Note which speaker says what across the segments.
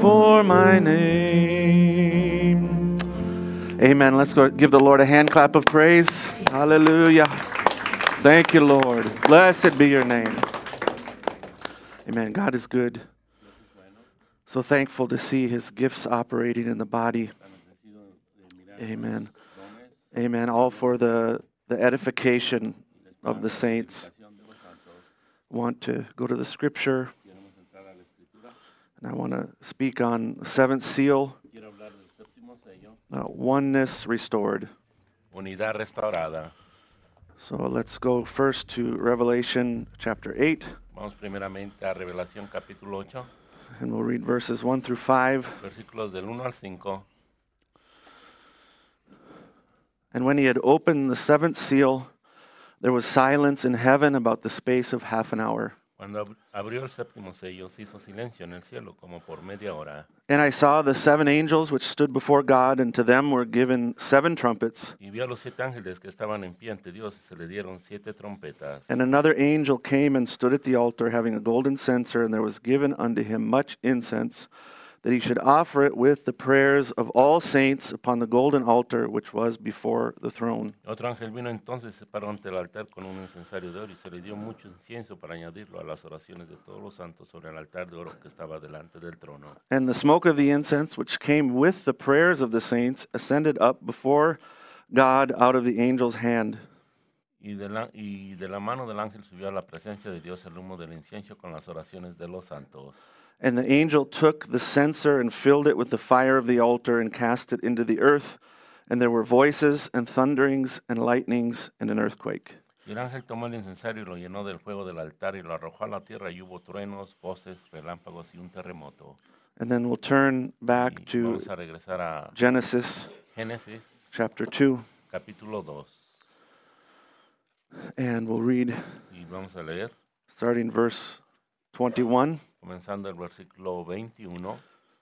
Speaker 1: for my name. Amen. Let's go give the Lord a hand clap of praise. Hallelujah. Thank you, Lord. Blessed be your name. Amen. God is good. So thankful to see his gifts operating in the body. Amen. Amen. All for the edification of the saints. Want to go to the scripture. And I want to speak on the seventh seal. Oneness restored.
Speaker 2: Unidad restaurada.
Speaker 1: So let's go first to Revelation chapter 8.
Speaker 2: Vamos primeramente a Revelación capítulo 8.
Speaker 1: And we'll read verses 1 through 5.
Speaker 2: Versículos del 1 al 5.
Speaker 1: And when he had opened the seventh seal, there was silence in heaven about the space of half an hour.
Speaker 2: Cuando abrió el séptimo sello, se hizo silencio en el cielo como por media hora.
Speaker 1: And I saw the seven angels which stood before God, and to them were given seven trumpets.
Speaker 2: Y vi a los 7 ángeles que estaban en pie ante Dios y se le dieron 7 trompetas.
Speaker 1: And another angel came and stood at the altar, having a golden censer, and there was given unto him much incense, that he should offer it with the prayers of all saints upon the golden altar which was before the throne.
Speaker 2: Otro ángel vino entonces y se paró ante el altar con un incensario de oro y se le dio mucho incienso para añadirlo a las oraciones de todos los santos sobre el altar de oro que estaba delante del trono.
Speaker 1: And the smoke of the incense which came with the prayers of the saints ascended up before God out of the angel's hand.
Speaker 2: Y de la mano del ángel subió a la presencia de Dios el humo del incienso con las oraciones de los santos.
Speaker 1: And the angel took the censer and filled it with the fire of the altar and cast it into the earth. And there were voices and thunderings and lightnings and an earthquake.
Speaker 2: Y el ángel tomó el incensario y lo llenó del fuego del altar y lo arrojó a la tierra y hubo truenos, voces, relámpagos y un terremoto.
Speaker 1: And then we'll turn back
Speaker 2: Y
Speaker 1: to
Speaker 2: vamos a regresar a
Speaker 1: Genesis
Speaker 2: Génesis
Speaker 1: chapter 2.
Speaker 2: capítulo 2
Speaker 1: And we'll read
Speaker 2: y vamos a leer
Speaker 1: starting verse 21.
Speaker 2: comenzando el versículo 21,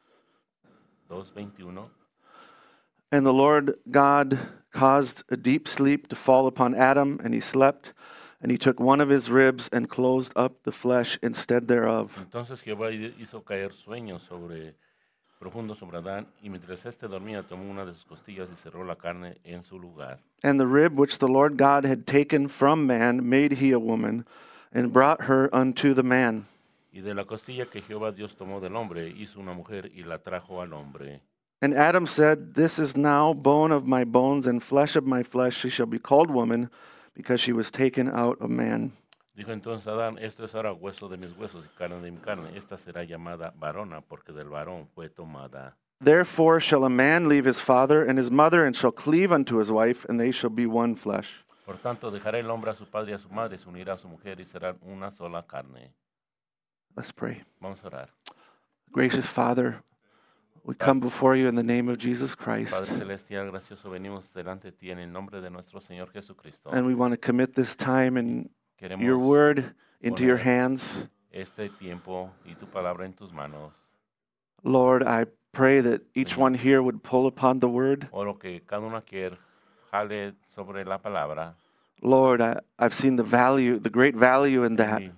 Speaker 2: 2:21.
Speaker 1: And the Lord God caused a deep sleep to fall upon Adam, and he slept, and he took one of his ribs and closed up the flesh instead thereof.
Speaker 2: Entonces Jehová hizo caer sueño profundo sobre Adán, y mientras éste dormía tomó una de sus costillas y cerró la carne en su lugar.
Speaker 1: And the rib which the Lord God had taken from man made he a woman, and brought her unto the man.
Speaker 2: Y de la costilla que Jehová Dios tomó del hombre, hizo una mujer y la trajo al hombre.
Speaker 1: And Adam said, This is now bone of my bones and flesh of my flesh. She shall be called woman, because she was taken out of man.
Speaker 2: Dijo entonces Adán, esto es ahora hueso de mis huesos y carne de mi carne. Esta será llamada varona, porque del varón fue tomada.
Speaker 1: Therefore shall a man leave his father and his mother, and shall cleave unto his wife, and they shall be one flesh.
Speaker 2: Por tanto, dejará el hombre a su padre y a su madre, se unirá a su mujer y serán una sola carne.
Speaker 1: Let's pray.
Speaker 2: Vamos a orar.
Speaker 1: Gracious Father, we come before you in the name of Jesus
Speaker 2: Padre
Speaker 1: Christ.
Speaker 2: celestial, gracioso, venimos delante de ti en el nombre de nuestro Señor Jesucristo.
Speaker 1: And we want to commit this time and your
Speaker 2: Queremos
Speaker 1: word into your
Speaker 2: poner
Speaker 1: hands.
Speaker 2: este tiempo y tu palabra en tus manos.
Speaker 1: Lord, I pray that each one here would pull upon the word.
Speaker 2: Oro que cada uno aquí jale sobre la palabra.
Speaker 1: Lord, I've seen the great value in that,
Speaker 2: Y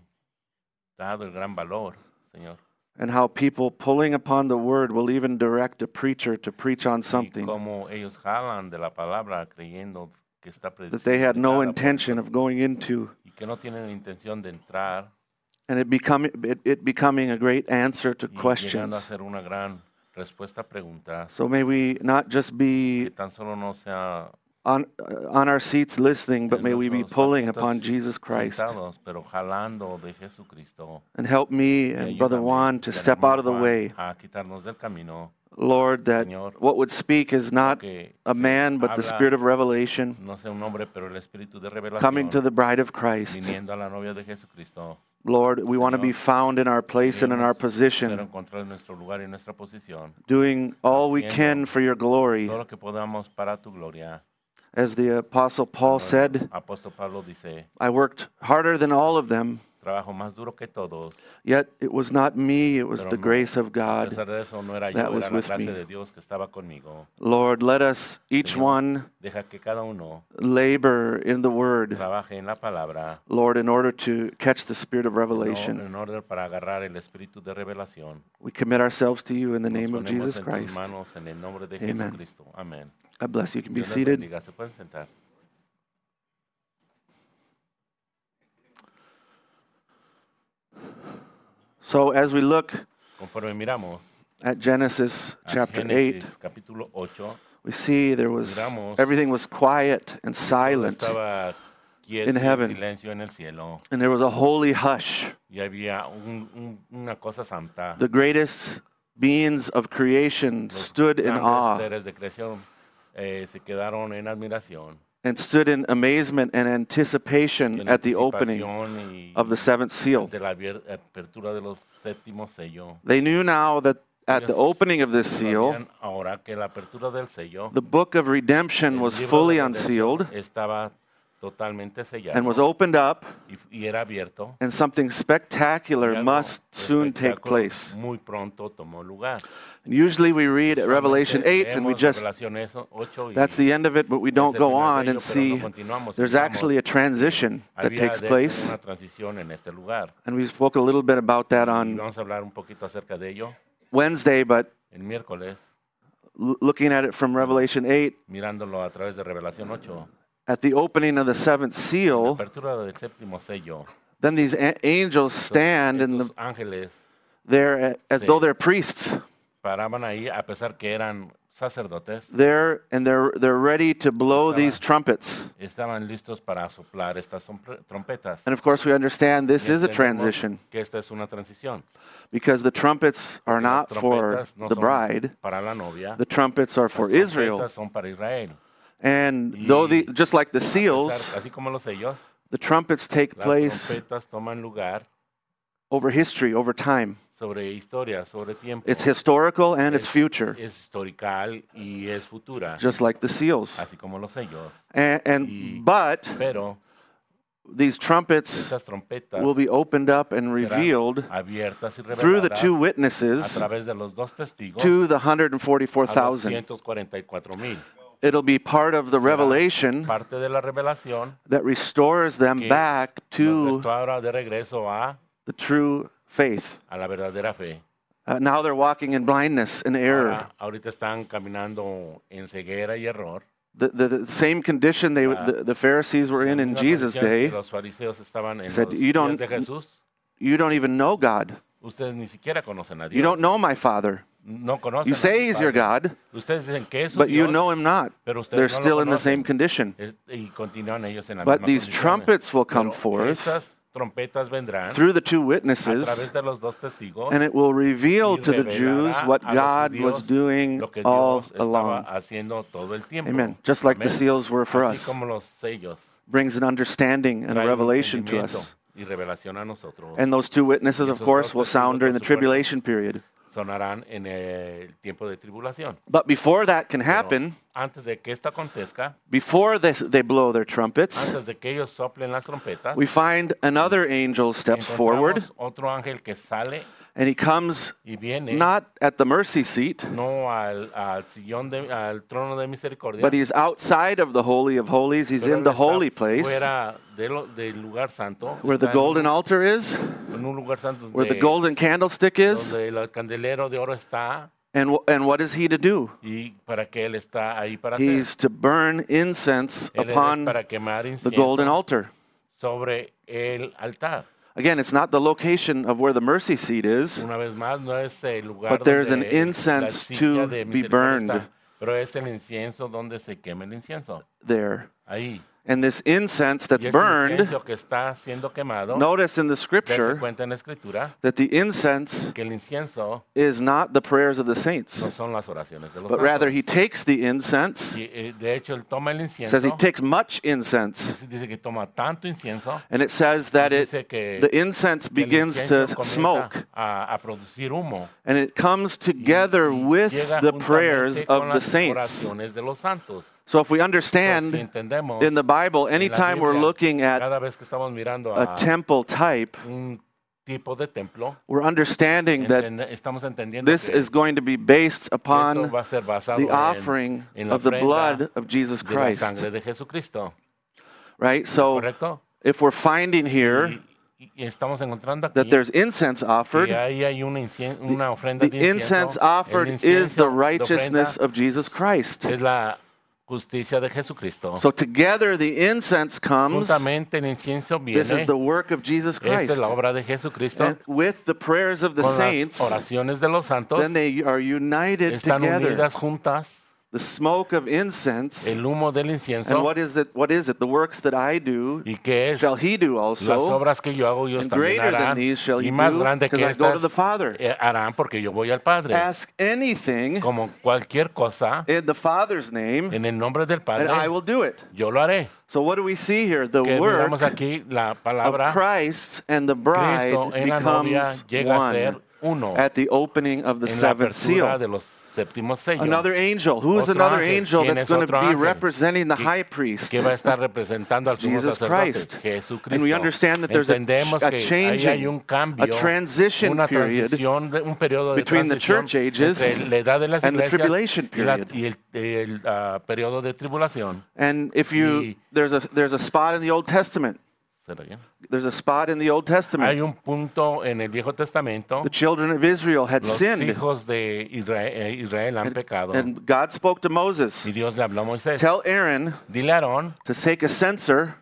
Speaker 2: dado el gran valor, Señor.
Speaker 1: and how people pulling upon the word will even direct a preacher to preach on
Speaker 2: Y
Speaker 1: something
Speaker 2: como ellos jalan de la palabra creyendo que está
Speaker 1: that they had no
Speaker 2: predicada por
Speaker 1: intention of going into,
Speaker 2: y que no tienen intención de entrar
Speaker 1: and it becoming a great answer to
Speaker 2: y llegando a
Speaker 1: questions.
Speaker 2: ser una gran respuesta a preguntas.
Speaker 1: So may we not just
Speaker 2: Que
Speaker 1: be
Speaker 2: tan solo no sea
Speaker 1: on our seats listening, but
Speaker 2: en
Speaker 1: may we be
Speaker 2: nuestros
Speaker 1: pulling
Speaker 2: asientos
Speaker 1: upon Jesus Christ.
Speaker 2: sentados, pero jalando de Jesucristo.
Speaker 1: And help me
Speaker 2: Y
Speaker 1: and Brother
Speaker 2: ayúdame
Speaker 1: Juan to
Speaker 2: y al
Speaker 1: step out
Speaker 2: hermano
Speaker 1: of the
Speaker 2: Juan
Speaker 1: way.
Speaker 2: a quitarnos del camino.
Speaker 1: Lord, that
Speaker 2: Señor,
Speaker 1: what would speak is not
Speaker 2: que
Speaker 1: a
Speaker 2: se
Speaker 1: man, but the
Speaker 2: habla
Speaker 1: spirit of revelation
Speaker 2: no sea un hombre, pero el espíritu de
Speaker 1: coming to
Speaker 2: revelación
Speaker 1: the bride of Christ.
Speaker 2: viniendo a la novia de Jesucristo.
Speaker 1: Lord, we want to be
Speaker 2: Señor,
Speaker 1: found in our place and in our
Speaker 2: Queremos ser
Speaker 1: position,
Speaker 2: encontrados en nuestro lugar y en nuestra posición.
Speaker 1: doing all we
Speaker 2: haciendo
Speaker 1: can for your glory.
Speaker 2: Todo lo que podamos para tu gloria.
Speaker 1: As the Apostle Paul
Speaker 2: Como el
Speaker 1: said,
Speaker 2: apóstol Pablo dice,
Speaker 1: I worked harder than all of them,
Speaker 2: trabajo más duro que todos.
Speaker 1: Yet it was not me, it was
Speaker 2: Pero
Speaker 1: the
Speaker 2: no,
Speaker 1: grace of
Speaker 2: A
Speaker 1: God
Speaker 2: pesar de eso, no era
Speaker 1: that
Speaker 2: yo,
Speaker 1: was
Speaker 2: era la
Speaker 1: with
Speaker 2: gracia
Speaker 1: me.
Speaker 2: de Dios que estaba conmigo.
Speaker 1: Lord, let us, each
Speaker 2: Señor,
Speaker 1: one,
Speaker 2: deja que cada uno
Speaker 1: labor in the Word,
Speaker 2: trabaje en la palabra,
Speaker 1: Lord, in order to catch the spirit of
Speaker 2: en
Speaker 1: revelation.
Speaker 2: orden para agarrar el espíritu de revelación.
Speaker 1: We commit ourselves to you in the
Speaker 2: Nos
Speaker 1: name of
Speaker 2: ponemos
Speaker 1: Jesus
Speaker 2: en tus
Speaker 1: Christ.
Speaker 2: manos en el nombre de
Speaker 1: Amen.
Speaker 2: Jesucristo. Amén.
Speaker 1: God bless you. You can be
Speaker 2: Dios les
Speaker 1: seated.
Speaker 2: bendiga. Se pueden sentar.
Speaker 1: So as we look
Speaker 2: Conforme miramos
Speaker 1: at Genesis
Speaker 2: a
Speaker 1: chapter 8,
Speaker 2: Génesis capítulo 8,
Speaker 1: we see there was
Speaker 2: Miramos
Speaker 1: everything was quiet and
Speaker 2: todo
Speaker 1: silent,
Speaker 2: estaba quieto
Speaker 1: in
Speaker 2: y en
Speaker 1: heaven.
Speaker 2: silencio en el cielo.
Speaker 1: and there was a holy hush.
Speaker 2: Y había una cosa santa.
Speaker 1: The greatest beings of creation
Speaker 2: Los
Speaker 1: stood in
Speaker 2: grandes
Speaker 1: awe
Speaker 2: seres de creación se quedaron en admiración
Speaker 1: and stood in amazement and
Speaker 2: y
Speaker 1: anticipation
Speaker 2: en
Speaker 1: at the opening
Speaker 2: anticipación y
Speaker 1: of the seventh seal.
Speaker 2: ante la apertura de los séptimos sellos.
Speaker 1: They knew now that at the
Speaker 2: Ellos
Speaker 1: opening of this seal,
Speaker 2: sabían ahora que la apertura del sello,
Speaker 1: the book of redemption
Speaker 2: el
Speaker 1: was
Speaker 2: libro
Speaker 1: fully
Speaker 2: de redención
Speaker 1: unsealed
Speaker 2: estaba totalmente sellado
Speaker 1: and was opened up,
Speaker 2: y era abierto.
Speaker 1: and something
Speaker 2: Y
Speaker 1: spectacular
Speaker 2: algo
Speaker 1: must soon take
Speaker 2: espectáculo
Speaker 1: place.
Speaker 2: muy pronto tomó lugar.
Speaker 1: Usually we read at Revelation
Speaker 2: Solamente
Speaker 1: 8 and we
Speaker 2: leemos
Speaker 1: just,
Speaker 2: Revelación 8 y
Speaker 1: that's the end of it, but we don't
Speaker 2: es el
Speaker 1: go
Speaker 2: final de
Speaker 1: on
Speaker 2: ello,
Speaker 1: and
Speaker 2: pero
Speaker 1: see
Speaker 2: no continuamos y
Speaker 1: there's
Speaker 2: miramos
Speaker 1: actually a transition that
Speaker 2: había
Speaker 1: takes
Speaker 2: de hecho
Speaker 1: place.
Speaker 2: una transición en este lugar.
Speaker 1: And we spoke a little bit about that
Speaker 2: Y
Speaker 1: on
Speaker 2: vamos a hablar un poquito acerca de ello
Speaker 1: Wednesday, but
Speaker 2: el miércoles,
Speaker 1: looking at it from Revelation 8,
Speaker 2: mirándolo a través de Revelación 8.
Speaker 1: at the opening of the seventh
Speaker 2: En la
Speaker 1: seal,
Speaker 2: apertura del séptimo sello,
Speaker 1: then these angels stand and
Speaker 2: estos ángeles
Speaker 1: they're as
Speaker 2: Sí.
Speaker 1: though they're priests.
Speaker 2: paraban ahí a pesar que eran sacerdotes,
Speaker 1: They're ready to blow these trumpets.
Speaker 2: estaban listos para soplar estas trompetas.
Speaker 1: And of course, we understand this
Speaker 2: Y
Speaker 1: is a
Speaker 2: entendemos
Speaker 1: transition
Speaker 2: que esta es una transición.
Speaker 1: because the trumpets are
Speaker 2: Porque las
Speaker 1: not for
Speaker 2: trompetas no
Speaker 1: the
Speaker 2: son
Speaker 1: bride,
Speaker 2: para la novia,
Speaker 1: the trumpets are for
Speaker 2: las
Speaker 1: Israel.
Speaker 2: trompetas son para Israel.
Speaker 1: And though just like the
Speaker 2: A pesar-
Speaker 1: seals,
Speaker 2: así como los sellos,
Speaker 1: the trumpets take
Speaker 2: las
Speaker 1: place
Speaker 2: trompetas toman lugar
Speaker 1: over history, over time.
Speaker 2: sobre historia, sobre tiempo.
Speaker 1: It's historical and it's
Speaker 2: Es-
Speaker 1: future,
Speaker 2: Es historical y es futura,
Speaker 1: just like the seals.
Speaker 2: así como los sellos.
Speaker 1: And but
Speaker 2: Pero
Speaker 1: these trumpets
Speaker 2: estas trompetas
Speaker 1: will be opened up and
Speaker 2: serán
Speaker 1: revealed
Speaker 2: abiertas y
Speaker 1: through the
Speaker 2: reveladas
Speaker 1: two
Speaker 2: a
Speaker 1: witnesses
Speaker 2: través de los dos testigos
Speaker 1: to the
Speaker 2: a los
Speaker 1: 144,000.
Speaker 2: 144,000.
Speaker 1: It'll be part of the
Speaker 2: Será
Speaker 1: revelation
Speaker 2: parte de la revelación
Speaker 1: that restores them
Speaker 2: que
Speaker 1: back
Speaker 2: nos
Speaker 1: to
Speaker 2: restaura de regreso
Speaker 1: the true faith.
Speaker 2: a la verdadera fe.
Speaker 1: Now they're walking in blindness and error.
Speaker 2: Ahorita están caminando en ceguera y error.
Speaker 1: The same condition the Pharisees were in
Speaker 2: La misma
Speaker 1: Jesus'
Speaker 2: condición que
Speaker 1: day.
Speaker 2: Los fariseos estaban en
Speaker 1: said,
Speaker 2: los
Speaker 1: "You
Speaker 2: días
Speaker 1: don't-
Speaker 2: de Jesús.
Speaker 1: You don't even know God.
Speaker 2: Ustedes ni siquiera conocen a Dios.
Speaker 1: You don't know my Father.
Speaker 2: No conocen
Speaker 1: You
Speaker 2: a
Speaker 1: say
Speaker 2: mi
Speaker 1: He's your
Speaker 2: Padre.
Speaker 1: God,
Speaker 2: Ustedes dicen que es su
Speaker 1: but you
Speaker 2: Dios,
Speaker 1: know Him not.
Speaker 2: pero ustedes
Speaker 1: They're
Speaker 2: no lo
Speaker 1: still in the
Speaker 2: conocen.
Speaker 1: same condition.
Speaker 2: Y continúan ellos en la
Speaker 1: But
Speaker 2: misma
Speaker 1: these
Speaker 2: condición.
Speaker 1: trumpets will come
Speaker 2: Pero
Speaker 1: forth
Speaker 2: estas trompetas vendrán
Speaker 1: through the two
Speaker 2: a
Speaker 1: witnesses,
Speaker 2: través de los dos testigos
Speaker 1: and it will reveal
Speaker 2: y
Speaker 1: to the Jews
Speaker 2: revelará
Speaker 1: what
Speaker 2: a los
Speaker 1: God
Speaker 2: judíos
Speaker 1: was doing
Speaker 2: lo que
Speaker 1: all
Speaker 2: Dios estaba
Speaker 1: along.
Speaker 2: haciendo todo el tiempo.
Speaker 1: Amen. Just like the
Speaker 2: Amén.
Speaker 1: seals were for
Speaker 2: Así
Speaker 1: us.
Speaker 2: como los sellos
Speaker 1: Brings an understanding and a
Speaker 2: traen
Speaker 1: revelation to
Speaker 2: entendimiento
Speaker 1: us.
Speaker 2: y revelación a nosotros.
Speaker 1: And those two witnesses,
Speaker 2: Y
Speaker 1: of
Speaker 2: esos
Speaker 1: course,
Speaker 2: dos
Speaker 1: will sound
Speaker 2: testigos,
Speaker 1: during the
Speaker 2: por supuesto,
Speaker 1: tribulation period.
Speaker 2: sonarán en el tiempo de tribulación.
Speaker 1: But before that can
Speaker 2: Pero
Speaker 1: happen,
Speaker 2: antes de que esto acontezca,
Speaker 1: before they blow their trumpets,
Speaker 2: antes de que ellos soplen las trompetas,
Speaker 1: we find another angel steps forward,
Speaker 2: encontramos otro ángel que sale
Speaker 1: and he comes
Speaker 2: y viene
Speaker 1: not at the mercy seat,
Speaker 2: no al sillón al trono de misericordia,
Speaker 1: but he's outside of the Holy of Holies. He's
Speaker 2: pero
Speaker 1: in
Speaker 2: él
Speaker 1: the
Speaker 2: está
Speaker 1: holy place
Speaker 2: fuera del lugar santo,
Speaker 1: where the
Speaker 2: está
Speaker 1: golden altar is,
Speaker 2: en un lugar santo
Speaker 1: where the
Speaker 2: donde,
Speaker 1: golden candlestick is.
Speaker 2: donde el candelero de oro está
Speaker 1: And what is he to do?
Speaker 2: y para que él está ahí para hacer.
Speaker 1: He's to burn incense
Speaker 2: Él es
Speaker 1: upon
Speaker 2: para quemar
Speaker 1: the
Speaker 2: incienso
Speaker 1: golden altar.
Speaker 2: sobre el altar.
Speaker 1: Again, it's not the location of where the mercy seat is,
Speaker 2: Una vez más, no es el lugar
Speaker 1: but there's
Speaker 2: donde
Speaker 1: an incense
Speaker 2: la
Speaker 1: to
Speaker 2: silla de
Speaker 1: be
Speaker 2: misericordia
Speaker 1: burned
Speaker 2: está, pero es el incienso donde se quema el incienso.
Speaker 1: there.
Speaker 2: Ahí.
Speaker 1: And this incense that's
Speaker 2: Y este
Speaker 1: burned,
Speaker 2: incienso que está siendo quemado,
Speaker 1: notice in the
Speaker 2: darse
Speaker 1: scripture
Speaker 2: cuenta en la escritura
Speaker 1: that the incense
Speaker 2: que el incienso
Speaker 1: is not the prayers of the
Speaker 2: no
Speaker 1: saints,
Speaker 2: son las oraciones de los
Speaker 1: but rather he
Speaker 2: santos.
Speaker 1: takes the incense,
Speaker 2: Y, de hecho, él toma el incienso,
Speaker 1: says he takes much incense,
Speaker 2: dice que toma tanto incienso,
Speaker 1: and it says that
Speaker 2: dice que
Speaker 1: the incense
Speaker 2: que el
Speaker 1: begins
Speaker 2: incienso
Speaker 1: to
Speaker 2: comienza
Speaker 1: smoke,
Speaker 2: a producir humo.
Speaker 1: and it comes together
Speaker 2: Y
Speaker 1: with
Speaker 2: llega
Speaker 1: the
Speaker 2: juntamente
Speaker 1: prayers
Speaker 2: con
Speaker 1: of the
Speaker 2: las
Speaker 1: saints.
Speaker 2: oraciones de los santos.
Speaker 1: So if we
Speaker 2: Si
Speaker 1: understand
Speaker 2: entendemos
Speaker 1: in the Bible,
Speaker 2: En la
Speaker 1: anytime we're
Speaker 2: Biblia,
Speaker 1: looking at
Speaker 2: cada vez que estamos mirando
Speaker 1: a temple type,
Speaker 2: un tipo de templo,
Speaker 1: we're understanding that
Speaker 2: estamos entendiendo
Speaker 1: this
Speaker 2: que
Speaker 1: is going to be based
Speaker 2: esto
Speaker 1: upon
Speaker 2: va a ser basado
Speaker 1: the offering
Speaker 2: en la
Speaker 1: of the
Speaker 2: ofrenda
Speaker 1: blood of Jesus
Speaker 2: de la
Speaker 1: Christ,
Speaker 2: sangre de Jesucristo.
Speaker 1: right? So
Speaker 2: ¿Correcto?
Speaker 1: if we're finding here
Speaker 2: Y estamos encontrando
Speaker 1: that
Speaker 2: aquí
Speaker 1: there's incense
Speaker 2: que
Speaker 1: offered,
Speaker 2: ahí hay una ofrenda
Speaker 1: the
Speaker 2: de
Speaker 1: incense
Speaker 2: incienso.
Speaker 1: offered
Speaker 2: El
Speaker 1: is the
Speaker 2: incienso de
Speaker 1: righteousness
Speaker 2: ofrenda
Speaker 1: of Jesus Christ.
Speaker 2: es la justicia de Jesucristo.
Speaker 1: So together the incense comes,
Speaker 2: Juntamente el incienso
Speaker 1: this is
Speaker 2: viene,
Speaker 1: the work of Jesus
Speaker 2: esta es
Speaker 1: Christ.
Speaker 2: la obra de Jesucristo,
Speaker 1: And with the prayers of the
Speaker 2: con las
Speaker 1: saints,
Speaker 2: oraciones de los santos,
Speaker 1: then they are united
Speaker 2: están
Speaker 1: together.
Speaker 2: unidas juntas,
Speaker 1: The smoke of incense.
Speaker 2: el humo del
Speaker 1: And
Speaker 2: incienso.
Speaker 1: what is it? What is it? The works that I do
Speaker 2: ¿Y qué es?
Speaker 1: shall he do
Speaker 2: Las
Speaker 1: also,
Speaker 2: obras que yo hago, ellos
Speaker 1: and
Speaker 2: también
Speaker 1: greater than
Speaker 2: harán.
Speaker 1: these shall
Speaker 2: Y
Speaker 1: he
Speaker 2: más
Speaker 1: do,
Speaker 2: grande
Speaker 1: because
Speaker 2: que
Speaker 1: I go to
Speaker 2: estas
Speaker 1: the Father.
Speaker 2: harán porque yo voy al Padre.
Speaker 1: Ask anything
Speaker 2: Como cualquier cosa,
Speaker 1: in the Father's name,
Speaker 2: en el nombre del
Speaker 1: and
Speaker 2: Padre,
Speaker 1: I will do it.
Speaker 2: yo lo haré.
Speaker 1: So what do we see here? The
Speaker 2: Que
Speaker 1: work
Speaker 2: miramos aquí la
Speaker 1: of
Speaker 2: palabra
Speaker 1: Christ and the bride
Speaker 2: Cristo en la novia
Speaker 1: becomes
Speaker 2: llega a ser
Speaker 1: one
Speaker 2: uno
Speaker 1: at the opening of the
Speaker 2: en la
Speaker 1: seventh
Speaker 2: apertura
Speaker 1: seal.
Speaker 2: de los séptimos sellos.
Speaker 1: Another angel. Who is
Speaker 2: Otro
Speaker 1: another
Speaker 2: ángel.
Speaker 1: angel
Speaker 2: ¿Quién
Speaker 1: that's
Speaker 2: es
Speaker 1: going
Speaker 2: otro
Speaker 1: to be
Speaker 2: ángel?
Speaker 1: representing the high priest?
Speaker 2: Que va a estar representando al
Speaker 1: It's
Speaker 2: sumo
Speaker 1: Jesus
Speaker 2: sacerdote,
Speaker 1: Christ.
Speaker 2: Jesucristo.
Speaker 1: And we understand that there's
Speaker 2: Entendemos
Speaker 1: a
Speaker 2: que ahí
Speaker 1: changing,
Speaker 2: hay un cambio,
Speaker 1: a transition
Speaker 2: una
Speaker 1: period
Speaker 2: transición, un periodo de
Speaker 1: between the
Speaker 2: transición
Speaker 1: church ages
Speaker 2: entre la edad de las
Speaker 1: and the
Speaker 2: iglesias
Speaker 1: tribulation period.
Speaker 2: y el periodo de tribulación.
Speaker 1: And if you
Speaker 2: Y-
Speaker 1: there's a spot in the Old Testament.
Speaker 2: ¿Será bien?
Speaker 1: There's a spot in the Old
Speaker 2: Hay
Speaker 1: Testament.
Speaker 2: un punto en el Viejo Testamento.
Speaker 1: The children of Israel had
Speaker 2: Los
Speaker 1: sinned,
Speaker 2: hijos de Israel han pecado.
Speaker 1: and God spoke to Moses.
Speaker 2: Y Dios le habló a Moisés.
Speaker 1: Tell Aaron
Speaker 2: Dile a Aarón,
Speaker 1: to take a censer.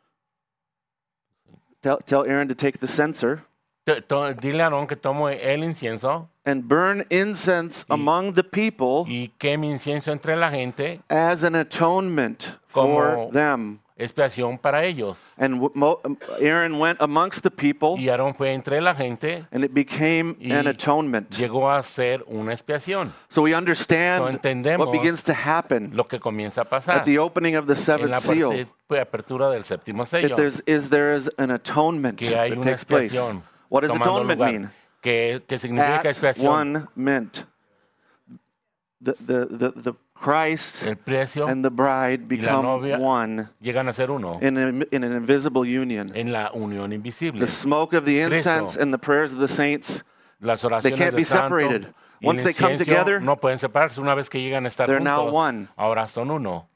Speaker 1: Tell Aaron to take the censer
Speaker 2: dile a Aarón que tome el incienso
Speaker 1: and burn incense among the people
Speaker 2: y queme incienso entre la gente,
Speaker 1: as an atonement for
Speaker 2: Como-
Speaker 1: them.
Speaker 2: expiación para ellos.
Speaker 1: And Aaron went amongst the people,
Speaker 2: Y Aarón fue entre la gente,
Speaker 1: and it became
Speaker 2: y
Speaker 1: an atonement.
Speaker 2: llegó a ser una expiación.
Speaker 1: So we
Speaker 2: So
Speaker 1: understand
Speaker 2: entendemos
Speaker 1: what begins to happen
Speaker 2: Lo que comienza a pasar
Speaker 1: at the opening of the
Speaker 2: en
Speaker 1: seventh
Speaker 2: la
Speaker 1: seal.
Speaker 2: apertura del séptimo sello.
Speaker 1: There is an atonement
Speaker 2: Que hay
Speaker 1: that
Speaker 2: una
Speaker 1: takes place.
Speaker 2: expiación
Speaker 1: What does
Speaker 2: tomando
Speaker 1: atonement
Speaker 2: lugar.
Speaker 1: mean?
Speaker 2: Que significa
Speaker 1: At
Speaker 2: expiación.
Speaker 1: one meant the Christ
Speaker 2: El precio
Speaker 1: and the bride
Speaker 2: la
Speaker 1: become
Speaker 2: novia
Speaker 1: one
Speaker 2: llegan a ser uno
Speaker 1: in an invisible union.
Speaker 2: en la unión invisible.
Speaker 1: The smoke of the
Speaker 2: Cristo.
Speaker 1: incense and the prayers of the saints,
Speaker 2: Las
Speaker 1: they
Speaker 2: oraciones
Speaker 1: can't
Speaker 2: del
Speaker 1: be
Speaker 2: santo
Speaker 1: separated.
Speaker 2: y
Speaker 1: Once
Speaker 2: el
Speaker 1: they come
Speaker 2: incienso
Speaker 1: together,
Speaker 2: no pueden separarse. Una vez que llegan a estar
Speaker 1: they're now
Speaker 2: juntos,
Speaker 1: one.
Speaker 2: ahora son uno.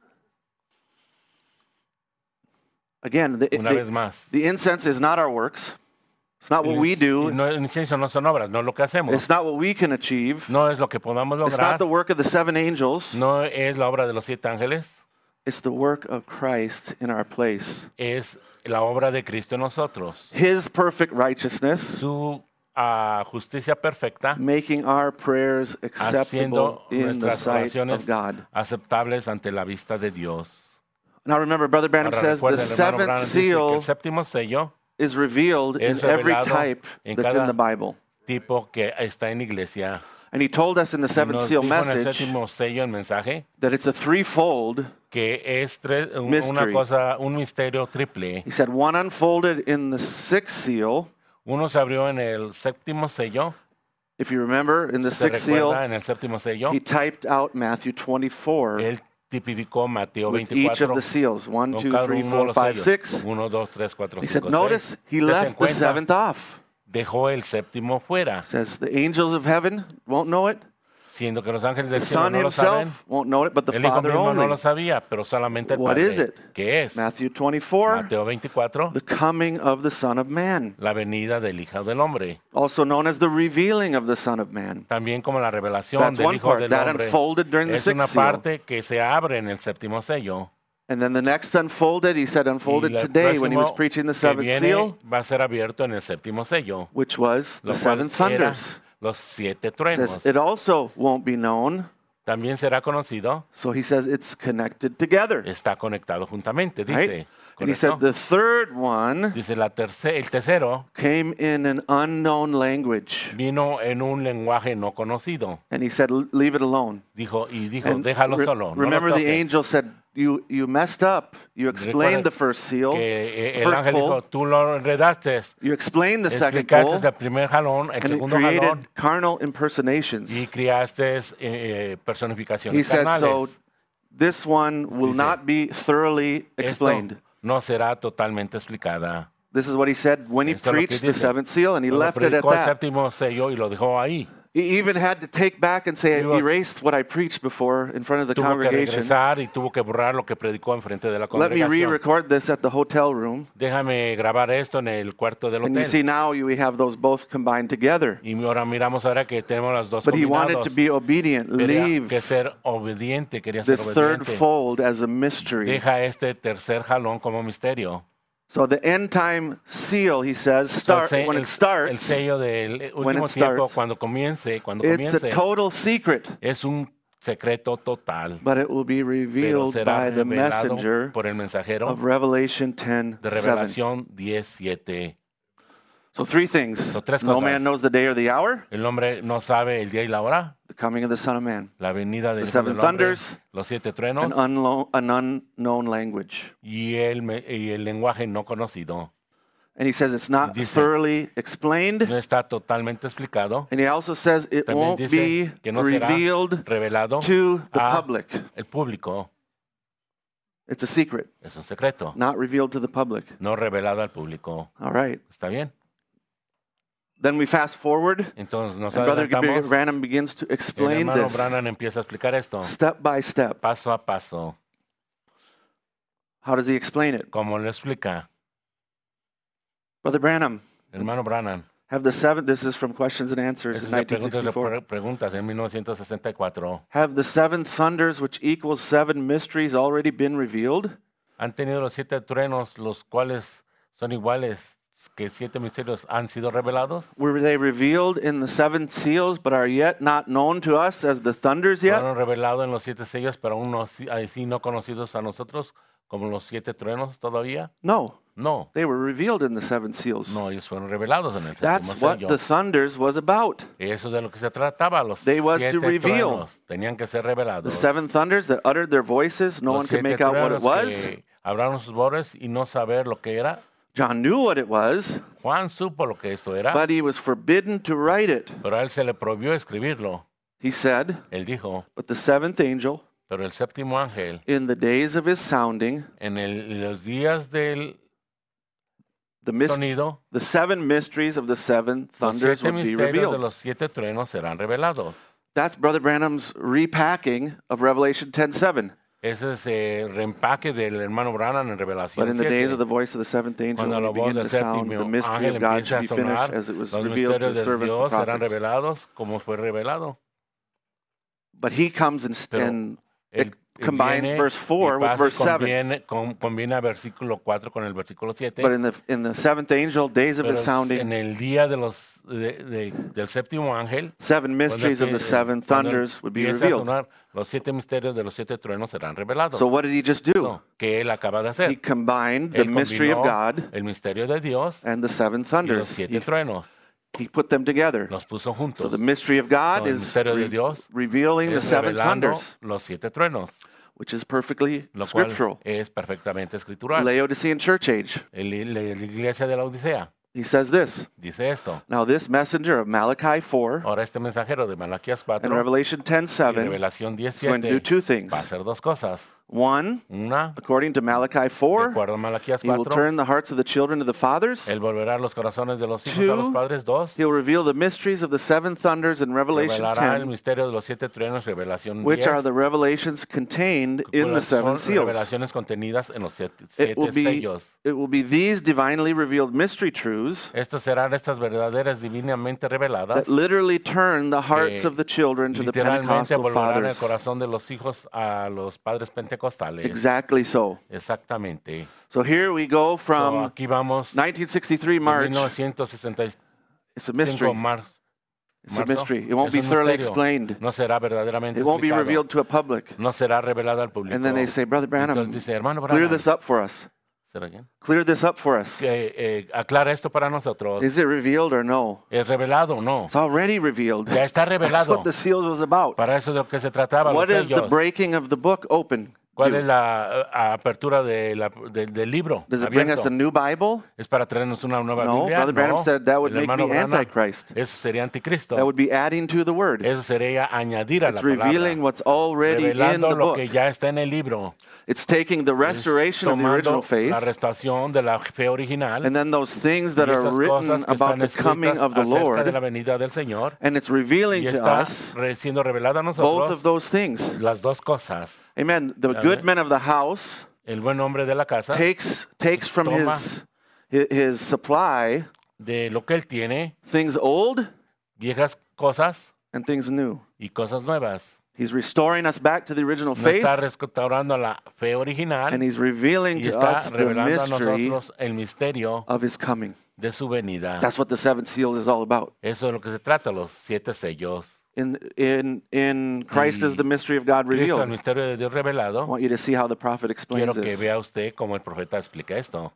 Speaker 1: Again,
Speaker 2: Una vez más.
Speaker 1: the incense is not our works. It's not what we
Speaker 2: Y
Speaker 1: do.
Speaker 2: no, el incienso no son obras, no es lo que hacemos.
Speaker 1: It's not what we can achieve.
Speaker 2: No es lo que podamos
Speaker 1: It's
Speaker 2: lograr.
Speaker 1: not the work of the seven angels.
Speaker 2: No es la obra de los 7 ángeles.
Speaker 1: It's the work of Christ in our place.
Speaker 2: Es la obra de Cristo en nosotros.
Speaker 1: His perfect righteousness,
Speaker 2: Su justicia perfecta,
Speaker 1: making our prayers acceptable
Speaker 2: haciendo
Speaker 1: in the
Speaker 2: nuestras
Speaker 1: sight
Speaker 2: oraciones
Speaker 1: of God.
Speaker 2: aceptables ante la vista de Dios.
Speaker 1: Now remember, Brother Branham
Speaker 2: Ahora
Speaker 1: says the
Speaker 2: recuerda, el hermano
Speaker 1: seventh
Speaker 2: Branham dice que
Speaker 1: seal
Speaker 2: el séptimo sello
Speaker 1: is revealed in
Speaker 2: es
Speaker 1: every
Speaker 2: revelado
Speaker 1: type
Speaker 2: en
Speaker 1: that's in
Speaker 2: cada
Speaker 1: the Bible.
Speaker 2: tipo que está en la iglesia.
Speaker 1: And he told us in the
Speaker 2: Y
Speaker 1: seventh
Speaker 2: nos
Speaker 1: seal
Speaker 2: dijo en el
Speaker 1: message
Speaker 2: séptimo sello, el mensaje,
Speaker 1: that it's a threefold.
Speaker 2: que es una
Speaker 1: Mystery.
Speaker 2: cosa, un misterio triple.
Speaker 1: He said one unfolded in the sixth seal.
Speaker 2: Uno se abrió en el séptimo sello.
Speaker 1: If you remember, in the
Speaker 2: ¿Se
Speaker 1: sixth
Speaker 2: recuerda?
Speaker 1: seal,
Speaker 2: En el séptimo sello,
Speaker 1: he typed out Matthew 24
Speaker 2: él tipificó Mateo
Speaker 1: with each of
Speaker 2: 24
Speaker 1: the seals. 1,
Speaker 2: con
Speaker 1: 2,
Speaker 2: cada
Speaker 1: 3,
Speaker 2: uno de
Speaker 1: 4,
Speaker 2: los
Speaker 1: 5,
Speaker 2: sellos.
Speaker 1: 6.
Speaker 2: 1, 2, 3, 4,
Speaker 1: He
Speaker 2: 5,
Speaker 1: said,
Speaker 2: 6.
Speaker 1: notice he
Speaker 2: Usted se
Speaker 1: left the
Speaker 2: encuentra,
Speaker 1: seventh off.
Speaker 2: dejó el séptimo fuera,
Speaker 1: Says the angels of heaven won't know it.
Speaker 2: siendo que los ángeles
Speaker 1: The
Speaker 2: del cielo
Speaker 1: Son
Speaker 2: no lo saben.
Speaker 1: himself won't know it, but the
Speaker 2: El Hijo
Speaker 1: Father
Speaker 2: mismo no
Speaker 1: only.
Speaker 2: lo sabía, pero solamente el
Speaker 1: What
Speaker 2: Padre.
Speaker 1: is it?
Speaker 2: ¿Qué es?
Speaker 1: Matthew 24,
Speaker 2: Mateo 24,
Speaker 1: the coming of the Son of Man,
Speaker 2: la venida del Hijo del Hombre.
Speaker 1: also known as the revealing of the Son of Man.
Speaker 2: También como la revelación
Speaker 1: That's
Speaker 2: del
Speaker 1: one
Speaker 2: Hijo
Speaker 1: part.
Speaker 2: del
Speaker 1: That
Speaker 2: Hombre.
Speaker 1: unfolded during the
Speaker 2: Es una
Speaker 1: sixth seal.
Speaker 2: parte que se abre en el séptimo sello.
Speaker 1: And then the next unfolded, he said,
Speaker 2: Y
Speaker 1: unfolded
Speaker 2: el
Speaker 1: today when he was
Speaker 2: próximo
Speaker 1: preaching the
Speaker 2: que
Speaker 1: seventh
Speaker 2: viene
Speaker 1: seal,
Speaker 2: va a ser abierto en el séptimo sello,
Speaker 1: which was
Speaker 2: lo
Speaker 1: the
Speaker 2: cual
Speaker 1: seven
Speaker 2: era
Speaker 1: thunders.
Speaker 2: los 7
Speaker 1: Says
Speaker 2: truenos.
Speaker 1: it also won't be known.
Speaker 2: También será conocido,
Speaker 1: So he says it's connected together.
Speaker 2: está conectado juntamente, dice.
Speaker 1: Right? And he said
Speaker 2: ¿Correcto?
Speaker 1: the third one
Speaker 2: Dice el tercero
Speaker 1: came in an unknown language.
Speaker 2: vino en un lenguaje no conocido.
Speaker 1: And he said, leave it alone.
Speaker 2: Dijo,
Speaker 1: And
Speaker 2: déjalo solo. No lo
Speaker 1: remember the
Speaker 2: toques.
Speaker 1: angel said, you messed up. You explained the first seal,
Speaker 2: Que
Speaker 1: the
Speaker 2: el
Speaker 1: first
Speaker 2: ángel dijo,
Speaker 1: pull.
Speaker 2: tú lo enredaste,
Speaker 1: You explained the second
Speaker 2: explicaste
Speaker 1: pull,
Speaker 2: el primer jalón, el
Speaker 1: and it
Speaker 2: segundo jalón,
Speaker 1: created carnal
Speaker 2: y
Speaker 1: impersonations.
Speaker 2: creaste personificaciones
Speaker 1: He said, so
Speaker 2: carnales.
Speaker 1: this one will
Speaker 2: Dice,
Speaker 1: not be thoroughly explained.
Speaker 2: Esto no será totalmente explicada.
Speaker 1: This is what he said when he
Speaker 2: Esto es lo que
Speaker 1: preached the
Speaker 2: dice.
Speaker 1: seventh seal, and he
Speaker 2: Cuando
Speaker 1: left it at
Speaker 2: predicó el
Speaker 1: that.
Speaker 2: séptimo sello y lo dejó ahí.
Speaker 1: He even had to take back and say, I
Speaker 2: Tuvo-
Speaker 1: erased what I preached before in front of the
Speaker 2: Tuvo que
Speaker 1: congregation.
Speaker 2: regresar y tuvo que borrar lo que predicó enfrente de la
Speaker 1: Let me
Speaker 2: congregación.
Speaker 1: re-record this at the hotel room.
Speaker 2: Déjame grabar esto en el cuarto del
Speaker 1: And you see
Speaker 2: hotel.
Speaker 1: now we have those both combined together.
Speaker 2: Y ahora miramos ahora que tenemos las dos
Speaker 1: But he wanted
Speaker 2: combinados.
Speaker 1: to be obedient,
Speaker 2: Quería
Speaker 1: leave
Speaker 2: que ser obediente, quería ser
Speaker 1: this third
Speaker 2: obediente.
Speaker 1: fold as a mystery.
Speaker 2: Deja este tercer jalón como misterio.
Speaker 1: So the end time seal, he says, when
Speaker 2: El
Speaker 1: it starts,
Speaker 2: sello del
Speaker 1: when
Speaker 2: último
Speaker 1: it
Speaker 2: tiempo,
Speaker 1: starts,
Speaker 2: cuando comience,
Speaker 1: it's a total secret,
Speaker 2: es un secreto total.
Speaker 1: but it will be
Speaker 2: Pero
Speaker 1: revealed
Speaker 2: será
Speaker 1: by the
Speaker 2: revelado
Speaker 1: messenger
Speaker 2: por el mensajero
Speaker 1: of Revelation 10:7.
Speaker 2: de Revelación 10:7.
Speaker 1: So three things.
Speaker 2: So tres
Speaker 1: No
Speaker 2: cosas.
Speaker 1: man knows the day or the hour,
Speaker 2: El hombre no sabe el día y la hora,
Speaker 1: the coming of the Son of Man,
Speaker 2: la venida del
Speaker 1: The
Speaker 2: Hijo
Speaker 1: seven
Speaker 2: del Hombre,
Speaker 1: thunders,
Speaker 2: los 7
Speaker 1: an
Speaker 2: truenos
Speaker 1: unknown language.
Speaker 2: y el lenguaje no conocido.
Speaker 1: And he says it's not
Speaker 2: Dice,
Speaker 1: thoroughly explained.
Speaker 2: No está totalmente explicado.
Speaker 1: And he also says it
Speaker 2: También
Speaker 1: won't
Speaker 2: dice
Speaker 1: be
Speaker 2: que no será
Speaker 1: revealed
Speaker 2: revelado
Speaker 1: to the
Speaker 2: a
Speaker 1: public.
Speaker 2: el público.
Speaker 1: It's a secret,
Speaker 2: Es un secreto,
Speaker 1: not revealed to the public.
Speaker 2: no revelado al público.
Speaker 1: All right.
Speaker 2: ¿Está bien?
Speaker 1: Then we fast forward,
Speaker 2: Entonces nos
Speaker 1: and Brother
Speaker 2: adelantamos.
Speaker 1: Branham begins to
Speaker 2: El
Speaker 1: explain
Speaker 2: hermano
Speaker 1: this
Speaker 2: Branham empieza a explicar esto
Speaker 1: step by step.
Speaker 2: paso a paso.
Speaker 1: How does he explain it?
Speaker 2: ¿Cómo lo explica?
Speaker 1: Brother Branham,
Speaker 2: Hermano Branham.
Speaker 1: have the seven, this is from Questions and Answers in
Speaker 2: Esas son preguntas,
Speaker 1: 1964.
Speaker 2: preguntas en 1964.
Speaker 1: Have the seven thunders, which equals seven mysteries, already been revealed?
Speaker 2: Han tenido los 7 truenos, los cuales son iguales que 7 misterios, han sido revelados.
Speaker 1: Were they revealed in the seven seals, but are yet not known to us as the thunders yet?
Speaker 2: Fueron revelados en los 7 sellos, pero aún no, así no conocidos a nosotros como los 7 truenos todavía.
Speaker 1: No,
Speaker 2: No,
Speaker 1: they were revealed in the seven seals.
Speaker 2: no, ellos fueron revelados en el séptimo
Speaker 1: That's what
Speaker 2: sello.
Speaker 1: the thunders was about.
Speaker 2: Eso es de lo que se trataba. Los
Speaker 1: They was to
Speaker 2: 7
Speaker 1: reveal.
Speaker 2: truenos tenían que ser revelados.
Speaker 1: The seven thunders that uttered their voices, no one
Speaker 2: Los
Speaker 1: could
Speaker 2: 7
Speaker 1: make out what it
Speaker 2: truenos
Speaker 1: was.
Speaker 2: que hablaron sus voces y no saber lo que era.
Speaker 1: John knew what it was,
Speaker 2: Juan supo lo que esto era,
Speaker 1: but he was forbidden to write it.
Speaker 2: pero a él se le prohibió escribirlo.
Speaker 1: He said,
Speaker 2: Él dijo,
Speaker 1: but the seventh angel,
Speaker 2: pero el séptimo ángel,
Speaker 1: in the days of his sounding,
Speaker 2: en los días del
Speaker 1: the,
Speaker 2: sonido,
Speaker 1: the seven mysteries of the seven
Speaker 2: los
Speaker 1: thunders
Speaker 2: 7
Speaker 1: would be
Speaker 2: misterios de
Speaker 1: revealed.
Speaker 2: los 7 truenos serán revelados.
Speaker 1: That's Brother Branham's repacking of Revelation 10:7.
Speaker 2: Ese es el reempaque del hermano Branham en Revelación
Speaker 1: But in the days of
Speaker 2: 7.
Speaker 1: the voice of the seventh angel,
Speaker 2: Cuando
Speaker 1: when
Speaker 2: la
Speaker 1: it
Speaker 2: voz
Speaker 1: began
Speaker 2: del
Speaker 1: to sound,
Speaker 2: séptimo
Speaker 1: the mystery
Speaker 2: ángel
Speaker 1: of God
Speaker 2: empieza
Speaker 1: should
Speaker 2: a
Speaker 1: be finished
Speaker 2: sonar,
Speaker 1: as it was
Speaker 2: los
Speaker 1: revealed to
Speaker 2: misterios
Speaker 1: his
Speaker 2: de
Speaker 1: servants, the
Speaker 2: Dios serán
Speaker 1: prophets.
Speaker 2: revelados como fue revelado.
Speaker 1: But he comes and,
Speaker 2: Pero
Speaker 1: and
Speaker 2: Él
Speaker 1: combines
Speaker 2: viene
Speaker 1: verse 4
Speaker 2: y
Speaker 1: with
Speaker 2: pasa y
Speaker 1: verse 7.
Speaker 2: combina versículo 4 con el versículo 7.
Speaker 1: But in the seventh angel, days of
Speaker 2: Pero
Speaker 1: his sounding,
Speaker 2: en el día de del séptimo ángel,
Speaker 1: seven
Speaker 2: cuando
Speaker 1: mysteries of the seven
Speaker 2: cuando
Speaker 1: thunders would be
Speaker 2: empieza a
Speaker 1: revealed.
Speaker 2: sonar, los 7 misterios de los 7 truenos serán revelados.
Speaker 1: So what did he just do?
Speaker 2: So, ¿qué él acaba de
Speaker 1: He
Speaker 2: hacer?
Speaker 1: combined the
Speaker 2: Él
Speaker 1: mystery of
Speaker 2: combinó
Speaker 1: God
Speaker 2: el misterio de Dios
Speaker 1: and the seven
Speaker 2: y los
Speaker 1: thunders.
Speaker 2: 7 truenos.
Speaker 1: He put them together.
Speaker 2: Los puso juntos.
Speaker 1: So the mystery of God
Speaker 2: So, el
Speaker 1: is
Speaker 2: misterio de Dios
Speaker 1: revealing the
Speaker 2: es
Speaker 1: seven
Speaker 2: revelando
Speaker 1: thunders,
Speaker 2: los 7 truenos,
Speaker 1: which is perfectly
Speaker 2: lo cual
Speaker 1: scriptural.
Speaker 2: es perfectamente escritural.
Speaker 1: Laodicean church age.
Speaker 2: La iglesia de la Odisea
Speaker 1: He says this.
Speaker 2: dice esto.
Speaker 1: Now this messenger of Malachi 4
Speaker 2: Ahora este mensajero de Malaquías
Speaker 1: and
Speaker 2: 4
Speaker 1: Revelation
Speaker 2: y
Speaker 1: 10:7
Speaker 2: Revelación
Speaker 1: is going to do
Speaker 2: 17
Speaker 1: two things.
Speaker 2: va a hacer 2 cosas.
Speaker 1: One,
Speaker 2: Una,
Speaker 1: according to Malachi
Speaker 2: de
Speaker 1: 4,
Speaker 2: acuerdo a Malaquías
Speaker 1: he will
Speaker 2: 4,
Speaker 1: turn the hearts of the children to the fathers.
Speaker 2: él volverá los corazones de los hijos a los
Speaker 1: Two,
Speaker 2: padres. 2,
Speaker 1: He'll reveal the mysteries of the seven thunders in Revelation
Speaker 2: revelará el
Speaker 1: 10,
Speaker 2: misterio de los 7 truenos, Revelación
Speaker 1: which
Speaker 2: 10,
Speaker 1: are the revelations contained in the
Speaker 2: cuales
Speaker 1: seven
Speaker 2: son
Speaker 1: seals.
Speaker 2: revelaciones contenidas en los 7
Speaker 1: It will be,
Speaker 2: sellos.
Speaker 1: it will be these divinely revealed mystery truths
Speaker 2: Estos serán estas verdaderas divinamente reveladas
Speaker 1: that literally turn the hearts
Speaker 2: que
Speaker 1: of the children to the
Speaker 2: literalmente
Speaker 1: Pentecostal
Speaker 2: volverán el
Speaker 1: fathers.
Speaker 2: corazón de los hijos a los padres pentecostales.
Speaker 1: Exactly so.
Speaker 2: Exactamente.
Speaker 1: So here we go
Speaker 2: So,
Speaker 1: from
Speaker 2: aquí vamos
Speaker 1: 1963
Speaker 2: en
Speaker 1: March.
Speaker 2: 1965
Speaker 1: It's a mystery. It's a
Speaker 2: marzo.
Speaker 1: mystery. It won't
Speaker 2: Es
Speaker 1: be
Speaker 2: un
Speaker 1: thoroughly
Speaker 2: misterio.
Speaker 1: explained.
Speaker 2: No será verdaderamente
Speaker 1: It won't be
Speaker 2: explicado.
Speaker 1: revealed to a public.
Speaker 2: No será revelado al público.
Speaker 1: And then they say, Brother Branham,
Speaker 2: Entonces dice, hermano
Speaker 1: clear
Speaker 2: Branham,
Speaker 1: this up for us.
Speaker 2: ¿será quién?
Speaker 1: Clear this up for us.
Speaker 2: Aclara esto para nosotros.
Speaker 1: Is it revealed or no?
Speaker 2: ¿Es revelado o no?
Speaker 1: It's already revealed.
Speaker 2: Ya está
Speaker 1: That's
Speaker 2: revelado.
Speaker 1: what the seals was about.
Speaker 2: Para eso es de lo que se trataba.
Speaker 1: What
Speaker 2: Los
Speaker 1: is the
Speaker 2: sellos.
Speaker 1: breaking of the book open?
Speaker 2: ¿Cuál
Speaker 1: do?
Speaker 2: es la apertura del libro?
Speaker 1: Does it bring us
Speaker 2: abierto?
Speaker 1: a new Bible?
Speaker 2: ¿Es para traernos una nueva
Speaker 1: No,
Speaker 2: Biblia?
Speaker 1: Brother Branham said that would
Speaker 2: El
Speaker 1: make
Speaker 2: hermano
Speaker 1: me
Speaker 2: Branham,
Speaker 1: Antichrist.
Speaker 2: eso sería anticristo.
Speaker 1: That would be adding to the word.
Speaker 2: Eso sería añadir a
Speaker 1: It's
Speaker 2: la
Speaker 1: revealing
Speaker 2: palabra.
Speaker 1: what's already in
Speaker 2: Revelando
Speaker 1: the
Speaker 2: lo
Speaker 1: book.
Speaker 2: que ya está en el libro.
Speaker 1: It's taking the
Speaker 2: Es
Speaker 1: restoration of the original
Speaker 2: tomando
Speaker 1: faith
Speaker 2: la restauración de la fe original
Speaker 1: and then those things
Speaker 2: y
Speaker 1: that are
Speaker 2: esas
Speaker 1: written
Speaker 2: cosas que
Speaker 1: about
Speaker 2: están
Speaker 1: the coming
Speaker 2: escritas
Speaker 1: of the
Speaker 2: acerca de la
Speaker 1: Lord,
Speaker 2: venida del Señor
Speaker 1: and it's revealing
Speaker 2: y
Speaker 1: to
Speaker 2: está
Speaker 1: us
Speaker 2: siendo revelada a
Speaker 1: both
Speaker 2: nosotros
Speaker 1: of those things.
Speaker 2: las dos cosas.
Speaker 1: Amen. The
Speaker 2: Amén.
Speaker 1: good man of the house
Speaker 2: El buen hombre de la casa
Speaker 1: takes from
Speaker 2: Toma.
Speaker 1: his supply
Speaker 2: de lo que él tiene,
Speaker 1: things old
Speaker 2: viejas cosas
Speaker 1: and things new.
Speaker 2: y cosas nuevas.
Speaker 1: He's restoring us back to the original
Speaker 2: No
Speaker 1: faith,
Speaker 2: está restaurando la fe original
Speaker 1: and he's revealing
Speaker 2: y
Speaker 1: to
Speaker 2: está
Speaker 1: us the
Speaker 2: revelando a
Speaker 1: mystery
Speaker 2: nosotros el misterio
Speaker 1: of his coming.
Speaker 2: de su venida.
Speaker 1: That's what the seventh seal is all about.
Speaker 2: Eso es lo que se trata, los 7 sellos.
Speaker 1: In Christ is the mystery of God
Speaker 2: Cristo, el
Speaker 1: revealed.
Speaker 2: misterio de Dios
Speaker 1: I
Speaker 2: revelado.
Speaker 1: want you to see how the prophet explains
Speaker 2: Quiero que
Speaker 1: this.
Speaker 2: vea usted cómo el profeta explica esto.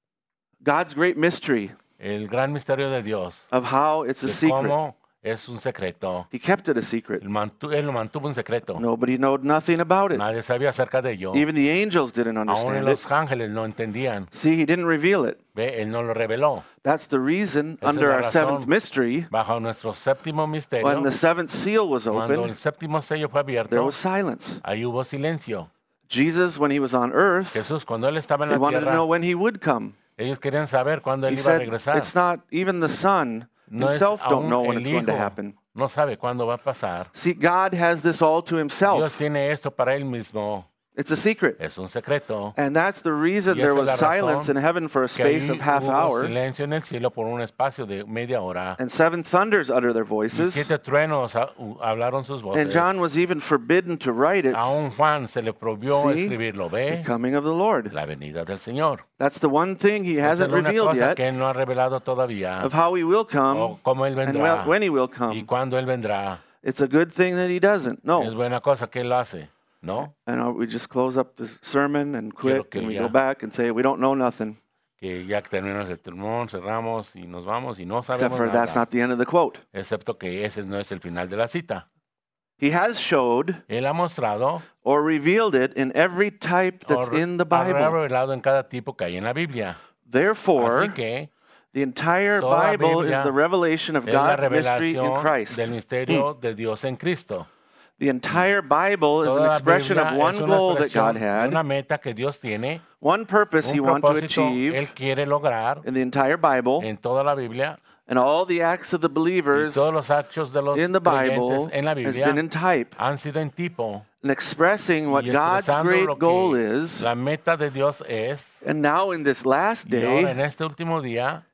Speaker 1: God's great mystery
Speaker 2: El gran misterio de Dios,
Speaker 1: of how it's a
Speaker 2: de
Speaker 1: secret.
Speaker 2: cómo es un secreto.
Speaker 1: He kept it a secret.
Speaker 2: Él lo mantuvo un secreto.
Speaker 1: Nobody knew nothing about it.
Speaker 2: Nadie sabía acerca de ello.
Speaker 1: Even the angels didn't
Speaker 2: Aún
Speaker 1: understand it.
Speaker 2: los ángeles no entendían.
Speaker 1: See, he didn't reveal it.
Speaker 2: Ve, él no lo reveló.
Speaker 1: That's the reason
Speaker 2: Esa es
Speaker 1: under
Speaker 2: la
Speaker 1: our seventh
Speaker 2: razón.
Speaker 1: mystery,
Speaker 2: Bajo nuestro séptimo misterio,
Speaker 1: when the seventh seal was
Speaker 2: cuando el
Speaker 1: opened,
Speaker 2: séptimo sello fue
Speaker 1: there
Speaker 2: abierto,
Speaker 1: was silence.
Speaker 2: ahí hubo silencio.
Speaker 1: Jesus, when he was on earth,
Speaker 2: Jesús, cuando él estaba en
Speaker 1: they
Speaker 2: la
Speaker 1: wanted to know
Speaker 2: tierra,
Speaker 1: when he would come.
Speaker 2: ellos querían saber cuándo él
Speaker 1: He
Speaker 2: iba a
Speaker 1: said,
Speaker 2: regresar.
Speaker 1: it's not even the Son
Speaker 2: No es
Speaker 1: himself don't
Speaker 2: aún
Speaker 1: know when
Speaker 2: el
Speaker 1: it's going to
Speaker 2: Hijo.
Speaker 1: happen.
Speaker 2: No sabe cuándo va a pasar.
Speaker 1: See, God has this all to
Speaker 2: Dios
Speaker 1: himself.
Speaker 2: tiene esto para él mismo.
Speaker 1: It's a secret.
Speaker 2: Es un secreto.
Speaker 1: And that's the reason
Speaker 2: Y
Speaker 1: there
Speaker 2: esa es
Speaker 1: was
Speaker 2: la
Speaker 1: silence in
Speaker 2: razón
Speaker 1: heaven for a
Speaker 2: Que ahí
Speaker 1: space of half
Speaker 2: hubo
Speaker 1: hour.
Speaker 2: silencio en el cielo por un espacio de media hora.
Speaker 1: And seven thunders utter their
Speaker 2: Y
Speaker 1: voices.
Speaker 2: 7 truenos hablaron sus
Speaker 1: And
Speaker 2: voces.
Speaker 1: John was even forbidden to write it.
Speaker 2: Aún Juan se le prohibió
Speaker 1: See?
Speaker 2: escribirlo.
Speaker 1: The
Speaker 2: ¿Ve?
Speaker 1: coming of the Lord.
Speaker 2: La venida del Señor.
Speaker 1: That's the one thing he
Speaker 2: Esa es
Speaker 1: hasn't
Speaker 2: la única
Speaker 1: revealed
Speaker 2: cosa
Speaker 1: yet
Speaker 2: que él no ha revelado todavía.
Speaker 1: of how he will come
Speaker 2: O cómo él
Speaker 1: and
Speaker 2: vendrá.
Speaker 1: when he will
Speaker 2: Y
Speaker 1: come.
Speaker 2: cuándo él vendrá.
Speaker 1: It's a good thing that he doesn't.
Speaker 2: Es
Speaker 1: No.
Speaker 2: buena cosa que él hace. ¿No?
Speaker 1: And we just close up the sermon and
Speaker 2: Quiero
Speaker 1: quit
Speaker 2: que
Speaker 1: and we
Speaker 2: ya-
Speaker 1: go back and say we don't know nothing.
Speaker 2: Que ya que terminamos el sermón, cerramos y nos vamos y no
Speaker 1: Except
Speaker 2: sabemos
Speaker 1: for that's
Speaker 2: nada.
Speaker 1: not the end of the quote.
Speaker 2: Excepto que ese no es el final de la cita.
Speaker 1: He has showed
Speaker 2: Él ha mostrado
Speaker 1: or revealed it in every type that's
Speaker 2: o
Speaker 1: in the
Speaker 2: ha
Speaker 1: Bible.
Speaker 2: revelado en cada tipo que hay en la Biblia.
Speaker 1: Therefore,
Speaker 2: Así que
Speaker 1: the entire
Speaker 2: toda la
Speaker 1: Bible is
Speaker 2: Biblia
Speaker 1: the revelation of
Speaker 2: es la
Speaker 1: God's mystery in
Speaker 2: revelación
Speaker 1: Christ.
Speaker 2: del misterio de Dios en Cristo.
Speaker 1: The entire Bible is an
Speaker 2: Toda la
Speaker 1: expression of
Speaker 2: Biblia
Speaker 1: one
Speaker 2: es una
Speaker 1: goal that God
Speaker 2: expresión de una
Speaker 1: had,
Speaker 2: meta que Dios tiene,
Speaker 1: one purpose He
Speaker 2: un
Speaker 1: wanted to
Speaker 2: propósito
Speaker 1: achieve
Speaker 2: Él quiere lograr
Speaker 1: in the entire Bible,
Speaker 2: en toda la Biblia.
Speaker 1: and all the acts of the
Speaker 2: Y
Speaker 1: believers
Speaker 2: todos los actos de los
Speaker 1: in the Bible
Speaker 2: creyentes en la
Speaker 1: has
Speaker 2: Biblia
Speaker 1: been in type,
Speaker 2: han sido en tipo.
Speaker 1: and expressing what
Speaker 2: Y
Speaker 1: God's
Speaker 2: expresando
Speaker 1: great
Speaker 2: lo
Speaker 1: goal
Speaker 2: que
Speaker 1: is.
Speaker 2: la meta de Dios es.
Speaker 1: And now in this last
Speaker 2: Y ahora en
Speaker 1: day,
Speaker 2: este último día,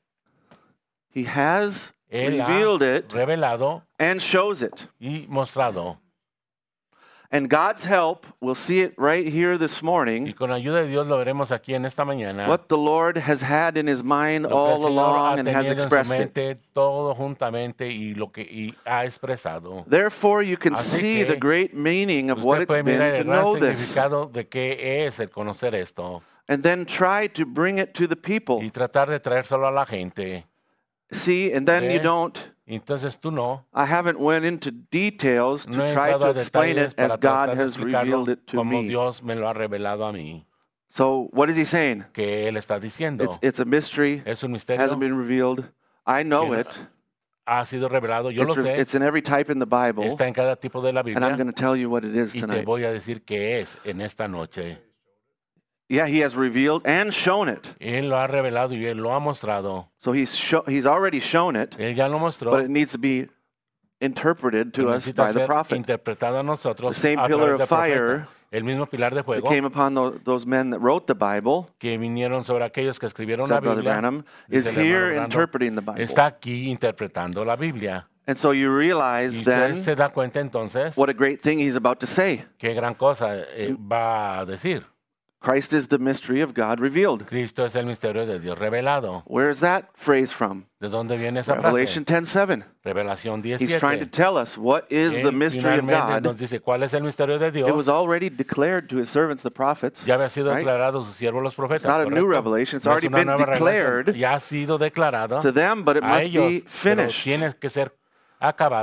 Speaker 1: He has
Speaker 2: Él ha
Speaker 1: revealed it
Speaker 2: revelado
Speaker 1: and shows it.
Speaker 2: y mostrado.
Speaker 1: And God's help, we'll see it right here this
Speaker 2: Y
Speaker 1: morning,
Speaker 2: con ayuda de Dios lo veremos aquí en esta mañana.
Speaker 1: what the Lord has had in His mind
Speaker 2: Lo que el
Speaker 1: all
Speaker 2: Señor
Speaker 1: along
Speaker 2: ha
Speaker 1: and has
Speaker 2: tenido en su
Speaker 1: expressed it.
Speaker 2: mente todo juntamente y lo que ha expresado.
Speaker 1: Therefore, you can
Speaker 2: Así
Speaker 1: see
Speaker 2: que
Speaker 1: the great meaning of what
Speaker 2: Usted
Speaker 1: it's
Speaker 2: puede mirar
Speaker 1: been to
Speaker 2: el gran
Speaker 1: know this,
Speaker 2: significado de qué es el conocer esto
Speaker 1: and then try to bring it to the people.
Speaker 2: y tratar de traérselo a la gente.
Speaker 1: See, and then you
Speaker 2: ¿Ves?
Speaker 1: don't.
Speaker 2: Entonces tú no.
Speaker 1: I haven't went into details
Speaker 2: No
Speaker 1: to
Speaker 2: he
Speaker 1: try
Speaker 2: entrado
Speaker 1: to
Speaker 2: a
Speaker 1: explain
Speaker 2: detalles
Speaker 1: it as
Speaker 2: para
Speaker 1: God
Speaker 2: tratar de
Speaker 1: has
Speaker 2: explicarlo
Speaker 1: revealed it to
Speaker 2: como
Speaker 1: me.
Speaker 2: Dios me lo ha revelado a mí.
Speaker 1: So, what is He saying?
Speaker 2: Que Él está diciendo.
Speaker 1: It's a mystery,
Speaker 2: Es un misterio.
Speaker 1: hasn't been revealed. I know
Speaker 2: que
Speaker 1: it.
Speaker 2: Ha sido revelado. Yo lo sé.
Speaker 1: It's in every type in the Bible,
Speaker 2: Está en cada tipo de la
Speaker 1: and I'm
Speaker 2: Biblia.
Speaker 1: going to tell you what it is
Speaker 2: Y te
Speaker 1: tonight.
Speaker 2: voy a decir qué es en esta noche.
Speaker 1: Yeah, He has revealed and shown it.
Speaker 2: Él lo ha revelado y Él lo ha mostrado.
Speaker 1: So He's already shown it,
Speaker 2: Él ya lo mostró.
Speaker 1: but it needs to be interpreted to
Speaker 2: pero
Speaker 1: us
Speaker 2: necesita
Speaker 1: by the
Speaker 2: ser
Speaker 1: prophet.
Speaker 2: interpretado a nosotros
Speaker 1: The same
Speaker 2: a
Speaker 1: pillar
Speaker 2: través
Speaker 1: of
Speaker 2: del profeta.
Speaker 1: fire
Speaker 2: El mismo pilar de
Speaker 1: That
Speaker 2: fuego
Speaker 1: came upon those men that wrote the Bible,
Speaker 2: que vinieron sobre aquellos que escribieron la
Speaker 1: said Brother
Speaker 2: Biblia.
Speaker 1: Branham,
Speaker 2: dice
Speaker 1: is
Speaker 2: el hermano
Speaker 1: here
Speaker 2: Branham,
Speaker 1: interpreting the Bible.
Speaker 2: está aquí interpretando la Biblia.
Speaker 1: And so you
Speaker 2: Y
Speaker 1: realize
Speaker 2: usted
Speaker 1: then
Speaker 2: se da cuenta entonces
Speaker 1: what a great thing he's about to say.
Speaker 2: qué gran cosa va a decir.
Speaker 1: Christ is the mystery of God revealed.
Speaker 2: Cristo es el misterio de Dios revelado.
Speaker 1: Where is that phrase from?
Speaker 2: ¿De dónde viene esa
Speaker 1: Revelation
Speaker 2: frase?
Speaker 1: 10:7.
Speaker 2: Revelación
Speaker 1: He's trying to
Speaker 2: 17.
Speaker 1: tell us what is the
Speaker 2: Él
Speaker 1: mystery of
Speaker 2: finalmente nos
Speaker 1: God.
Speaker 2: dice cuál es el misterio de
Speaker 1: It
Speaker 2: Dios.
Speaker 1: was already declared to his servants, the prophets.
Speaker 2: Ya había sido
Speaker 1: right?
Speaker 2: declarado a sus siervos los profetas.
Speaker 1: It's not a new
Speaker 2: ¿correcto?
Speaker 1: revelation. It's
Speaker 2: No es
Speaker 1: already
Speaker 2: una
Speaker 1: been
Speaker 2: nueva revelación.
Speaker 1: declared
Speaker 2: Ya ha sido declarado
Speaker 1: to them, but it
Speaker 2: a
Speaker 1: must
Speaker 2: ellos,
Speaker 1: be
Speaker 2: pero
Speaker 1: finished.
Speaker 2: tiene que ser acabada.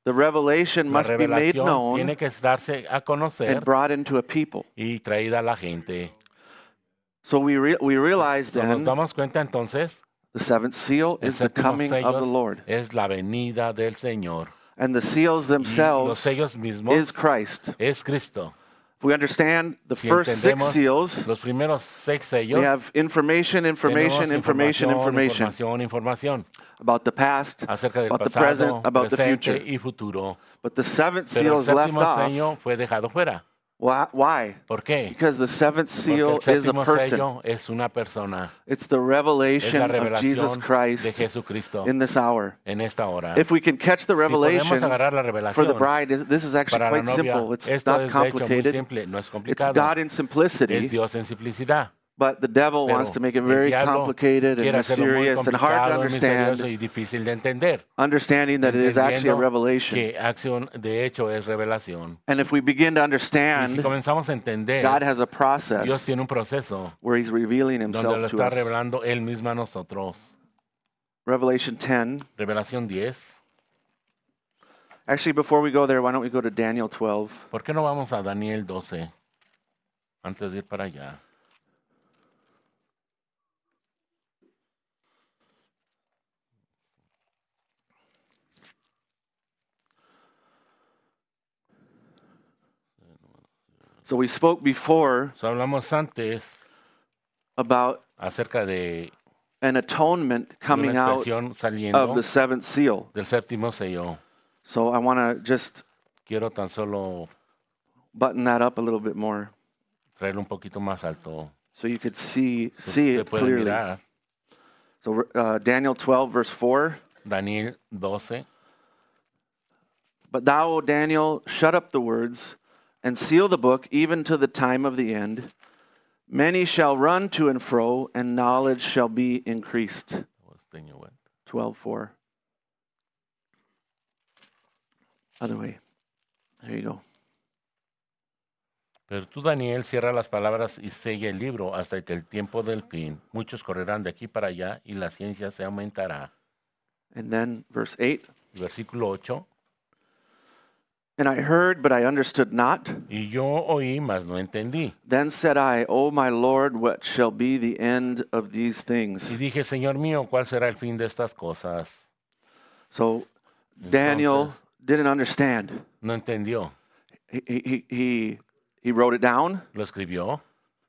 Speaker 1: The revelation
Speaker 2: La
Speaker 1: must be made
Speaker 2: revelación
Speaker 1: known
Speaker 2: tiene que darse a conocer
Speaker 1: and brought into a people.
Speaker 2: y traída a la gente.
Speaker 1: So we realize
Speaker 2: Nos
Speaker 1: then
Speaker 2: damos cuenta entonces,
Speaker 1: the seventh seal
Speaker 2: el
Speaker 1: is the
Speaker 2: séptimo
Speaker 1: coming of the
Speaker 2: sello
Speaker 1: Lord.
Speaker 2: es la venida del Señor.
Speaker 1: And the seals
Speaker 2: Y los
Speaker 1: themselves
Speaker 2: sellos mismos
Speaker 1: is Christ.
Speaker 2: es Cristo.
Speaker 1: If we understand the
Speaker 2: Si
Speaker 1: first 6
Speaker 2: entendemos
Speaker 1: seals,
Speaker 2: los primeros 6 sellos,
Speaker 1: we have information,
Speaker 2: tenemos
Speaker 1: information
Speaker 2: información
Speaker 1: about the past,
Speaker 2: acerca del
Speaker 1: about the present,
Speaker 2: pasado,
Speaker 1: about the
Speaker 2: presente
Speaker 1: future.
Speaker 2: y futuro.
Speaker 1: But the seventh
Speaker 2: Pero
Speaker 1: seal
Speaker 2: el
Speaker 1: is left
Speaker 2: séptimo
Speaker 1: off.
Speaker 2: sello fue dejado fuera.
Speaker 1: Why?
Speaker 2: ¿Por qué?
Speaker 1: Because the seventh
Speaker 2: Porque
Speaker 1: seal
Speaker 2: el
Speaker 1: is a
Speaker 2: séptimo
Speaker 1: person.
Speaker 2: sello es una persona.
Speaker 1: It's the
Speaker 2: Es la
Speaker 1: revelation of Jesus
Speaker 2: revelación de
Speaker 1: Christ
Speaker 2: Jesucristo
Speaker 1: in this hour.
Speaker 2: en esta hora.
Speaker 1: If we can catch the
Speaker 2: Si podemos
Speaker 1: revelation
Speaker 2: agarrar la
Speaker 1: for the
Speaker 2: revelación
Speaker 1: bride, this is actually
Speaker 2: para la
Speaker 1: quite
Speaker 2: novia,
Speaker 1: simple. It's
Speaker 2: esto
Speaker 1: not
Speaker 2: es de hecho muy
Speaker 1: complicated.
Speaker 2: simple, no es
Speaker 1: It's
Speaker 2: complicado.
Speaker 1: God in
Speaker 2: Es
Speaker 1: simplicity,
Speaker 2: Dios en simplicidad.
Speaker 1: but the devil
Speaker 2: Pero
Speaker 1: wants to make it
Speaker 2: el
Speaker 1: very
Speaker 2: diablo
Speaker 1: complicated and
Speaker 2: quiere hacerlo muy
Speaker 1: mysterious and hard to
Speaker 2: complicado, misterioso
Speaker 1: understand,
Speaker 2: y difícil de entender.
Speaker 1: understanding that it is actually a
Speaker 2: Entendiendo
Speaker 1: revelation.
Speaker 2: que acción de hecho es revelación.
Speaker 1: And if we begin to
Speaker 2: Y si
Speaker 1: understand,
Speaker 2: comenzamos a entender,
Speaker 1: God has a
Speaker 2: Dios
Speaker 1: process
Speaker 2: tiene un proceso
Speaker 1: where He's revealing
Speaker 2: donde lo
Speaker 1: Himself to
Speaker 2: está
Speaker 1: us.
Speaker 2: revelando Él mismo a nosotros.
Speaker 1: Revelation 10.
Speaker 2: Revelación 10.
Speaker 1: Actually, before we go there, why don't we go to Daniel 12?
Speaker 2: ¿Por qué no vamos a Daniel 12 antes de ir para allá?
Speaker 1: So we spoke before
Speaker 2: So, hablamos antes
Speaker 1: about
Speaker 2: acerca de
Speaker 1: an atonement coming
Speaker 2: una
Speaker 1: out
Speaker 2: expresión
Speaker 1: of
Speaker 2: saliendo
Speaker 1: the seventh seal.
Speaker 2: del séptimo sello.
Speaker 1: So I want to just
Speaker 2: Quiero tan solo
Speaker 1: button that up a little bit more
Speaker 2: traerlo un poquito más alto.
Speaker 1: so you could see
Speaker 2: Se
Speaker 1: it
Speaker 2: puede
Speaker 1: clearly.
Speaker 2: mirar.
Speaker 1: So Daniel 12, verse 4.
Speaker 2: Daniel 12.
Speaker 1: But thou, O Daniel, shut up the words and seal the book even to the time of the end. Many shall run to and fro, and knowledge shall be increased. 12:4. Other way. There you go.
Speaker 2: Pero tú, Daniel, cierra las palabras y sella el libro hasta que el tiempo del fin. Muchos correrán de aquí para allá y la ciencia se aumentará.
Speaker 1: And then verse 8.
Speaker 2: Versículo 8.
Speaker 1: And I heard, but I understood not.
Speaker 2: Y yo oí, mas no entendí.
Speaker 1: Then said I, O my Lord, what shall be the end of these
Speaker 2: Y
Speaker 1: things?
Speaker 2: dije, Señor mío, ¿cuál será el fin de estas cosas?
Speaker 1: So Daniel didn't understand.
Speaker 2: No entendió.
Speaker 1: He wrote it down.
Speaker 2: Lo escribió,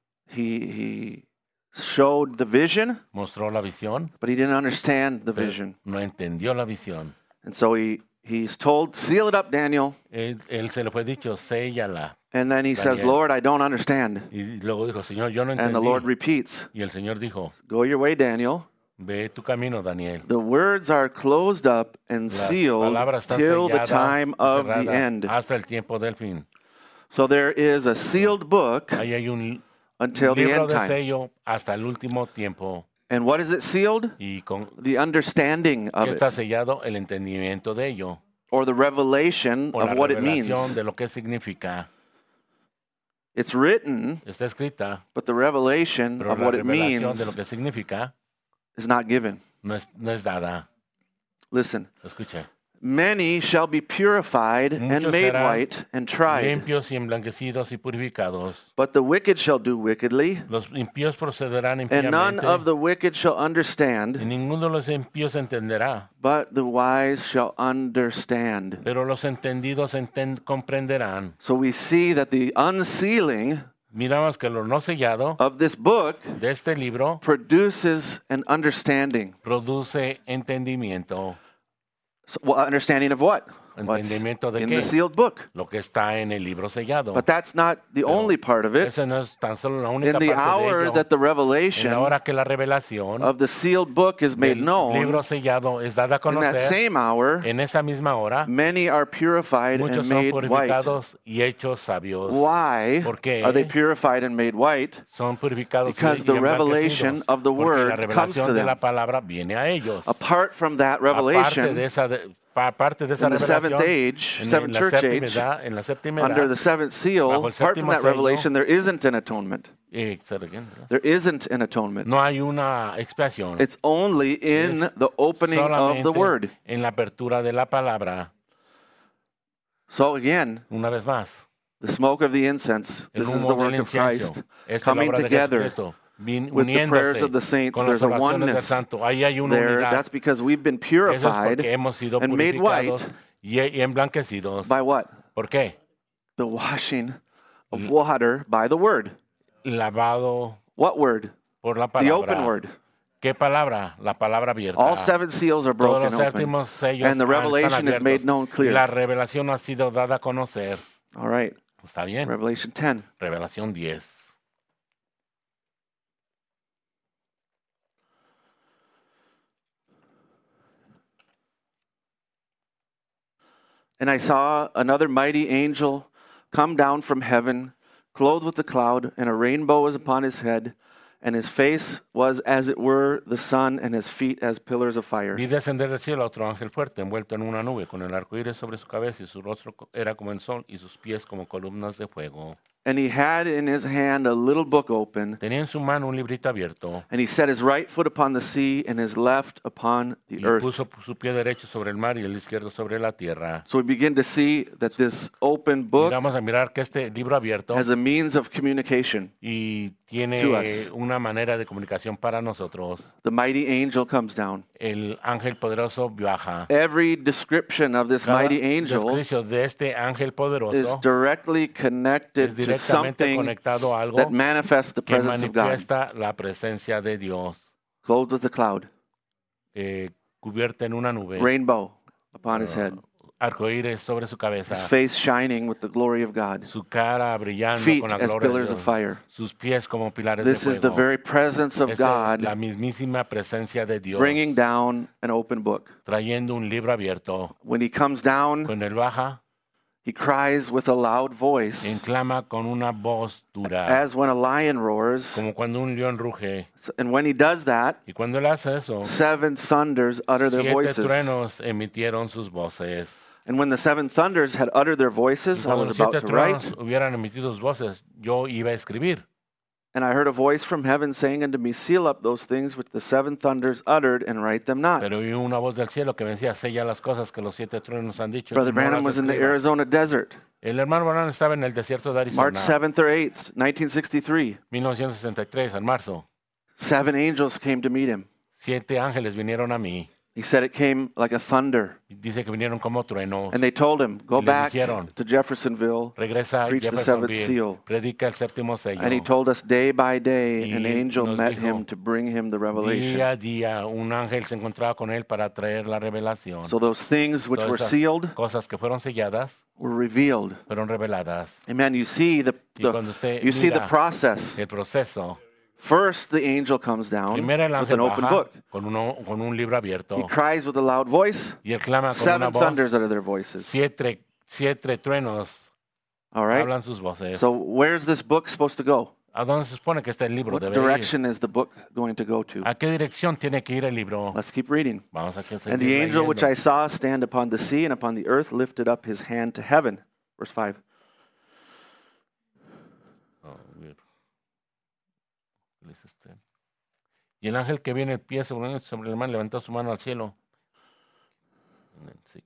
Speaker 1: He showed the vision,
Speaker 2: mostró la visión,
Speaker 1: but he didn't understand the
Speaker 2: pero
Speaker 1: vision.
Speaker 2: no entendió la visión.
Speaker 1: And so he's told, seal it up, Daniel.
Speaker 2: Él se le fue dicho, séllala.
Speaker 1: And then he says,
Speaker 2: Daniel.
Speaker 1: Lord, I don't understand.
Speaker 2: Y luego dijo, Señor, yo no
Speaker 1: And the Lord
Speaker 2: entendí.
Speaker 1: repeats,
Speaker 2: Y el Señor dijo,
Speaker 1: go your way, Daniel.
Speaker 2: ve tu camino, Daniel.
Speaker 1: The words are closed up and
Speaker 2: Las
Speaker 1: sealed
Speaker 2: palabras están
Speaker 1: till the
Speaker 2: selladas
Speaker 1: time
Speaker 2: y
Speaker 1: of the
Speaker 2: cerradas
Speaker 1: end.
Speaker 2: hasta el tiempo del fin.
Speaker 1: So there is a sealed book
Speaker 2: Ahí hay un
Speaker 1: until the
Speaker 2: libro
Speaker 1: end
Speaker 2: de
Speaker 1: time.
Speaker 2: sello hasta el último tiempo.
Speaker 1: And what is it sealed?
Speaker 2: Y con
Speaker 1: The understanding of
Speaker 2: que
Speaker 1: it,
Speaker 2: está sellado el entendimiento de ello.
Speaker 1: or the revelation
Speaker 2: O
Speaker 1: of
Speaker 2: la
Speaker 1: what it
Speaker 2: revelación
Speaker 1: means.
Speaker 2: de lo que significa.
Speaker 1: It's written,
Speaker 2: Está escrita,
Speaker 1: but the revelation
Speaker 2: pero
Speaker 1: of
Speaker 2: la
Speaker 1: what it
Speaker 2: revelación de lo
Speaker 1: means
Speaker 2: que significa
Speaker 1: is not given.
Speaker 2: no es dada.
Speaker 1: Listen.
Speaker 2: Escuche.
Speaker 1: Many shall be purified and
Speaker 2: Muchos
Speaker 1: made
Speaker 2: serán
Speaker 1: white and tried,
Speaker 2: Limpios y emblanquecidos y purificados.
Speaker 1: but the wicked shall do wickedly,
Speaker 2: Los impíos procederán
Speaker 1: and none
Speaker 2: impíamente.
Speaker 1: of the wicked shall
Speaker 2: Y
Speaker 1: understand,
Speaker 2: ninguno de los impíos entenderá.
Speaker 1: but the wise shall understand.
Speaker 2: Pero los entendidos comprenderán.
Speaker 1: So we see that the unsealing
Speaker 2: Miramos que lo no sellado
Speaker 1: of this book
Speaker 2: de este libro
Speaker 1: produces an understanding.
Speaker 2: produce entendimiento.
Speaker 1: So, well, understanding of what? What's
Speaker 2: ¿Entendimiento de
Speaker 1: in
Speaker 2: qué?
Speaker 1: the sealed book.
Speaker 2: Lo que está en el libro sellado.
Speaker 1: But that's not the only part of it.
Speaker 2: Eso no es tan solo la
Speaker 1: In
Speaker 2: única
Speaker 1: the
Speaker 2: parte de
Speaker 1: hour
Speaker 2: ello.
Speaker 1: that the
Speaker 2: En la
Speaker 1: revelation
Speaker 2: hora que la revelación
Speaker 1: of the sealed book is made
Speaker 2: del
Speaker 1: known,
Speaker 2: libro sellado es dada a
Speaker 1: in that
Speaker 2: conocer,
Speaker 1: same hour,
Speaker 2: en esa misma hora,
Speaker 1: many are purified
Speaker 2: muchos
Speaker 1: and
Speaker 2: son
Speaker 1: made white.
Speaker 2: purificados y hechos sabios.
Speaker 1: Why
Speaker 2: ¿Por qué?
Speaker 1: are they purified and made white?
Speaker 2: Son purificados
Speaker 1: Because
Speaker 2: y
Speaker 1: the
Speaker 2: emblanquecidos,
Speaker 1: revelation of the
Speaker 2: porque
Speaker 1: word
Speaker 2: la
Speaker 1: comes to
Speaker 2: revelación de la
Speaker 1: them.
Speaker 2: palabra viene a ellos.
Speaker 1: Apart from that
Speaker 2: Aparte
Speaker 1: revelation,
Speaker 2: de esa
Speaker 1: in the seventh
Speaker 2: revelación,
Speaker 1: age,
Speaker 2: en
Speaker 1: seventh
Speaker 2: la
Speaker 1: church
Speaker 2: séptima
Speaker 1: age,
Speaker 2: edad, en la séptima
Speaker 1: under the
Speaker 2: edad,
Speaker 1: seventh seal,
Speaker 2: bajo el
Speaker 1: apart from
Speaker 2: séptimo
Speaker 1: that
Speaker 2: sello,
Speaker 1: revelation, there isn't an atonement. There isn't an atonement.
Speaker 2: no hay una expiación.
Speaker 1: It's only in
Speaker 2: Es
Speaker 1: the opening of the
Speaker 2: solamente
Speaker 1: word.
Speaker 2: en la apertura de la palabra.
Speaker 1: So again,
Speaker 2: Una vez más,
Speaker 1: the smoke of the incense,
Speaker 2: el
Speaker 1: this is the
Speaker 2: humo
Speaker 1: work
Speaker 2: del
Speaker 1: of Christ,
Speaker 2: incienso es la
Speaker 1: coming
Speaker 2: obra de
Speaker 1: together
Speaker 2: Jesucristo,
Speaker 1: with the prayers
Speaker 2: uniéndose
Speaker 1: of the saints.
Speaker 2: con las
Speaker 1: There's a
Speaker 2: oraciones del
Speaker 1: oneness
Speaker 2: santo. Ahí hay una
Speaker 1: there.
Speaker 2: unidad.
Speaker 1: That's because we've been
Speaker 2: Eso es
Speaker 1: purified
Speaker 2: porque hemos sido
Speaker 1: and made
Speaker 2: purificados
Speaker 1: white
Speaker 2: y emblanquecidos.
Speaker 1: by what?
Speaker 2: ¿Por qué?
Speaker 1: The washing of water by the word.
Speaker 2: Lavado
Speaker 1: What word?
Speaker 2: por la
Speaker 1: The open
Speaker 2: palabra.
Speaker 1: word.
Speaker 2: ¿Qué palabra? La palabra abierta.
Speaker 1: All 7 seals are
Speaker 2: Todos
Speaker 1: broken
Speaker 2: los
Speaker 1: open.
Speaker 2: séptimos sellos
Speaker 1: And the
Speaker 2: están
Speaker 1: revelation is made
Speaker 2: abiertos.
Speaker 1: known
Speaker 2: Y
Speaker 1: clear.
Speaker 2: la revelación ha sido dada a conocer.
Speaker 1: All right.
Speaker 2: ¿Está bien?
Speaker 1: Revelation 10.
Speaker 2: Revelación 10.
Speaker 1: And I saw another mighty angel come down from heaven, clothed with a cloud, and a rainbow was upon his head, and his face was as it were the sun, and his feet as pillars of fire.
Speaker 2: Vi descender del cielo a otro ángel fuerte, envuelto en una nube, con el arco iris sobre su cabeza, y su rostro era como el sol, y sus pies como columnas de fuego.
Speaker 1: And he had in his hand a little book open,
Speaker 2: Tenía en su mano un librito abierto,
Speaker 1: and he set his right foot upon the sea, and his left upon the
Speaker 2: y
Speaker 1: earth.
Speaker 2: puso su pie derecho sobre el mar y el izquierdo sobre la tierra.
Speaker 1: So we begin to see that this open book
Speaker 2: Vamos a mirar que este libro abierto
Speaker 1: has a means of communication.
Speaker 2: y
Speaker 1: To
Speaker 2: tiene
Speaker 1: us.
Speaker 2: una manera de comunicación para nosotros.
Speaker 1: The mighty angel comes down.
Speaker 2: El ángel poderoso viaja.
Speaker 1: Every description of this
Speaker 2: Cada
Speaker 1: mighty angel
Speaker 2: descripción de este ángel
Speaker 1: is
Speaker 2: poderoso
Speaker 1: directly
Speaker 2: es
Speaker 1: connected to
Speaker 2: directamente
Speaker 1: something
Speaker 2: conectado a algo
Speaker 1: that manifests the
Speaker 2: que
Speaker 1: presence of God,
Speaker 2: manifiesta la presencia de Dios,
Speaker 1: clothed with a cloud,
Speaker 2: cubierta en una nube,
Speaker 1: rainbow upon his head,
Speaker 2: arcoíris sobre su
Speaker 1: his
Speaker 2: cabeza,
Speaker 1: face shining with the glory of God,
Speaker 2: su cara brillando
Speaker 1: feet
Speaker 2: con la
Speaker 1: as
Speaker 2: gloria de
Speaker 1: pillars of
Speaker 2: Dios,
Speaker 1: fire.
Speaker 2: sus pies como pilares
Speaker 1: This
Speaker 2: de
Speaker 1: is the
Speaker 2: fuego.
Speaker 1: very presence of
Speaker 2: Esta es la
Speaker 1: God
Speaker 2: mismísima presencia de Dios,
Speaker 1: bringing down an open book.
Speaker 2: trayendo un libro abierto.
Speaker 1: When he comes down,
Speaker 2: Cuando él baja,
Speaker 1: he cries with a loud voice,
Speaker 2: clama con una voz dura,
Speaker 1: as when a lion roars.
Speaker 2: como cuando un león ruge.
Speaker 1: And when he does that,
Speaker 2: Y cuando él hace eso,
Speaker 1: 7 thunders utter their
Speaker 2: 7
Speaker 1: voices.
Speaker 2: truenos emitieron sus voces.
Speaker 1: And when the 7 thunders had uttered their
Speaker 2: Y
Speaker 1: voices, I
Speaker 2: cuando
Speaker 1: was
Speaker 2: los
Speaker 1: about
Speaker 2: 7
Speaker 1: to write,
Speaker 2: truenos hubieran emitido sus voces, yo iba a escribir.
Speaker 1: and I heard a voice from heaven saying unto me, seal up those things which the 7 thunders uttered, and write them not.
Speaker 2: Pero oí una voz del cielo que me decía, sella las cosas que los 7 truenos han dicho.
Speaker 1: Brother
Speaker 2: y no las
Speaker 1: Branham was in the
Speaker 2: escriba".
Speaker 1: Arizona desert,
Speaker 2: El hermano Branham estaba en el desierto de Arizona,
Speaker 1: March 7th or 8th, 1963.
Speaker 2: 1963, en marzo.
Speaker 1: 7 angels came to meet him.
Speaker 2: 7 ángeles vinieron a mí.
Speaker 1: He said it came like a thunder.
Speaker 2: Y dice que vinieron como truenos.
Speaker 1: And they told him, go
Speaker 2: Y le
Speaker 1: back
Speaker 2: dijeron,
Speaker 1: to Jeffersonville,
Speaker 2: Regresa a
Speaker 1: preach the 7th
Speaker 2: Jeffersonville,
Speaker 1: seal.
Speaker 2: predica el séptimo sello.
Speaker 1: And he told us day by day,
Speaker 2: Y
Speaker 1: an angel
Speaker 2: nos
Speaker 1: met
Speaker 2: dijo,
Speaker 1: him to bring him the revelation.
Speaker 2: Día a día, un ángel se encontraba con él para traer la revelación.
Speaker 1: So those things which
Speaker 2: So
Speaker 1: were
Speaker 2: esas
Speaker 1: sealed
Speaker 2: cosas que fueron selladas
Speaker 1: were revealed.
Speaker 2: fueron reveladas.
Speaker 1: Amen. You see
Speaker 2: Y cuando usted
Speaker 1: you see the
Speaker 2: mira
Speaker 1: process.
Speaker 2: el proceso,
Speaker 1: First, the angel comes down
Speaker 2: primero el
Speaker 1: with
Speaker 2: ángel
Speaker 1: an open
Speaker 2: baja
Speaker 1: book.
Speaker 2: con un libro abierto
Speaker 1: He cries with a loud voice.
Speaker 2: y él clama con
Speaker 1: 7
Speaker 2: una
Speaker 1: thunders
Speaker 2: voz.
Speaker 1: utter their voices.
Speaker 2: 7 truenos
Speaker 1: All right.
Speaker 2: hablan sus voces.
Speaker 1: So where's this book supposed to go?
Speaker 2: ¿A dónde se supone que este libro
Speaker 1: What
Speaker 2: debe ir?
Speaker 1: direction is the book going to go to?
Speaker 2: ¿A qué dirección tiene que ir el libro?
Speaker 1: Let's keep reading.
Speaker 2: Vamos a seguir
Speaker 1: And the angel which
Speaker 2: leyendo.
Speaker 1: I saw stand upon the sea and upon the earth lifted up his hand to heaven. Verse 5.
Speaker 2: Oh, weird. ¿Qué es este? Y el ángel que viene el pie sobre el mar levantó su mano al cielo. And then 6.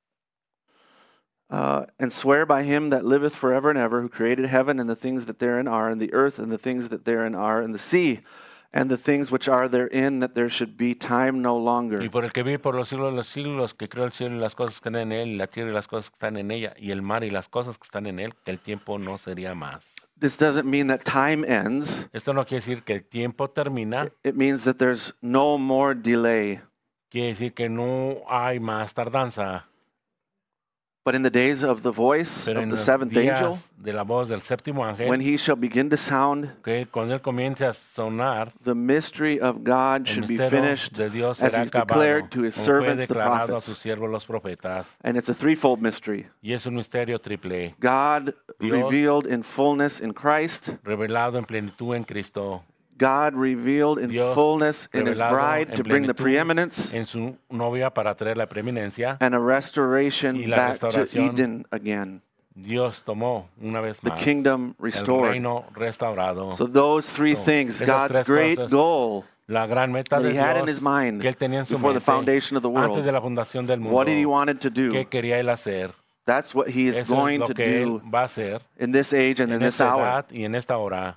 Speaker 1: And swear by him that liveth forever and ever, who created heaven and the things that therein are, and the earth and the things that therein are, and the sea and the things which are therein, that there should be time no longer.
Speaker 2: Y por el que vive por los siglos de los siglos, que creó el cielo y las cosas que están en él, y la tierra y las cosas que están en ella, y el mar y las cosas que están en él, que el tiempo no sería más.
Speaker 1: This doesn't mean that time ends.
Speaker 2: Esto no quiere decir que el tiempo termina,
Speaker 1: It means that there's no more delay.
Speaker 2: quiere decir que no hay más tardanza.
Speaker 1: But in the days of the voice
Speaker 2: Pero
Speaker 1: of
Speaker 2: en
Speaker 1: the
Speaker 2: los
Speaker 1: 7th
Speaker 2: días
Speaker 1: angel,
Speaker 2: de la voz del séptimo ángel,
Speaker 1: when he shall begin to sound,
Speaker 2: que cuando él comience a sonar,
Speaker 1: the mystery of God
Speaker 2: el
Speaker 1: should be
Speaker 2: misterio
Speaker 1: finished
Speaker 2: de Dios
Speaker 1: as
Speaker 2: será
Speaker 1: he's
Speaker 2: acabado,
Speaker 1: declared to his
Speaker 2: como fue
Speaker 1: servants, the
Speaker 2: declarado a
Speaker 1: prophets.
Speaker 2: sus siervos los profetas.
Speaker 1: And it's a threefold mystery.
Speaker 2: Y es un misterio triple,
Speaker 1: God
Speaker 2: Dios
Speaker 1: revealed in fullness in Christ.
Speaker 2: revelado en plenitud en Cristo,
Speaker 1: God revealed in
Speaker 2: Dios
Speaker 1: fullness in his
Speaker 2: revelado
Speaker 1: bride
Speaker 2: en
Speaker 1: to bring the
Speaker 2: plenitud
Speaker 1: preeminence
Speaker 2: en su novia para traer la preeminencia.
Speaker 1: and a restoration
Speaker 2: Y la
Speaker 1: back to
Speaker 2: restauración.
Speaker 1: Eden again.
Speaker 2: Dios tomó una vez
Speaker 1: The
Speaker 2: más
Speaker 1: kingdom
Speaker 2: el
Speaker 1: restored.
Speaker 2: reino restaurado.
Speaker 1: So those three
Speaker 2: So,
Speaker 1: things,
Speaker 2: esas
Speaker 1: God's
Speaker 2: tres
Speaker 1: great
Speaker 2: cosas
Speaker 1: goal
Speaker 2: La gran meta
Speaker 1: that
Speaker 2: de
Speaker 1: he had in
Speaker 2: Dios
Speaker 1: his mind
Speaker 2: que él tenía en su
Speaker 1: before the
Speaker 2: mente
Speaker 1: foundation of the
Speaker 2: antes de
Speaker 1: world.
Speaker 2: la fundación del mundo.
Speaker 1: What did he wanted to
Speaker 2: ¿Qué
Speaker 1: do?
Speaker 2: quería él hacer?
Speaker 1: That's what he is
Speaker 2: Eso es
Speaker 1: going
Speaker 2: lo
Speaker 1: to
Speaker 2: que Él
Speaker 1: do
Speaker 2: va a hacer
Speaker 1: in this age and in
Speaker 2: en
Speaker 1: this
Speaker 2: esta
Speaker 1: hour.
Speaker 2: edad y en esta hora.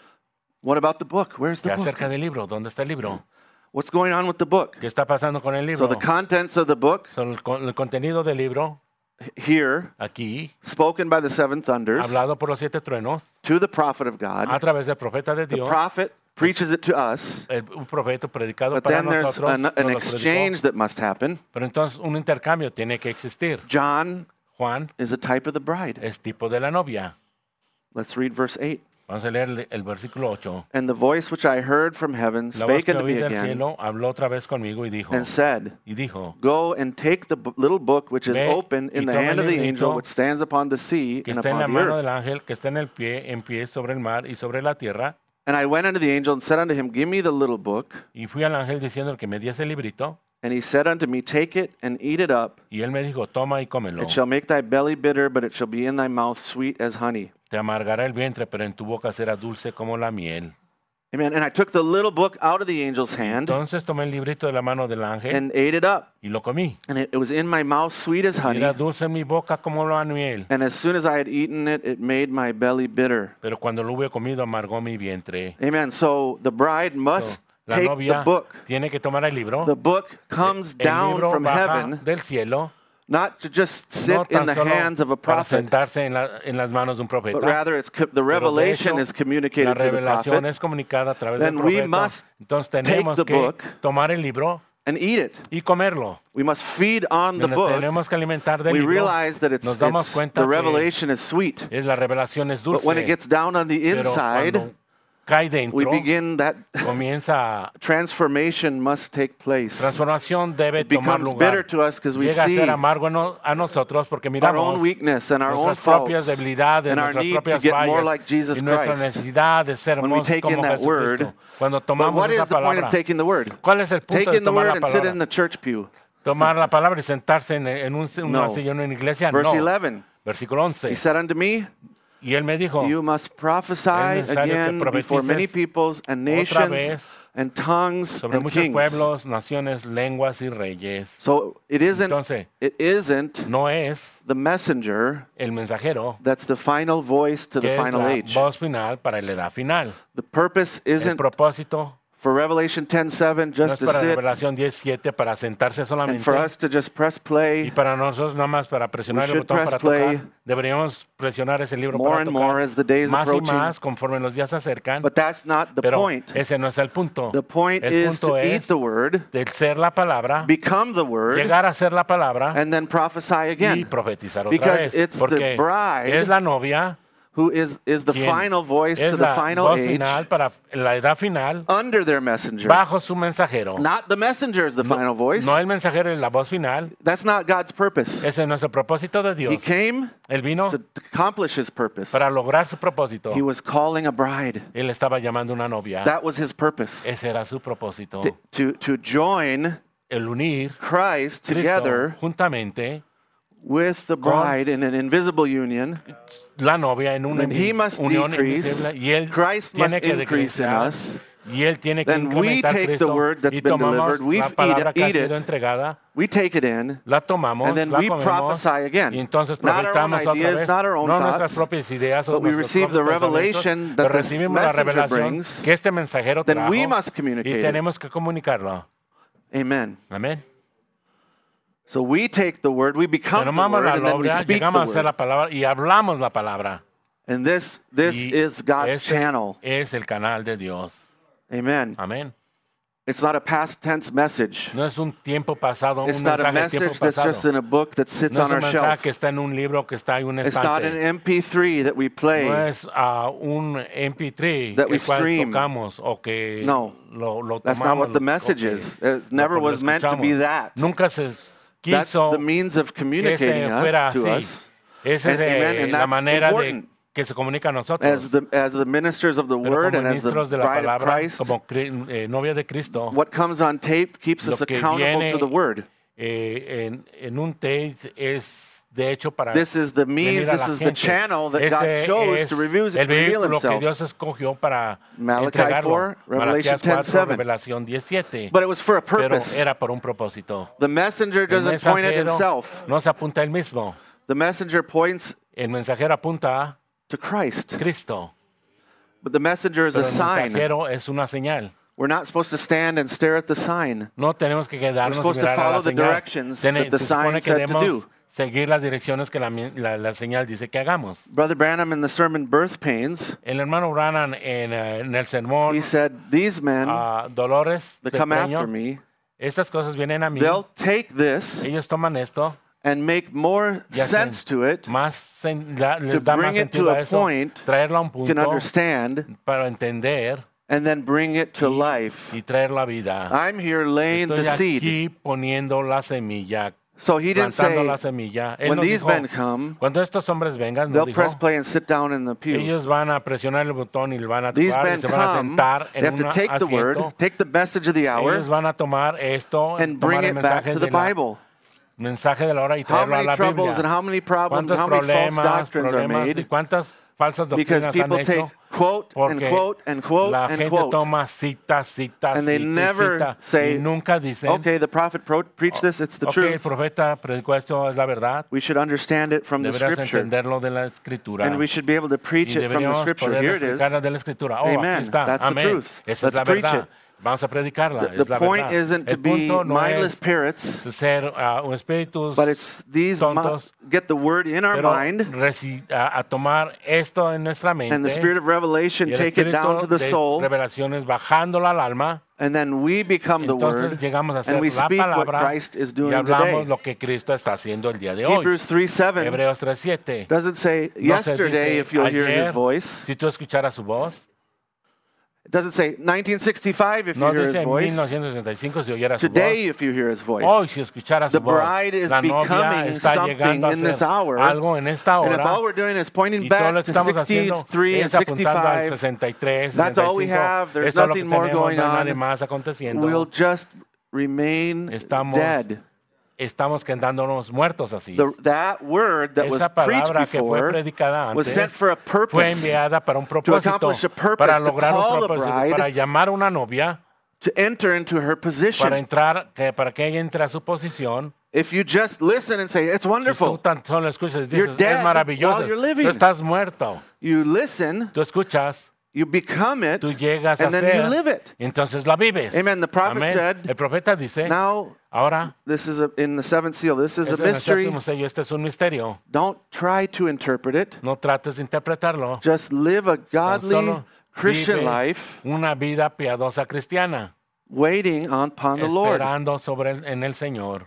Speaker 1: What about the book? Where's
Speaker 2: ¿Qué
Speaker 1: the book?
Speaker 2: acerca del libro? ¿Dónde está el libro?
Speaker 1: What's going on with the book?
Speaker 2: ¿Qué está pasando con el
Speaker 1: So
Speaker 2: libro?
Speaker 1: the contents of the book
Speaker 2: El contenido del libro,
Speaker 1: here,
Speaker 2: aquí,
Speaker 1: spoken by the seven thunders
Speaker 2: hablado por los 7 truenos,
Speaker 1: to the prophet of
Speaker 2: a
Speaker 1: God.
Speaker 2: través del profeta de
Speaker 1: The
Speaker 2: Dios,
Speaker 1: prophet preaches it to us,
Speaker 2: un profeta predicado
Speaker 1: but
Speaker 2: para
Speaker 1: then there's
Speaker 2: nosotros,
Speaker 1: an
Speaker 2: nos lo predicó.
Speaker 1: exchange that must happen.
Speaker 2: Pero entonces un intercambio tiene que existir.
Speaker 1: John
Speaker 2: Juan
Speaker 1: is a type of the bride.
Speaker 2: es tipo de la novia.
Speaker 1: Let's read verse 8.
Speaker 2: Vamos a leer el versículo 8.
Speaker 1: And the voice which I heard from heaven
Speaker 2: La voz
Speaker 1: spake
Speaker 2: que
Speaker 1: unto
Speaker 2: oí
Speaker 1: me
Speaker 2: del
Speaker 1: again
Speaker 2: cielo habló otra vez conmigo
Speaker 1: and said,
Speaker 2: y dijo,
Speaker 1: Go and take the little book which is
Speaker 2: Ve
Speaker 1: open in
Speaker 2: y
Speaker 1: the
Speaker 2: toma
Speaker 1: hand
Speaker 2: el
Speaker 1: of the
Speaker 2: librito
Speaker 1: angel which stands upon the sea
Speaker 2: que
Speaker 1: and
Speaker 2: está en la
Speaker 1: upon the
Speaker 2: mano
Speaker 1: earth.
Speaker 2: del ángel, que está en pie sobre el mar y sobre la tierra.
Speaker 1: And I went unto the angel and said unto him, Give me the little book.
Speaker 2: Y fui al ángel diciendo que me diese el librito.
Speaker 1: And he said unto me, Take it and eat it up.
Speaker 2: Y él me dijo, toma y cómelo.
Speaker 1: It shall make thy belly bitter, but it shall be in thy mouth sweet as honey.
Speaker 2: Te amargará el vientre, pero en tu boca será dulce como la miel.
Speaker 1: Amen. And I took the little book out of the angel's hand
Speaker 2: Entonces tomé el librito de la mano del ángel
Speaker 1: and ate it up.
Speaker 2: y lo comí.
Speaker 1: And it was in my mouth sweet as
Speaker 2: Y
Speaker 1: honey.
Speaker 2: era dulce en mi boca como la miel.
Speaker 1: And as soon as I had eaten it, it made my belly bitter.
Speaker 2: Pero cuando lo hube comido, amargó mi vientre.
Speaker 1: Amen. So the bride must
Speaker 2: La
Speaker 1: take the
Speaker 2: novia
Speaker 1: book.
Speaker 2: tiene que tomar el libro.
Speaker 1: The book comes
Speaker 2: El
Speaker 1: down
Speaker 2: libro
Speaker 1: from
Speaker 2: baja
Speaker 1: heaven,
Speaker 2: del cielo,
Speaker 1: not to just sit
Speaker 2: no
Speaker 1: in
Speaker 2: tan
Speaker 1: the
Speaker 2: solo
Speaker 1: hands of a
Speaker 2: para
Speaker 1: prophet,
Speaker 2: sentarse en las manos de un
Speaker 1: but
Speaker 2: profeta.
Speaker 1: rather the revelation is
Speaker 2: La
Speaker 1: communicated to the
Speaker 2: revelación
Speaker 1: prophet
Speaker 2: es comunicada a través del
Speaker 1: Then we
Speaker 2: profeta.
Speaker 1: must
Speaker 2: Entonces
Speaker 1: take
Speaker 2: tenemos
Speaker 1: the
Speaker 2: que
Speaker 1: book
Speaker 2: tomar el libro
Speaker 1: and eat it.
Speaker 2: y comerlo.
Speaker 1: We must feed on the
Speaker 2: Nos
Speaker 1: book.
Speaker 2: tenemos que alimentar del
Speaker 1: We
Speaker 2: libro.
Speaker 1: realize that
Speaker 2: Nos damos cuenta
Speaker 1: the
Speaker 2: que
Speaker 1: revelation is sweet,
Speaker 2: la revelación es
Speaker 1: but when it
Speaker 2: dulce.
Speaker 1: gets down on the
Speaker 2: Pero
Speaker 1: inside,
Speaker 2: cuando cae
Speaker 1: we
Speaker 2: dentro,
Speaker 1: begin that
Speaker 2: comienza
Speaker 1: transformation must take place.
Speaker 2: transformación debe
Speaker 1: It
Speaker 2: tomar
Speaker 1: becomes bitter
Speaker 2: lugar.
Speaker 1: to us because we
Speaker 2: Llega a
Speaker 1: see
Speaker 2: ser amargo a nosotros porque
Speaker 1: our
Speaker 2: miramos
Speaker 1: own weakness and our own
Speaker 2: nuestras propias
Speaker 1: faults
Speaker 2: debilidades,
Speaker 1: and our
Speaker 2: nuestras
Speaker 1: need to
Speaker 2: propias
Speaker 1: get more
Speaker 2: fallas
Speaker 1: like Jesus
Speaker 2: y nuestra
Speaker 1: Christ.
Speaker 2: necesidad de ser
Speaker 1: When we
Speaker 2: hermosos
Speaker 1: take in
Speaker 2: como
Speaker 1: that word,
Speaker 2: Jesucristo. Cuando
Speaker 1: But
Speaker 2: tomamos
Speaker 1: what
Speaker 2: esa
Speaker 1: is the point
Speaker 2: palabra,
Speaker 1: of taking the word?
Speaker 2: ¿cuál es el punto
Speaker 1: Take
Speaker 2: de
Speaker 1: in the
Speaker 2: tomar
Speaker 1: word
Speaker 2: la
Speaker 1: and sit in
Speaker 2: palabra?
Speaker 1: the church pew.
Speaker 2: Tomar la palabra y sentarse en una
Speaker 1: No.
Speaker 2: silla en una iglesia,
Speaker 1: Verse
Speaker 2: no.
Speaker 1: 11.
Speaker 2: Versículo
Speaker 1: He
Speaker 2: 11.
Speaker 1: said unto me,
Speaker 2: Y él me dijo,
Speaker 1: You must prophesy
Speaker 2: Es necesario que
Speaker 1: again before many
Speaker 2: profetices
Speaker 1: peoples and
Speaker 2: otra
Speaker 1: nations
Speaker 2: vez
Speaker 1: and tongues
Speaker 2: sobre
Speaker 1: and
Speaker 2: muchos
Speaker 1: kings.
Speaker 2: pueblos, naciones, lenguas y reyes.
Speaker 1: So it
Speaker 2: Entonces,
Speaker 1: isn't
Speaker 2: no es
Speaker 1: the messenger
Speaker 2: el mensajero
Speaker 1: that's the final voice to
Speaker 2: que
Speaker 1: the
Speaker 2: es
Speaker 1: final
Speaker 2: la
Speaker 1: age.
Speaker 2: voz final para la edad final.
Speaker 1: The purpose
Speaker 2: El
Speaker 1: isn't
Speaker 2: propósito
Speaker 1: for Revelation 10:7
Speaker 2: no
Speaker 1: just
Speaker 2: es
Speaker 1: to
Speaker 2: para
Speaker 1: sit
Speaker 2: Revelación 17 para sentarse
Speaker 1: and
Speaker 2: solamente
Speaker 1: for us to just press
Speaker 2: y
Speaker 1: play
Speaker 2: para nosotros nada más para presionar el
Speaker 1: should
Speaker 2: botón
Speaker 1: press
Speaker 2: para
Speaker 1: play
Speaker 2: tocar. Deberíamos presionar ese libro
Speaker 1: more
Speaker 2: para
Speaker 1: and
Speaker 2: tocar
Speaker 1: more as the days
Speaker 2: más y
Speaker 1: approaching.
Speaker 2: más conforme los días se acercan.
Speaker 1: But that's not the
Speaker 2: Pero
Speaker 1: point.
Speaker 2: ese no es el punto.
Speaker 1: The point
Speaker 2: El
Speaker 1: is
Speaker 2: punto
Speaker 1: to eat
Speaker 2: es
Speaker 1: the word,
Speaker 2: de ser la palabra,
Speaker 1: become the word,
Speaker 2: llegar a ser la palabra
Speaker 1: and then prophesy
Speaker 2: y
Speaker 1: again.
Speaker 2: profetizar otra
Speaker 1: Because
Speaker 2: vez.
Speaker 1: it's the
Speaker 2: Porque
Speaker 1: bride
Speaker 2: es la novia
Speaker 1: who is the
Speaker 2: quien
Speaker 1: final voice
Speaker 2: es
Speaker 1: to the
Speaker 2: la
Speaker 1: final
Speaker 2: voz
Speaker 1: age
Speaker 2: final para la edad final
Speaker 1: under their messenger.
Speaker 2: bajo su mensajero.
Speaker 1: Not the messenger is the final voice.
Speaker 2: No el mensajero es la voz final.
Speaker 1: That's not God's purpose.
Speaker 2: Ese no es el propósito de
Speaker 1: He
Speaker 2: Dios.
Speaker 1: came
Speaker 2: Él vino
Speaker 1: to accomplish his purpose.
Speaker 2: para lograr su propósito.
Speaker 1: He was calling a bride.
Speaker 2: Él estaba llamando una novia.
Speaker 1: That was his purpose.
Speaker 2: Ese era su propósito.
Speaker 1: To join
Speaker 2: El unir
Speaker 1: Christ
Speaker 2: Cristo
Speaker 1: together
Speaker 2: juntamente
Speaker 1: with the bride in an invisible union.
Speaker 2: la novia en una
Speaker 1: And he must
Speaker 2: unión
Speaker 1: decrease,
Speaker 2: invisible y él
Speaker 1: Christ
Speaker 2: tiene
Speaker 1: must
Speaker 2: que
Speaker 1: increase in
Speaker 2: decrecer
Speaker 1: us.
Speaker 2: y él tiene que
Speaker 1: Then we
Speaker 2: incrementar
Speaker 1: take the
Speaker 2: Cristo
Speaker 1: word that's
Speaker 2: y
Speaker 1: been
Speaker 2: tomamos
Speaker 1: delivered, we
Speaker 2: la palabra que ha
Speaker 1: eat
Speaker 2: sido
Speaker 1: it,
Speaker 2: entregada,
Speaker 1: We take it in,
Speaker 2: la tomamos,
Speaker 1: and then
Speaker 2: la
Speaker 1: we
Speaker 2: comemos
Speaker 1: prophesy again.
Speaker 2: y entonces
Speaker 1: Not our own
Speaker 2: profetamos otra
Speaker 1: ideas,
Speaker 2: vez,
Speaker 1: not our own
Speaker 2: no nuestras
Speaker 1: thoughts,
Speaker 2: propias ideas o
Speaker 1: but we
Speaker 2: nuestros
Speaker 1: receive the
Speaker 2: propios
Speaker 1: revelation
Speaker 2: pensamientos,
Speaker 1: that
Speaker 2: pero
Speaker 1: this
Speaker 2: recibimos la
Speaker 1: messenger
Speaker 2: revelación
Speaker 1: brings,
Speaker 2: que este mensajero
Speaker 1: then
Speaker 2: trajo
Speaker 1: we must
Speaker 2: y
Speaker 1: communicate it.
Speaker 2: tenemos que comunicarlo.
Speaker 1: Amen.
Speaker 2: Amén.
Speaker 1: So we take the word, we become the
Speaker 2: Tomamos
Speaker 1: word,
Speaker 2: la
Speaker 1: and then we
Speaker 2: novia,
Speaker 1: speak the
Speaker 2: llegamos a hacer la
Speaker 1: word.
Speaker 2: palabra y hablamos la palabra.
Speaker 1: And this
Speaker 2: Y
Speaker 1: is God's
Speaker 2: este
Speaker 1: channel.
Speaker 2: es el canal de Dios.
Speaker 1: Amen.
Speaker 2: Amén.
Speaker 1: It's not a past tense message.
Speaker 2: No es un tiempo pasado, un
Speaker 1: It's not a
Speaker 2: mensaje de tiempo
Speaker 1: message that's just
Speaker 2: pasado.
Speaker 1: in a book that sits
Speaker 2: No
Speaker 1: on
Speaker 2: es
Speaker 1: our
Speaker 2: un mensaje
Speaker 1: shelf.
Speaker 2: que está en un libro que está en un
Speaker 1: It's not an
Speaker 2: estante.
Speaker 1: MP3 that we
Speaker 2: No
Speaker 1: play.
Speaker 2: es un MP3
Speaker 1: that we
Speaker 2: el cual
Speaker 1: stream.
Speaker 2: tocamos o que
Speaker 1: No.
Speaker 2: lo
Speaker 1: That's not what
Speaker 2: tomamos
Speaker 1: the
Speaker 2: o
Speaker 1: message
Speaker 2: que
Speaker 1: is. It
Speaker 2: lo
Speaker 1: never
Speaker 2: que lo
Speaker 1: was meant to be
Speaker 2: escuchamos.
Speaker 1: that.
Speaker 2: Nunca se
Speaker 1: That's
Speaker 2: quiso
Speaker 1: the means of
Speaker 2: que
Speaker 1: communicating
Speaker 2: fuera
Speaker 1: to
Speaker 2: así.
Speaker 1: us.
Speaker 2: Esa es
Speaker 1: amen, and
Speaker 2: la
Speaker 1: that's
Speaker 2: manera de
Speaker 1: important.
Speaker 2: que se comunica a nosotros.
Speaker 1: As the ministers of the
Speaker 2: Pero
Speaker 1: word
Speaker 2: como
Speaker 1: and as the
Speaker 2: ministros de la
Speaker 1: bride of
Speaker 2: palabra,
Speaker 1: Christ,
Speaker 2: como novia de Cristo,
Speaker 1: what comes on tape keeps
Speaker 2: lo
Speaker 1: us
Speaker 2: que
Speaker 1: accountable
Speaker 2: viene
Speaker 1: to the word.
Speaker 2: En un tape es de hecho para
Speaker 1: This is the means,
Speaker 2: venir a
Speaker 1: this
Speaker 2: la
Speaker 1: is the
Speaker 2: gente.
Speaker 1: channel that God
Speaker 2: Este
Speaker 1: chose
Speaker 2: es
Speaker 1: to reveal
Speaker 2: el vehículo que
Speaker 1: himself.
Speaker 2: Dios escogió para
Speaker 1: Malachi
Speaker 2: entregarlo.
Speaker 1: 4, Revelation
Speaker 2: Malaquías 4,
Speaker 1: 10:7.
Speaker 2: Revelación 17.
Speaker 1: But it was for a
Speaker 2: Pero
Speaker 1: purpose.
Speaker 2: era por un propósito.
Speaker 1: The messenger
Speaker 2: El
Speaker 1: doesn't point at
Speaker 2: mensajero
Speaker 1: himself.
Speaker 2: no se apunta a él mismo.
Speaker 1: The messenger points
Speaker 2: El mensajero apunta
Speaker 1: to Christ,
Speaker 2: a Cristo,
Speaker 1: but the messenger is
Speaker 2: pero
Speaker 1: a
Speaker 2: el
Speaker 1: sign.
Speaker 2: mensajero es una señal.
Speaker 1: We're not supposed to stand and stare at the sign.
Speaker 2: No tenemos que
Speaker 1: We're
Speaker 2: quedarnos y
Speaker 1: supposed to
Speaker 2: mirar a
Speaker 1: follow
Speaker 2: la
Speaker 1: the
Speaker 2: señal.
Speaker 1: directions that the
Speaker 2: Se
Speaker 1: sign
Speaker 2: supone que
Speaker 1: said to
Speaker 2: debemos
Speaker 1: do.
Speaker 2: seguir las direcciones que la señal dice que hagamos.
Speaker 1: Brother Branham in the sermon Birth Pains,
Speaker 2: El hermano Branham en el sermón
Speaker 1: he said, these men
Speaker 2: Dolores
Speaker 1: that
Speaker 2: de
Speaker 1: come after
Speaker 2: Preño,
Speaker 1: me,
Speaker 2: estas cosas vienen a mí,
Speaker 1: they'll take this
Speaker 2: ellos toman esto
Speaker 1: and make more
Speaker 2: y hacen
Speaker 1: sense to it,
Speaker 2: les da más
Speaker 1: bring it to
Speaker 2: sentido a
Speaker 1: a
Speaker 2: eso,
Speaker 1: point
Speaker 2: traerlo a un
Speaker 1: you can
Speaker 2: punto
Speaker 1: understand,
Speaker 2: para entender
Speaker 1: and then bring it to life.
Speaker 2: y traerlo a vida.
Speaker 1: I'm here laying
Speaker 2: Estoy
Speaker 1: the seed.
Speaker 2: aquí poniendo la semilla,
Speaker 1: So he didn't
Speaker 2: plantando
Speaker 1: say,
Speaker 2: la semilla. Él
Speaker 1: when
Speaker 2: nos
Speaker 1: these
Speaker 2: dijo,
Speaker 1: men come,
Speaker 2: cuando estos hombres vengan, nos
Speaker 1: they'll
Speaker 2: dijo,
Speaker 1: press play and sit down in the pew.
Speaker 2: ellos van a presionar el botón y le van a
Speaker 1: These
Speaker 2: tocar y
Speaker 1: men
Speaker 2: se van a
Speaker 1: come,
Speaker 2: sentar
Speaker 1: they
Speaker 2: en
Speaker 1: have
Speaker 2: un
Speaker 1: to take the word,
Speaker 2: asiento.
Speaker 1: take the message of the hour,
Speaker 2: Ellos van a tomar esto,
Speaker 1: and
Speaker 2: tomar
Speaker 1: bring
Speaker 2: el
Speaker 1: it back
Speaker 2: mensaje
Speaker 1: to the
Speaker 2: de la,
Speaker 1: Bible.
Speaker 2: mensaje de la hora y
Speaker 1: How
Speaker 2: traerlo a
Speaker 1: many
Speaker 2: la
Speaker 1: troubles and
Speaker 2: Biblia.
Speaker 1: how many problems and
Speaker 2: ¿Cuántos
Speaker 1: how many false
Speaker 2: problemas,
Speaker 1: doctrines are
Speaker 2: problemas y
Speaker 1: made
Speaker 2: cuántas falsas
Speaker 1: because
Speaker 2: doctrinas han
Speaker 1: people take
Speaker 2: hecho?
Speaker 1: quote and
Speaker 2: Porque
Speaker 1: quote and quote
Speaker 2: la
Speaker 1: and
Speaker 2: gente
Speaker 1: quote,
Speaker 2: toma cita, cita,
Speaker 1: and they
Speaker 2: cita, y
Speaker 1: never
Speaker 2: cita,
Speaker 1: say,
Speaker 2: y nunca dicen,
Speaker 1: okay, the prophet preached this, it's the
Speaker 2: ok, el
Speaker 1: truth.
Speaker 2: profeta predicó esto, es la verdad.
Speaker 1: We should understand it from the
Speaker 2: Deberás
Speaker 1: scripture,
Speaker 2: entenderlo de la escritura.
Speaker 1: and we should be able to
Speaker 2: Y
Speaker 1: preach it from the
Speaker 2: deberíamos
Speaker 1: scripture.
Speaker 2: poder
Speaker 1: Here it is.
Speaker 2: explicarla de la escritura. Oh,
Speaker 1: Amen.
Speaker 2: aquí está.
Speaker 1: That's the
Speaker 2: Amén.
Speaker 1: truth.
Speaker 2: Esa es
Speaker 1: Let's
Speaker 2: la
Speaker 1: preach
Speaker 2: verdad.
Speaker 1: it.
Speaker 2: Vamos a predicarla.
Speaker 1: The
Speaker 2: Es la
Speaker 1: point
Speaker 2: verdad.
Speaker 1: isn't to
Speaker 2: El
Speaker 1: be
Speaker 2: punto no
Speaker 1: mindless
Speaker 2: es
Speaker 1: parrots,
Speaker 2: ser un espíritus
Speaker 1: but it's these
Speaker 2: tontos,
Speaker 1: get the word in our
Speaker 2: pero
Speaker 1: mind,
Speaker 2: a tomar esto en nuestra
Speaker 1: and the
Speaker 2: mente
Speaker 1: spirit of revelation
Speaker 2: y el
Speaker 1: take it down
Speaker 2: espíritu
Speaker 1: to the
Speaker 2: de
Speaker 1: soul,
Speaker 2: revelaciones bajándola al alma.
Speaker 1: and then we become the
Speaker 2: Entonces
Speaker 1: word,
Speaker 2: llegamos a
Speaker 1: and
Speaker 2: ser
Speaker 1: we
Speaker 2: la
Speaker 1: speak what
Speaker 2: palabra
Speaker 1: Christ is
Speaker 2: y
Speaker 1: doing
Speaker 2: hablamos
Speaker 1: today.
Speaker 2: lo que Cristo está haciendo el día de hoy.
Speaker 1: Hebrews 3:7
Speaker 2: Hebreos 3:7.
Speaker 1: doesn't say
Speaker 2: No se
Speaker 1: yesterday
Speaker 2: dice
Speaker 1: if you'll hear his
Speaker 2: ayer,
Speaker 1: voice.
Speaker 2: si tú escucharas su voz.
Speaker 1: It doesn't say 1965 if you
Speaker 2: No
Speaker 1: hear
Speaker 2: dice
Speaker 1: his voice.
Speaker 2: 1965 si oyeras su voz.
Speaker 1: Today if you hear his voice.
Speaker 2: Hoy si escucharas su
Speaker 1: The
Speaker 2: voz.
Speaker 1: bride is
Speaker 2: La novia
Speaker 1: becoming
Speaker 2: está
Speaker 1: something
Speaker 2: llegando a
Speaker 1: in this
Speaker 2: ser
Speaker 1: hour.
Speaker 2: algo en esta
Speaker 1: And if all
Speaker 2: hora.
Speaker 1: we're doing is pointing
Speaker 2: Y todo lo
Speaker 1: back
Speaker 2: que
Speaker 1: to
Speaker 2: estamos haciendo
Speaker 1: 63 and
Speaker 2: es apuntando al
Speaker 1: 65,
Speaker 2: 63,
Speaker 1: that's all we
Speaker 2: 65.
Speaker 1: have. There's
Speaker 2: Eso es lo que
Speaker 1: nothing more
Speaker 2: tenemos,
Speaker 1: going
Speaker 2: no hay nada
Speaker 1: on.
Speaker 2: más aconteciendo.
Speaker 1: We'll just remain
Speaker 2: Estamos
Speaker 1: dead.
Speaker 2: Estamos quedándonos muertos así.
Speaker 1: That word that was
Speaker 2: Esa
Speaker 1: preached
Speaker 2: palabra que fue
Speaker 1: before
Speaker 2: predicada
Speaker 1: was
Speaker 2: antes
Speaker 1: sent for a
Speaker 2: fue
Speaker 1: purpose,
Speaker 2: enviada para un
Speaker 1: to
Speaker 2: propósito,
Speaker 1: accomplish a purpose,
Speaker 2: para
Speaker 1: to
Speaker 2: lograr un
Speaker 1: call a
Speaker 2: propósito,
Speaker 1: bride
Speaker 2: para llamar a una novia,
Speaker 1: to enter into her
Speaker 2: para
Speaker 1: position.
Speaker 2: entrar, para que ella entre a su posición.
Speaker 1: If you just listen and say, it's
Speaker 2: Si tú
Speaker 1: wonderful,
Speaker 2: tan solo escuchas y
Speaker 1: You're
Speaker 2: dices,
Speaker 1: dead
Speaker 2: es maravilloso,
Speaker 1: while you're living.
Speaker 2: tú estás muerto.
Speaker 1: you listen,
Speaker 2: Tú escuchas,
Speaker 1: you become it,
Speaker 2: tú llegas a
Speaker 1: and then you
Speaker 2: ser,
Speaker 1: live it.
Speaker 2: y entonces la vives.
Speaker 1: Amen. The prophet
Speaker 2: Amén.
Speaker 1: said,
Speaker 2: El profeta dice,
Speaker 1: Now,
Speaker 2: ahora,
Speaker 1: this is in the seventh seal. This is a
Speaker 2: este es el
Speaker 1: mystery.
Speaker 2: séptimo sello, este es un misterio.
Speaker 1: Don't try to interpret it.
Speaker 2: No trates de interpretarlo.
Speaker 1: Just live a
Speaker 2: Tan
Speaker 1: godly
Speaker 2: solo
Speaker 1: Christian
Speaker 2: vive
Speaker 1: life,
Speaker 2: una vida piadosa cristiana,
Speaker 1: waiting upon the Lord.
Speaker 2: esperando en el Señor.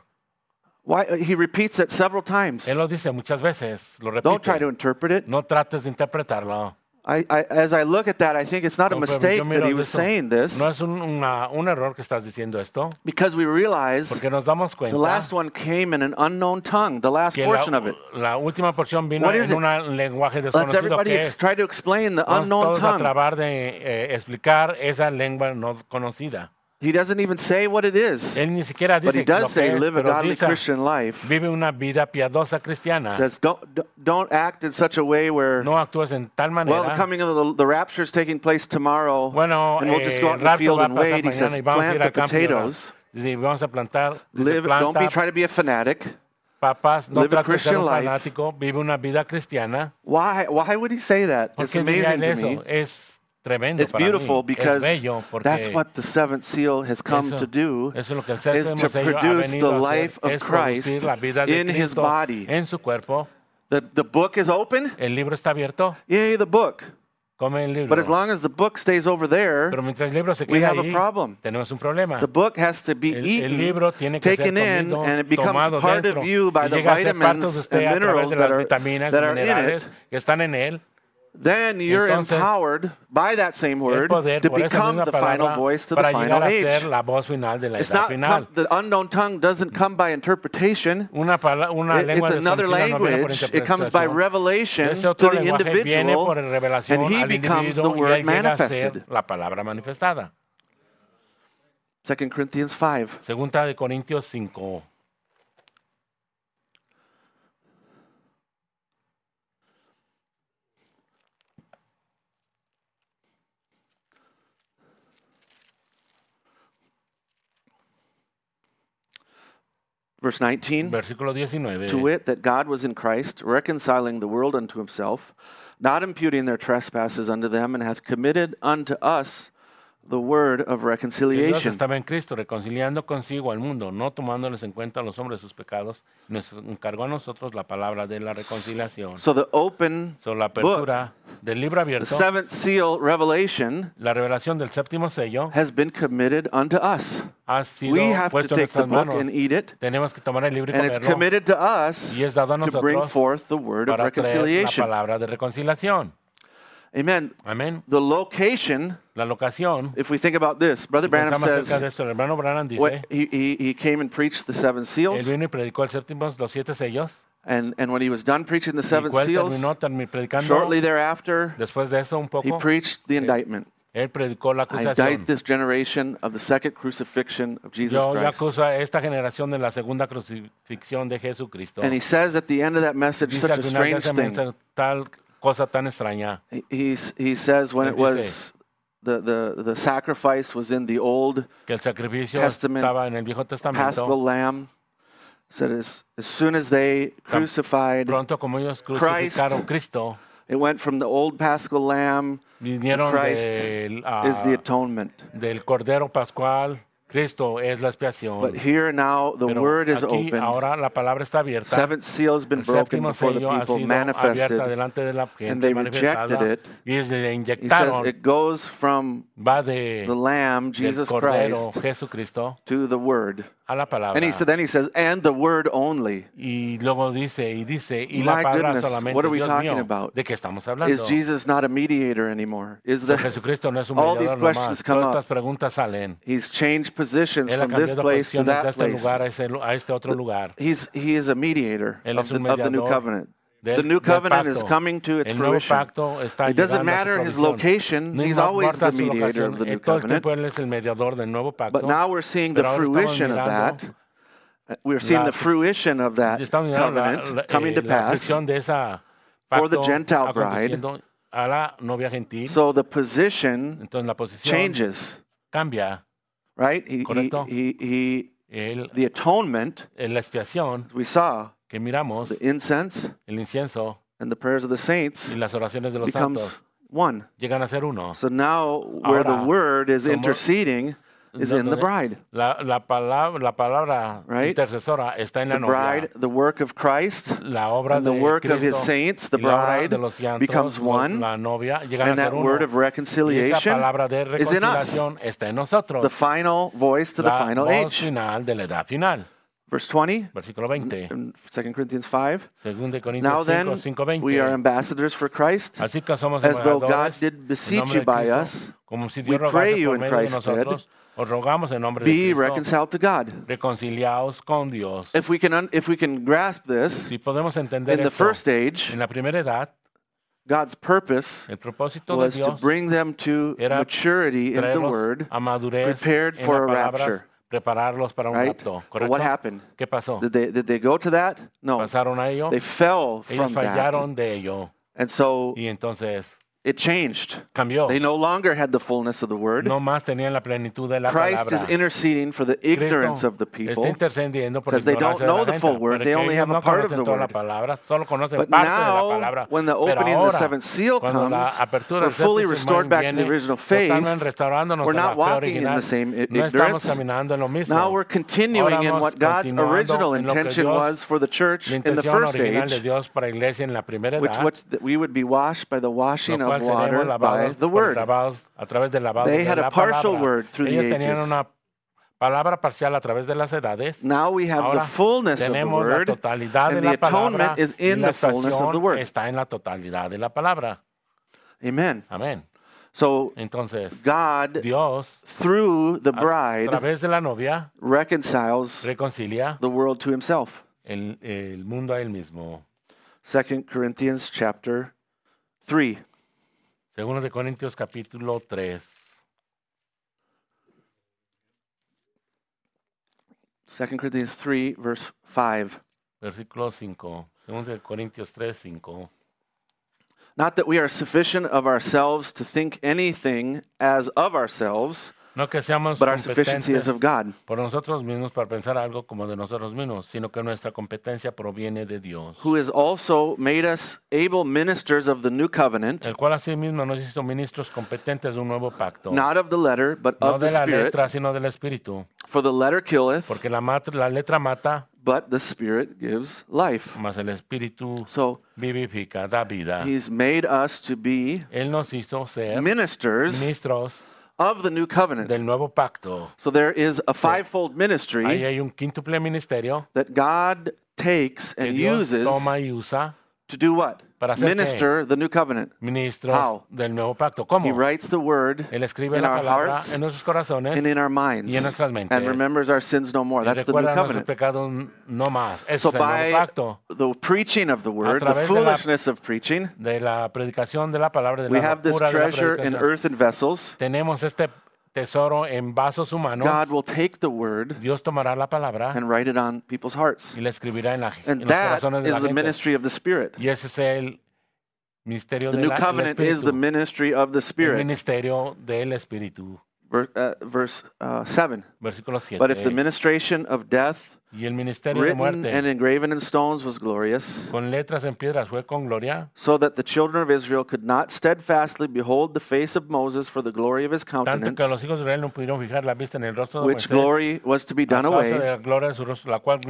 Speaker 1: Why he repeats it several times.
Speaker 2: Él lo dice muchas veces, lo
Speaker 1: Don't try to
Speaker 2: repite.
Speaker 1: interpret it.
Speaker 2: No trates de interpretarlo.
Speaker 1: As I look at that, I think it's not a
Speaker 2: No, pero
Speaker 1: mistake
Speaker 2: yo
Speaker 1: that
Speaker 2: miro
Speaker 1: he was
Speaker 2: eso.
Speaker 1: saying this,
Speaker 2: No es un error que estás diciendo esto,
Speaker 1: because we realize
Speaker 2: porque nos damos
Speaker 1: the
Speaker 2: cuenta
Speaker 1: last one came in an unknown tongue, the last
Speaker 2: que
Speaker 1: portion of it.
Speaker 2: la última porción vino
Speaker 1: What is
Speaker 2: en
Speaker 1: it?
Speaker 2: un lenguaje
Speaker 1: Let's
Speaker 2: desconocido
Speaker 1: everybody
Speaker 2: que es.
Speaker 1: try to explain the
Speaker 2: Vamos
Speaker 1: unknown
Speaker 2: todos a
Speaker 1: tongue.
Speaker 2: tratar de explicar esa lengua no conocida.
Speaker 1: He doesn't even say what it is,
Speaker 2: Él ni siquiera
Speaker 1: but
Speaker 2: dice
Speaker 1: he
Speaker 2: lo
Speaker 1: does
Speaker 2: que
Speaker 1: say
Speaker 2: es,
Speaker 1: live a
Speaker 2: pero
Speaker 1: godly
Speaker 2: dice,
Speaker 1: Christian life.
Speaker 2: vive una vida piadosa cristiana.
Speaker 1: Says don't act in such a way where,
Speaker 2: No actúes en tal
Speaker 1: well, the
Speaker 2: manera.
Speaker 1: coming of the rapture is taking place tomorrow,
Speaker 2: Bueno,
Speaker 1: and we'll just go out in
Speaker 2: el
Speaker 1: the
Speaker 2: rapto
Speaker 1: field
Speaker 2: va a
Speaker 1: and
Speaker 2: pasar
Speaker 1: wait. He
Speaker 2: mañana
Speaker 1: says
Speaker 2: y vamos a
Speaker 1: plant
Speaker 2: ir
Speaker 1: the
Speaker 2: al campo y orar.
Speaker 1: potatoes.
Speaker 2: Dice, vamos a plantar, dice,
Speaker 1: Live. Don't be
Speaker 2: planta
Speaker 1: try to be a fanatic.
Speaker 2: papas, no
Speaker 1: live a
Speaker 2: trates de ser
Speaker 1: Christian
Speaker 2: un
Speaker 1: life.
Speaker 2: fanático, vive una vida cristiana.
Speaker 1: Why would he say that?
Speaker 2: ¿Por
Speaker 1: It's
Speaker 2: qué diría
Speaker 1: amazing
Speaker 2: él
Speaker 1: to me.
Speaker 2: eso? Es tremendo
Speaker 1: It's
Speaker 2: para
Speaker 1: beautiful
Speaker 2: mí.
Speaker 1: because
Speaker 2: Es bello porque
Speaker 1: that's what the seventh seal has come
Speaker 2: eso,
Speaker 1: to do,
Speaker 2: eso es lo que el
Speaker 1: is
Speaker 2: séptimo
Speaker 1: to
Speaker 2: sello ha
Speaker 1: produce
Speaker 2: venido
Speaker 1: the
Speaker 2: a hacer,
Speaker 1: life of
Speaker 2: es producir
Speaker 1: Christ
Speaker 2: la vida de
Speaker 1: in his
Speaker 2: Cristo
Speaker 1: body.
Speaker 2: en su cuerpo.
Speaker 1: The book is open.
Speaker 2: El libro está abierto,
Speaker 1: Yay, the book.
Speaker 2: come el libro.
Speaker 1: But as long as the book stays over there,
Speaker 2: Pero mientras el libro se
Speaker 1: we
Speaker 2: queda
Speaker 1: have a
Speaker 2: ahí,
Speaker 1: problem.
Speaker 2: tenemos un problema.
Speaker 1: The book has to be
Speaker 2: El
Speaker 1: eaten,
Speaker 2: libro tiene que ser
Speaker 1: taken in,
Speaker 2: comido,
Speaker 1: and it becomes
Speaker 2: tomado
Speaker 1: part
Speaker 2: dentro,
Speaker 1: of you by
Speaker 2: y
Speaker 1: the
Speaker 2: llega a ser parte de
Speaker 1: vitamins
Speaker 2: usted
Speaker 1: and
Speaker 2: a través
Speaker 1: minerals
Speaker 2: de
Speaker 1: that
Speaker 2: las
Speaker 1: are,
Speaker 2: vitaminas
Speaker 1: that
Speaker 2: y
Speaker 1: are in
Speaker 2: minerales
Speaker 1: it.
Speaker 2: que están en él.
Speaker 1: Then you're
Speaker 2: Entonces,
Speaker 1: empowered by that same word
Speaker 2: poder,
Speaker 1: to
Speaker 2: por esa
Speaker 1: become
Speaker 2: misma
Speaker 1: the final
Speaker 2: palabra,
Speaker 1: voice to the
Speaker 2: para
Speaker 1: final
Speaker 2: llegar a
Speaker 1: age.
Speaker 2: ser la voz final de la
Speaker 1: It's
Speaker 2: edad
Speaker 1: not
Speaker 2: final.
Speaker 1: the unknown tongue doesn't come by interpretation.
Speaker 2: Una
Speaker 1: It's
Speaker 2: lengua
Speaker 1: another
Speaker 2: desconocida no viene por
Speaker 1: language. It comes by
Speaker 2: interpretación.
Speaker 1: revelation
Speaker 2: Ese
Speaker 1: to
Speaker 2: otro
Speaker 1: the
Speaker 2: lenguaje viene
Speaker 1: individual,
Speaker 2: por revelación
Speaker 1: and he
Speaker 2: al
Speaker 1: becomes the
Speaker 2: individuo y
Speaker 1: word
Speaker 2: él llega a ser
Speaker 1: manifested.
Speaker 2: la palabra manifestada.
Speaker 1: 2 Corinthians 5.
Speaker 2: Segunda de Corintios 5.
Speaker 1: Verse 19.
Speaker 2: versículo 19.
Speaker 1: To wit, that God was in Christ, reconciling the world unto himself, not imputing their trespasses unto them, and hath committed unto us the word of
Speaker 2: Que Dios
Speaker 1: reconciliation.
Speaker 2: estaba en Cristo reconciliando consigo al mundo, no tomándoles en cuenta a los hombres sus pecados, y nos encargó a nosotros la palabra de la reconciliación.
Speaker 1: So the open
Speaker 2: So, la
Speaker 1: book,
Speaker 2: apertura del libro
Speaker 1: the
Speaker 2: abierto,
Speaker 1: seventh seal revelation,
Speaker 2: la revelación del séptimo sello,
Speaker 1: has been committed unto us.
Speaker 2: ha sido
Speaker 1: We have to
Speaker 2: puesto en
Speaker 1: take the
Speaker 2: nuestras
Speaker 1: book
Speaker 2: manos.
Speaker 1: and eat it,
Speaker 2: Tenemos que tomar el libro y
Speaker 1: and it's
Speaker 2: comerlo
Speaker 1: committed to us
Speaker 2: y es dado a
Speaker 1: to bring
Speaker 2: nosotros
Speaker 1: forth the word of
Speaker 2: para traer la
Speaker 1: reconciliation.
Speaker 2: palabra de reconciliación.
Speaker 1: Amen.
Speaker 2: Amén.
Speaker 1: The location,
Speaker 2: La locación,
Speaker 1: if we think about this, Brother
Speaker 2: si
Speaker 1: Branham
Speaker 2: pensamos acerca de
Speaker 1: says,
Speaker 2: esto, el hermano Branham dice,
Speaker 1: what, he came and preached the seven
Speaker 2: él
Speaker 1: seals,
Speaker 2: vino y predicó el séptimo, los 7 sellos,
Speaker 1: and when he was done preaching the
Speaker 2: y
Speaker 1: seven
Speaker 2: cuando
Speaker 1: seals,
Speaker 2: terminó predicando,
Speaker 1: shortly thereafter,
Speaker 2: después de eso un
Speaker 1: he
Speaker 2: poco,
Speaker 1: preached the indictment.
Speaker 2: él predicó la
Speaker 1: I
Speaker 2: acusación.
Speaker 1: indict this generation of the second crucifixion of Jesus
Speaker 2: Yo
Speaker 1: Christ.
Speaker 2: acuso a esta generación de la segunda crucifixión de Jesucristo.
Speaker 1: And he says at the end of that message
Speaker 2: Dice
Speaker 1: such
Speaker 2: al
Speaker 1: a
Speaker 2: final de
Speaker 1: strange
Speaker 2: ese
Speaker 1: thing.
Speaker 2: mensaje tal cosa tan extraña.
Speaker 1: He says when
Speaker 2: Él
Speaker 1: it was the sacrifice was in the Old
Speaker 2: Que el sacrificio
Speaker 1: Testament,
Speaker 2: estaba en el Viejo Testamento.
Speaker 1: Paschal Lamb, said as soon as they crucified,
Speaker 2: Pronto como ellos crucificaron a Cristo,
Speaker 1: it went from the old Paschal Lamb to
Speaker 2: vinieron
Speaker 1: Christ is the atonement.
Speaker 2: del Cordero Pascual. Cristo es la expiación.
Speaker 1: But here now the
Speaker 2: Pero
Speaker 1: word is
Speaker 2: aquí,
Speaker 1: open.
Speaker 2: ahora la palabra está abierta.
Speaker 1: Seventh seal has been
Speaker 2: El
Speaker 1: broken
Speaker 2: séptimo
Speaker 1: before the
Speaker 2: sello ha
Speaker 1: people
Speaker 2: sido
Speaker 1: manifested.
Speaker 2: abierta delante de la
Speaker 1: and
Speaker 2: gente
Speaker 1: they
Speaker 2: manifestada.
Speaker 1: rejected it.
Speaker 2: Y le
Speaker 1: He says
Speaker 2: inyectaron,
Speaker 1: it goes from
Speaker 2: va de
Speaker 1: the Lamb,
Speaker 2: del
Speaker 1: Jesus
Speaker 2: Cordero
Speaker 1: Christ,
Speaker 2: Jesucristo
Speaker 1: to the Word.
Speaker 2: a la palabra.
Speaker 1: And then he says, and the Word only.
Speaker 2: Y luego dice, y
Speaker 1: My
Speaker 2: la palabra
Speaker 1: goodness,
Speaker 2: solamente,
Speaker 1: what are we
Speaker 2: Dios
Speaker 1: talking
Speaker 2: mío,
Speaker 1: about?
Speaker 2: ¿de qué estamos
Speaker 1: Is
Speaker 2: hablando?
Speaker 1: Jesus not a mediator anymore? Is
Speaker 2: So,
Speaker 1: the
Speaker 2: Jesucristo no es un
Speaker 1: all these
Speaker 2: mediador
Speaker 1: questions
Speaker 2: nomás.
Speaker 1: come
Speaker 2: Todas
Speaker 1: up.
Speaker 2: estas preguntas salen.
Speaker 1: He's changed positions
Speaker 2: Él ha
Speaker 1: from this
Speaker 2: cambiado
Speaker 1: place to
Speaker 2: posiciones de
Speaker 1: that
Speaker 2: este
Speaker 1: place.
Speaker 2: lugar a este otro lugar.
Speaker 1: He is a mediator
Speaker 2: Él
Speaker 1: of
Speaker 2: es un
Speaker 1: the new
Speaker 2: mediador
Speaker 1: covenant.
Speaker 2: del-
Speaker 1: The new
Speaker 2: del
Speaker 1: covenant is
Speaker 2: pacto.
Speaker 1: coming to its
Speaker 2: El nuevo
Speaker 1: fruition.
Speaker 2: pacto está
Speaker 1: It doesn't
Speaker 2: llegando a su
Speaker 1: matter his
Speaker 2: provisión.
Speaker 1: location.
Speaker 2: No
Speaker 1: He's always
Speaker 2: importa
Speaker 1: the
Speaker 2: su
Speaker 1: mediator
Speaker 2: locación,
Speaker 1: of the new
Speaker 2: todo el
Speaker 1: covenant.
Speaker 2: tiempo Él es el mediador del nuevo pacto.
Speaker 1: But now we're seeing the
Speaker 2: Pero ahora estamos
Speaker 1: fruition of
Speaker 2: mirando
Speaker 1: that. We're seeing
Speaker 2: la-
Speaker 1: the fruition of that
Speaker 2: Estamos mirando
Speaker 1: covenant coming to
Speaker 2: la
Speaker 1: pass.
Speaker 2: aflicción de esa
Speaker 1: for the
Speaker 2: pacto
Speaker 1: Gentile bride.
Speaker 2: aconteciendo a la novia gentil.
Speaker 1: So the position
Speaker 2: Entonces la posición
Speaker 1: changes,
Speaker 2: cambia.
Speaker 1: right?
Speaker 2: Correcto. El-
Speaker 1: The atonement,
Speaker 2: en la expiación
Speaker 1: we saw,
Speaker 2: que miramos,
Speaker 1: the incense
Speaker 2: el incienso
Speaker 1: and the prayers of the saints
Speaker 2: y las oraciones de los
Speaker 1: becomes
Speaker 2: santos
Speaker 1: one.
Speaker 2: llegan a ser uno.
Speaker 1: So now where the
Speaker 2: Ahora,
Speaker 1: word is
Speaker 2: somos-
Speaker 1: interceding is in the bride.
Speaker 2: La palabra
Speaker 1: Right?
Speaker 2: intercesora está en la
Speaker 1: The
Speaker 2: novia.
Speaker 1: bride, the work of Christ,
Speaker 2: La obra
Speaker 1: and the
Speaker 2: de
Speaker 1: work of his
Speaker 2: Cristo
Speaker 1: saints, the
Speaker 2: y la obra
Speaker 1: bride,
Speaker 2: de los santos,
Speaker 1: becomes one,
Speaker 2: la novia, llegan
Speaker 1: and
Speaker 2: a ser
Speaker 1: that
Speaker 2: uno.
Speaker 1: word of
Speaker 2: Y esa
Speaker 1: reconciliation
Speaker 2: palabra de
Speaker 1: is in us.
Speaker 2: reconciliación está en nosotros.
Speaker 1: The final voice to the
Speaker 2: La
Speaker 1: final
Speaker 2: voz
Speaker 1: age.
Speaker 2: final de la edad final.
Speaker 1: Verse 20,
Speaker 2: Versículo 20.
Speaker 1: in 2 Corinthians 5.
Speaker 2: Según de
Speaker 1: Now
Speaker 2: Corintios
Speaker 1: then,
Speaker 2: 5, 5:20.
Speaker 1: we are ambassadors for Christ,
Speaker 2: Así que somos
Speaker 1: as though God
Speaker 2: embajadores
Speaker 1: did
Speaker 2: en
Speaker 1: beseech
Speaker 2: nombre
Speaker 1: you
Speaker 2: de
Speaker 1: by
Speaker 2: Cristo,
Speaker 1: us,
Speaker 2: como si
Speaker 1: we
Speaker 2: Dios
Speaker 1: pray
Speaker 2: rogase
Speaker 1: you
Speaker 2: por
Speaker 1: in
Speaker 2: medio de
Speaker 1: Christ's
Speaker 2: nosotros, os rogamos en nombre de
Speaker 1: be
Speaker 2: Cristo,
Speaker 1: reconciled to God.
Speaker 2: reconciliaos con Dios.
Speaker 1: If we can grasp this,
Speaker 2: Si podemos entender
Speaker 1: in the
Speaker 2: esto,
Speaker 1: first age,
Speaker 2: en la primera edad,
Speaker 1: God's purpose
Speaker 2: el propósito de
Speaker 1: was to
Speaker 2: Dios
Speaker 1: bring them to
Speaker 2: era
Speaker 1: maturity in the
Speaker 2: traerlos
Speaker 1: Word,
Speaker 2: a madurez
Speaker 1: prepared
Speaker 2: en
Speaker 1: for
Speaker 2: las
Speaker 1: a
Speaker 2: palabras,
Speaker 1: rapture.
Speaker 2: prepararlos para un
Speaker 1: Right?
Speaker 2: rapto.
Speaker 1: But what
Speaker 2: ¿Correcto?
Speaker 1: happened?
Speaker 2: ¿Qué pasó?
Speaker 1: Did they go to that? No.
Speaker 2: ¿Pasaron a ello?
Speaker 1: They fell
Speaker 2: Ellos
Speaker 1: from that.
Speaker 2: fallaron de ello.
Speaker 1: And so
Speaker 2: Y entonces
Speaker 1: it changed.
Speaker 2: cambió.
Speaker 1: They no longer had the fullness of the Word.
Speaker 2: No más tenían la plenitud de la
Speaker 1: Christ is
Speaker 2: palabra.
Speaker 1: interceding for the ignorance
Speaker 2: Cristo
Speaker 1: of the
Speaker 2: está
Speaker 1: people.
Speaker 2: intercediendo por la
Speaker 1: because they don't
Speaker 2: ignorancia de
Speaker 1: know
Speaker 2: la
Speaker 1: the
Speaker 2: gente,
Speaker 1: full word,
Speaker 2: porque
Speaker 1: they only
Speaker 2: ellos
Speaker 1: have a
Speaker 2: no
Speaker 1: part of
Speaker 2: conocen
Speaker 1: the
Speaker 2: toda la
Speaker 1: word.
Speaker 2: palabra, solo conocen
Speaker 1: But
Speaker 2: parte de la
Speaker 1: now,
Speaker 2: palabra.
Speaker 1: when the
Speaker 2: Pero
Speaker 1: opening of the
Speaker 2: ahora,
Speaker 1: seventh seal
Speaker 2: cuando la
Speaker 1: comes,
Speaker 2: apertura
Speaker 1: we're
Speaker 2: del
Speaker 1: fully
Speaker 2: séptimo
Speaker 1: restored
Speaker 2: sello
Speaker 1: back to the
Speaker 2: viene,
Speaker 1: original faith.
Speaker 2: totalmente restaurándonos
Speaker 1: We're
Speaker 2: a la
Speaker 1: not
Speaker 2: fe
Speaker 1: walking in
Speaker 2: original.
Speaker 1: the same
Speaker 2: No estamos
Speaker 1: ignorance.
Speaker 2: caminando en lo mismo.
Speaker 1: Now we're continuing
Speaker 2: Ahora
Speaker 1: in
Speaker 2: vamos
Speaker 1: what God's
Speaker 2: continuando
Speaker 1: original
Speaker 2: en lo que
Speaker 1: intention
Speaker 2: Dios-
Speaker 1: was for the church
Speaker 2: La
Speaker 1: in the
Speaker 2: intención
Speaker 1: first
Speaker 2: original de
Speaker 1: age,
Speaker 2: Dios para la iglesia en la primera
Speaker 1: which
Speaker 2: edad,
Speaker 1: that we would be washed by the washing
Speaker 2: lo
Speaker 1: of
Speaker 2: cual
Speaker 1: water
Speaker 2: seremos
Speaker 1: by
Speaker 2: lavados
Speaker 1: the
Speaker 2: por
Speaker 1: word.
Speaker 2: lavados a través del lavado
Speaker 1: They
Speaker 2: de
Speaker 1: had a
Speaker 2: la
Speaker 1: partial
Speaker 2: palabra.
Speaker 1: word through the
Speaker 2: Ellos tenían
Speaker 1: ages.
Speaker 2: una palabra parcial a través de las edades.
Speaker 1: Now we have the
Speaker 2: Ahora
Speaker 1: fullness of the
Speaker 2: tenemos la
Speaker 1: word,
Speaker 2: totalidad de
Speaker 1: and
Speaker 2: la
Speaker 1: the
Speaker 2: palabra
Speaker 1: atonement is
Speaker 2: y
Speaker 1: in
Speaker 2: la
Speaker 1: the fullness of the
Speaker 2: expiación
Speaker 1: word.
Speaker 2: está en la totalidad de la palabra.
Speaker 1: Amen.
Speaker 2: Amén.
Speaker 1: So
Speaker 2: Entonces,
Speaker 1: God,
Speaker 2: Dios,
Speaker 1: through the
Speaker 2: a
Speaker 1: bride,
Speaker 2: través de la novia,
Speaker 1: reconciles
Speaker 2: reconcilia
Speaker 1: the world to himself.
Speaker 2: el mundo a él mismo.
Speaker 1: 2 Corinthians chapter 3.
Speaker 2: Segundo de Corintios capítulo 3.
Speaker 1: 2 Corinthians 3, verse 5.
Speaker 2: Versículo 5. Segundo de Corintios 3, 5.
Speaker 1: Not that we are sufficient of ourselves to think anything as of ourselves,
Speaker 2: No que seamos
Speaker 1: but our sufficiency is of
Speaker 2: competentes
Speaker 1: God,
Speaker 2: por nosotros mismos para pensar algo como de nosotros mismos, sino que nuestra competencia proviene de Dios,
Speaker 1: who has also made us able ministers of the new covenant,
Speaker 2: el cual asimismo nos hizo ministros competentes de un nuevo pacto,
Speaker 1: not of the letter, but
Speaker 2: no
Speaker 1: of the
Speaker 2: de la
Speaker 1: Spirit.
Speaker 2: letra, sino del Espíritu,
Speaker 1: For the letter killeth,
Speaker 2: porque la letra mata,
Speaker 1: but the Spirit gives life.
Speaker 2: mas el Espíritu
Speaker 1: So
Speaker 2: vivifica, da vida.
Speaker 1: he's made us to be
Speaker 2: Él nos hizo ser
Speaker 1: ministers
Speaker 2: ministros
Speaker 1: of the new covenant.
Speaker 2: del nuevo pacto.
Speaker 1: So there is a fivefold
Speaker 2: Ahí
Speaker 1: ministry
Speaker 2: hay un quíntuple ministerio
Speaker 1: that God takes
Speaker 2: que
Speaker 1: and
Speaker 2: Dios
Speaker 1: uses
Speaker 2: toma y usa
Speaker 1: to do what?
Speaker 2: ¿Para hacer qué?
Speaker 1: Minister the new covenant.
Speaker 2: ministros
Speaker 1: How?
Speaker 2: del nuevo pacto.
Speaker 1: He
Speaker 2: ¿Cómo?
Speaker 1: writes the word
Speaker 2: Él escribe
Speaker 1: in
Speaker 2: la
Speaker 1: our
Speaker 2: palabra
Speaker 1: hearts
Speaker 2: en nuestros corazones
Speaker 1: and in our minds
Speaker 2: y en nuestras mentes.
Speaker 1: and remembers our sins no more.
Speaker 2: y
Speaker 1: That's the new
Speaker 2: recuerda nuestros
Speaker 1: covenant.
Speaker 2: pecados no más. Ese
Speaker 1: So
Speaker 2: es el nuevo
Speaker 1: by
Speaker 2: pacto.
Speaker 1: the preaching of the word, the
Speaker 2: través de la-
Speaker 1: foolishness of preaching,
Speaker 2: De la predicación de la palabra, de
Speaker 1: we
Speaker 2: la
Speaker 1: have this
Speaker 2: locura de la
Speaker 1: treasure in
Speaker 2: predicación.
Speaker 1: earthen vessels.
Speaker 2: Tenemos este tesoro en vasos humanos.
Speaker 1: God will take the word
Speaker 2: Dios tomará la palabra
Speaker 1: and write it on people's hearts.
Speaker 2: y la escribirá en
Speaker 1: And
Speaker 2: los
Speaker 1: that
Speaker 2: corazones de
Speaker 1: is
Speaker 2: la
Speaker 1: the
Speaker 2: gente.
Speaker 1: ministry of the Spirit.
Speaker 2: Y ese es el ministerio
Speaker 1: The
Speaker 2: del
Speaker 1: new covenant is the ministry of the
Speaker 2: el
Speaker 1: Spirit.
Speaker 2: ministerio del Espíritu.
Speaker 1: Verse 7.
Speaker 2: Versículo 7.
Speaker 1: But if the ministration of death,
Speaker 2: Y el ministerio de
Speaker 1: written
Speaker 2: muerte
Speaker 1: and engraven in stones, was glorious,
Speaker 2: con letras en piedras fue con gloria,
Speaker 1: so that the children of Israel could not steadfastly behold the face of Moses for the glory of his
Speaker 2: tanto
Speaker 1: countenance,
Speaker 2: que los hijos de Israel no pudieron fijar la vista en el rostro de
Speaker 1: which
Speaker 2: Moisés,
Speaker 1: glory was to be
Speaker 2: a
Speaker 1: done
Speaker 2: causa de
Speaker 1: away,
Speaker 2: la gloria de su rostro,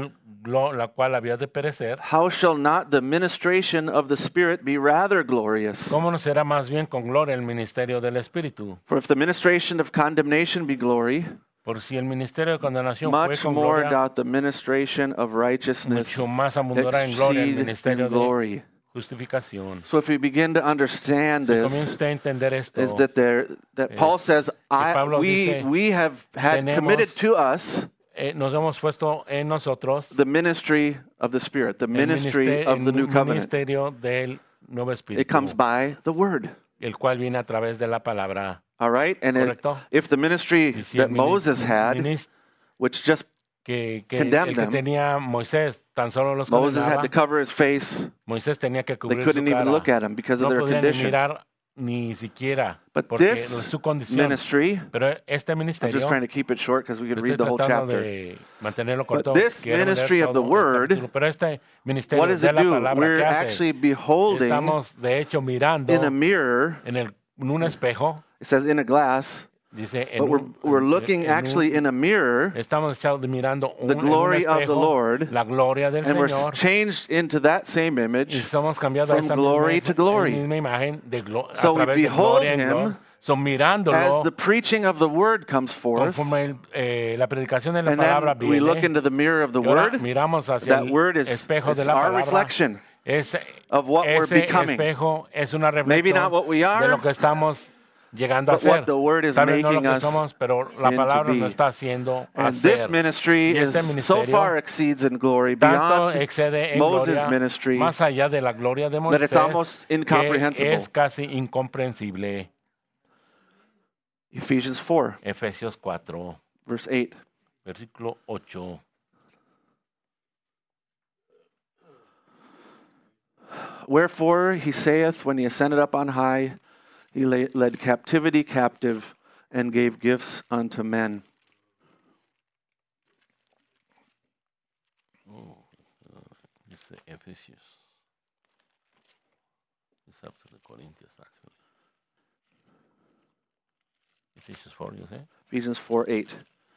Speaker 2: la cual había de perecer.
Speaker 1: how shall not the ministration of the Spirit be rather glorious?
Speaker 2: ¿Cómo no será más bien con gloria el ministerio del Espíritu?
Speaker 1: For if the ministration of condemnation be glory,
Speaker 2: Por si el ministerio de condenación fue
Speaker 1: much
Speaker 2: con
Speaker 1: more
Speaker 2: gloria,
Speaker 1: doth the ministration of righteousness
Speaker 2: mucho más abundará en gloria el
Speaker 1: exceed
Speaker 2: ministerio
Speaker 1: in
Speaker 2: de
Speaker 1: glory.
Speaker 2: justificación.
Speaker 1: So if we begin to understand
Speaker 2: Si comienza
Speaker 1: this,
Speaker 2: usted a entender esto,
Speaker 1: is that Paul says,
Speaker 2: Pablo dice,
Speaker 1: we have had
Speaker 2: tenemos
Speaker 1: committed to us
Speaker 2: nos hemos puesto en nosotros
Speaker 1: the ministry of the Spirit, the ministry of the new covenant.
Speaker 2: ministerio del nuevo
Speaker 1: It
Speaker 2: Espíritu,
Speaker 1: comes by the word.
Speaker 2: el cual viene a través de la palabra.
Speaker 1: All right? And
Speaker 2: Correcto.
Speaker 1: if the ministry
Speaker 2: Y si
Speaker 1: that
Speaker 2: el
Speaker 1: Moses had,
Speaker 2: minis-
Speaker 1: which just
Speaker 2: que
Speaker 1: condemned
Speaker 2: el que
Speaker 1: them.
Speaker 2: tenía Moisés tan solo los
Speaker 1: Moses had
Speaker 2: condenaba,
Speaker 1: to cover his face,
Speaker 2: Moisés tenía que
Speaker 1: they
Speaker 2: cubrir su
Speaker 1: couldn't even
Speaker 2: cara.
Speaker 1: look at him because of
Speaker 2: No
Speaker 1: their
Speaker 2: podían ni
Speaker 1: condition.
Speaker 2: mirar ni siquiera
Speaker 1: But
Speaker 2: porque
Speaker 1: this
Speaker 2: su condición.
Speaker 1: ministry,
Speaker 2: Pero este
Speaker 1: I'm
Speaker 2: ministerio,
Speaker 1: just trying to keep it short because we could
Speaker 2: estoy
Speaker 1: read the whole
Speaker 2: tratando
Speaker 1: chapter.
Speaker 2: de mantenerlo corto.
Speaker 1: this
Speaker 2: quiero leer
Speaker 1: ministry of the
Speaker 2: todo el
Speaker 1: word,
Speaker 2: capítulo, pero este ministerio
Speaker 1: What does
Speaker 2: de
Speaker 1: it
Speaker 2: la
Speaker 1: do?
Speaker 2: palabra,
Speaker 1: We're
Speaker 2: ¿qué hace?
Speaker 1: actually beholding
Speaker 2: Estamos, de hecho, mirando
Speaker 1: in a mirror,
Speaker 2: en un espejo.
Speaker 1: it says in a glass,
Speaker 2: Dice,
Speaker 1: but we're looking actually in a mirror,
Speaker 2: estamos mirando
Speaker 1: the
Speaker 2: en un
Speaker 1: glory of the
Speaker 2: espejo
Speaker 1: Lord,
Speaker 2: la gloria del
Speaker 1: and we're
Speaker 2: Señor.
Speaker 1: changed into that same
Speaker 2: Y
Speaker 1: image.
Speaker 2: somos cambiados a
Speaker 1: from
Speaker 2: esa
Speaker 1: glory
Speaker 2: misma,
Speaker 1: to glory.
Speaker 2: misma imagen a
Speaker 1: So we
Speaker 2: través de
Speaker 1: behold
Speaker 2: gloria en
Speaker 1: him
Speaker 2: gloria. So, mirándolo,
Speaker 1: As the preaching of the word comes forth,
Speaker 2: conforme la predicación de la
Speaker 1: and
Speaker 2: palabra
Speaker 1: then we look
Speaker 2: viene,
Speaker 1: into the mirror of the
Speaker 2: y ahora
Speaker 1: word,
Speaker 2: miramos hacia
Speaker 1: that
Speaker 2: el
Speaker 1: word is
Speaker 2: espejo de
Speaker 1: it's
Speaker 2: la
Speaker 1: our
Speaker 2: palabra.
Speaker 1: reflection
Speaker 2: Ese
Speaker 1: of what we're becoming.
Speaker 2: espejo es una
Speaker 1: Maybe
Speaker 2: reflexión
Speaker 1: not what we
Speaker 2: de
Speaker 1: are,
Speaker 2: lo que estamos llegando a
Speaker 1: but what
Speaker 2: ser.
Speaker 1: the word is
Speaker 2: Tal vez no lo
Speaker 1: making
Speaker 2: que
Speaker 1: us
Speaker 2: somos, pero la
Speaker 1: into
Speaker 2: palabra
Speaker 1: be.
Speaker 2: nos está haciendo
Speaker 1: And this
Speaker 2: hacer.
Speaker 1: ministry
Speaker 2: Y este
Speaker 1: is so
Speaker 2: ministerio
Speaker 1: far exceeds in glory
Speaker 2: Tanto
Speaker 1: beyond
Speaker 2: excede en
Speaker 1: Moses'
Speaker 2: gloria,
Speaker 1: ministry
Speaker 2: más allá de la gloria de
Speaker 1: that
Speaker 2: Moisés,
Speaker 1: it's almost
Speaker 2: que
Speaker 1: incomprehensible.
Speaker 2: es casi incomprensible.
Speaker 1: Ephesians 4,
Speaker 2: Efesios 4,
Speaker 1: verse 8.
Speaker 2: versículo 8.
Speaker 1: Wherefore he saith, when he ascended up on high, he led captivity captive and gave gifts unto men.
Speaker 2: Dice Efesios. It's after the Corinthians, actually. Efesios 4, you say?
Speaker 1: Ephesians 4, 8.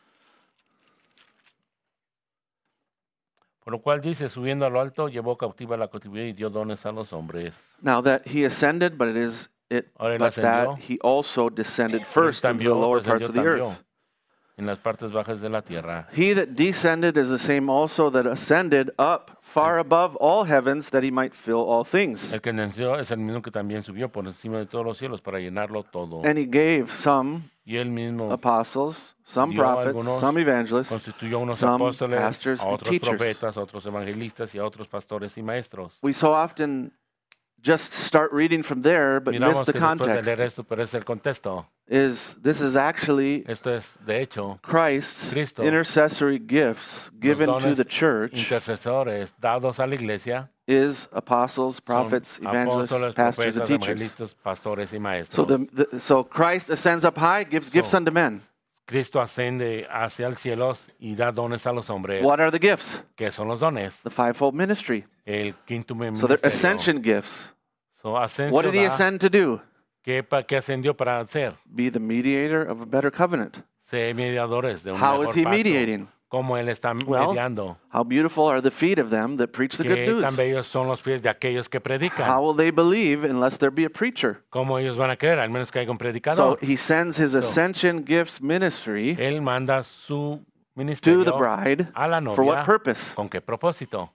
Speaker 2: Por lo cual dice, subiendo a lo alto, llevó cautiva la cautividad y dio dones a los hombres.
Speaker 1: Now that he ascended, but
Speaker 2: Ahora él
Speaker 1: but
Speaker 2: ascendió,
Speaker 1: that he also descended
Speaker 2: pero él
Speaker 1: first into the lower parts of the
Speaker 2: descendió
Speaker 1: earth.
Speaker 2: en las partes bajas de la tierra.
Speaker 1: He that descended is the same also that ascended up far above all heavens, that he might fill all things.
Speaker 2: El que nació es el mismo que también subió por encima de todos los cielos para llenarlo todo.
Speaker 1: And he gave some
Speaker 2: Y él mismo
Speaker 1: apostles, some
Speaker 2: dio a
Speaker 1: prophets,
Speaker 2: algunos,
Speaker 1: some evangelists,
Speaker 2: constituyó unos
Speaker 1: some
Speaker 2: apóstoles,
Speaker 1: pastors
Speaker 2: a
Speaker 1: and
Speaker 2: otros
Speaker 1: teachers.
Speaker 2: profetas, a otros evangelistas y a otros pastores y maestros.
Speaker 1: We so often just start reading from there, but miss
Speaker 2: Miramos
Speaker 1: the
Speaker 2: que después de leer
Speaker 1: context.
Speaker 2: esto, pero es el contexto.
Speaker 1: This is actually
Speaker 2: Esto es, de hecho,
Speaker 1: Christ's
Speaker 2: Cristo.
Speaker 1: intercessory gifts given
Speaker 2: los
Speaker 1: to
Speaker 2: dones
Speaker 1: the church
Speaker 2: intercesores dados a la iglesia
Speaker 1: is apostles, prophets,
Speaker 2: son
Speaker 1: evangelists,
Speaker 2: apóstoles,
Speaker 1: pastors, and
Speaker 2: profetas,
Speaker 1: teachers.
Speaker 2: evangelistas, pastores y
Speaker 1: So
Speaker 2: maestros.
Speaker 1: so Christ ascends up high, gives gifts
Speaker 2: So,
Speaker 1: unto men.
Speaker 2: Cristo ascende hacia el cielo y da dones a los hombres.
Speaker 1: What are the gifts?
Speaker 2: ¿Qué son los dones?
Speaker 1: The fivefold ministry.
Speaker 2: El quinto
Speaker 1: So they're
Speaker 2: ministerio.
Speaker 1: ascension gifts.
Speaker 2: So,
Speaker 1: What
Speaker 2: ascensión
Speaker 1: did he
Speaker 2: da,
Speaker 1: ascend to do?
Speaker 2: ¿qué ascendió para hacer?
Speaker 1: Be the mediator of a better covenant.
Speaker 2: Ser mediadores de un
Speaker 1: How
Speaker 2: mejor
Speaker 1: is he
Speaker 2: pacto.
Speaker 1: mediating?
Speaker 2: ¿Cómo él está
Speaker 1: Well,
Speaker 2: mediando?
Speaker 1: How beautiful are the feet of them that preach the good
Speaker 2: ¿Qué tan
Speaker 1: news?
Speaker 2: bellos son los pies de aquellos que predican?
Speaker 1: How will they believe unless there be a preacher?
Speaker 2: ¿Cómo ellos van a creer? Al menos que haya un
Speaker 1: So
Speaker 2: predicador.
Speaker 1: he sends his ascension gifts ministry
Speaker 2: Él manda su
Speaker 1: to
Speaker 2: ministerio
Speaker 1: the bride.
Speaker 2: a la
Speaker 1: For what
Speaker 2: novia.
Speaker 1: purpose?
Speaker 2: ¿Con qué propósito?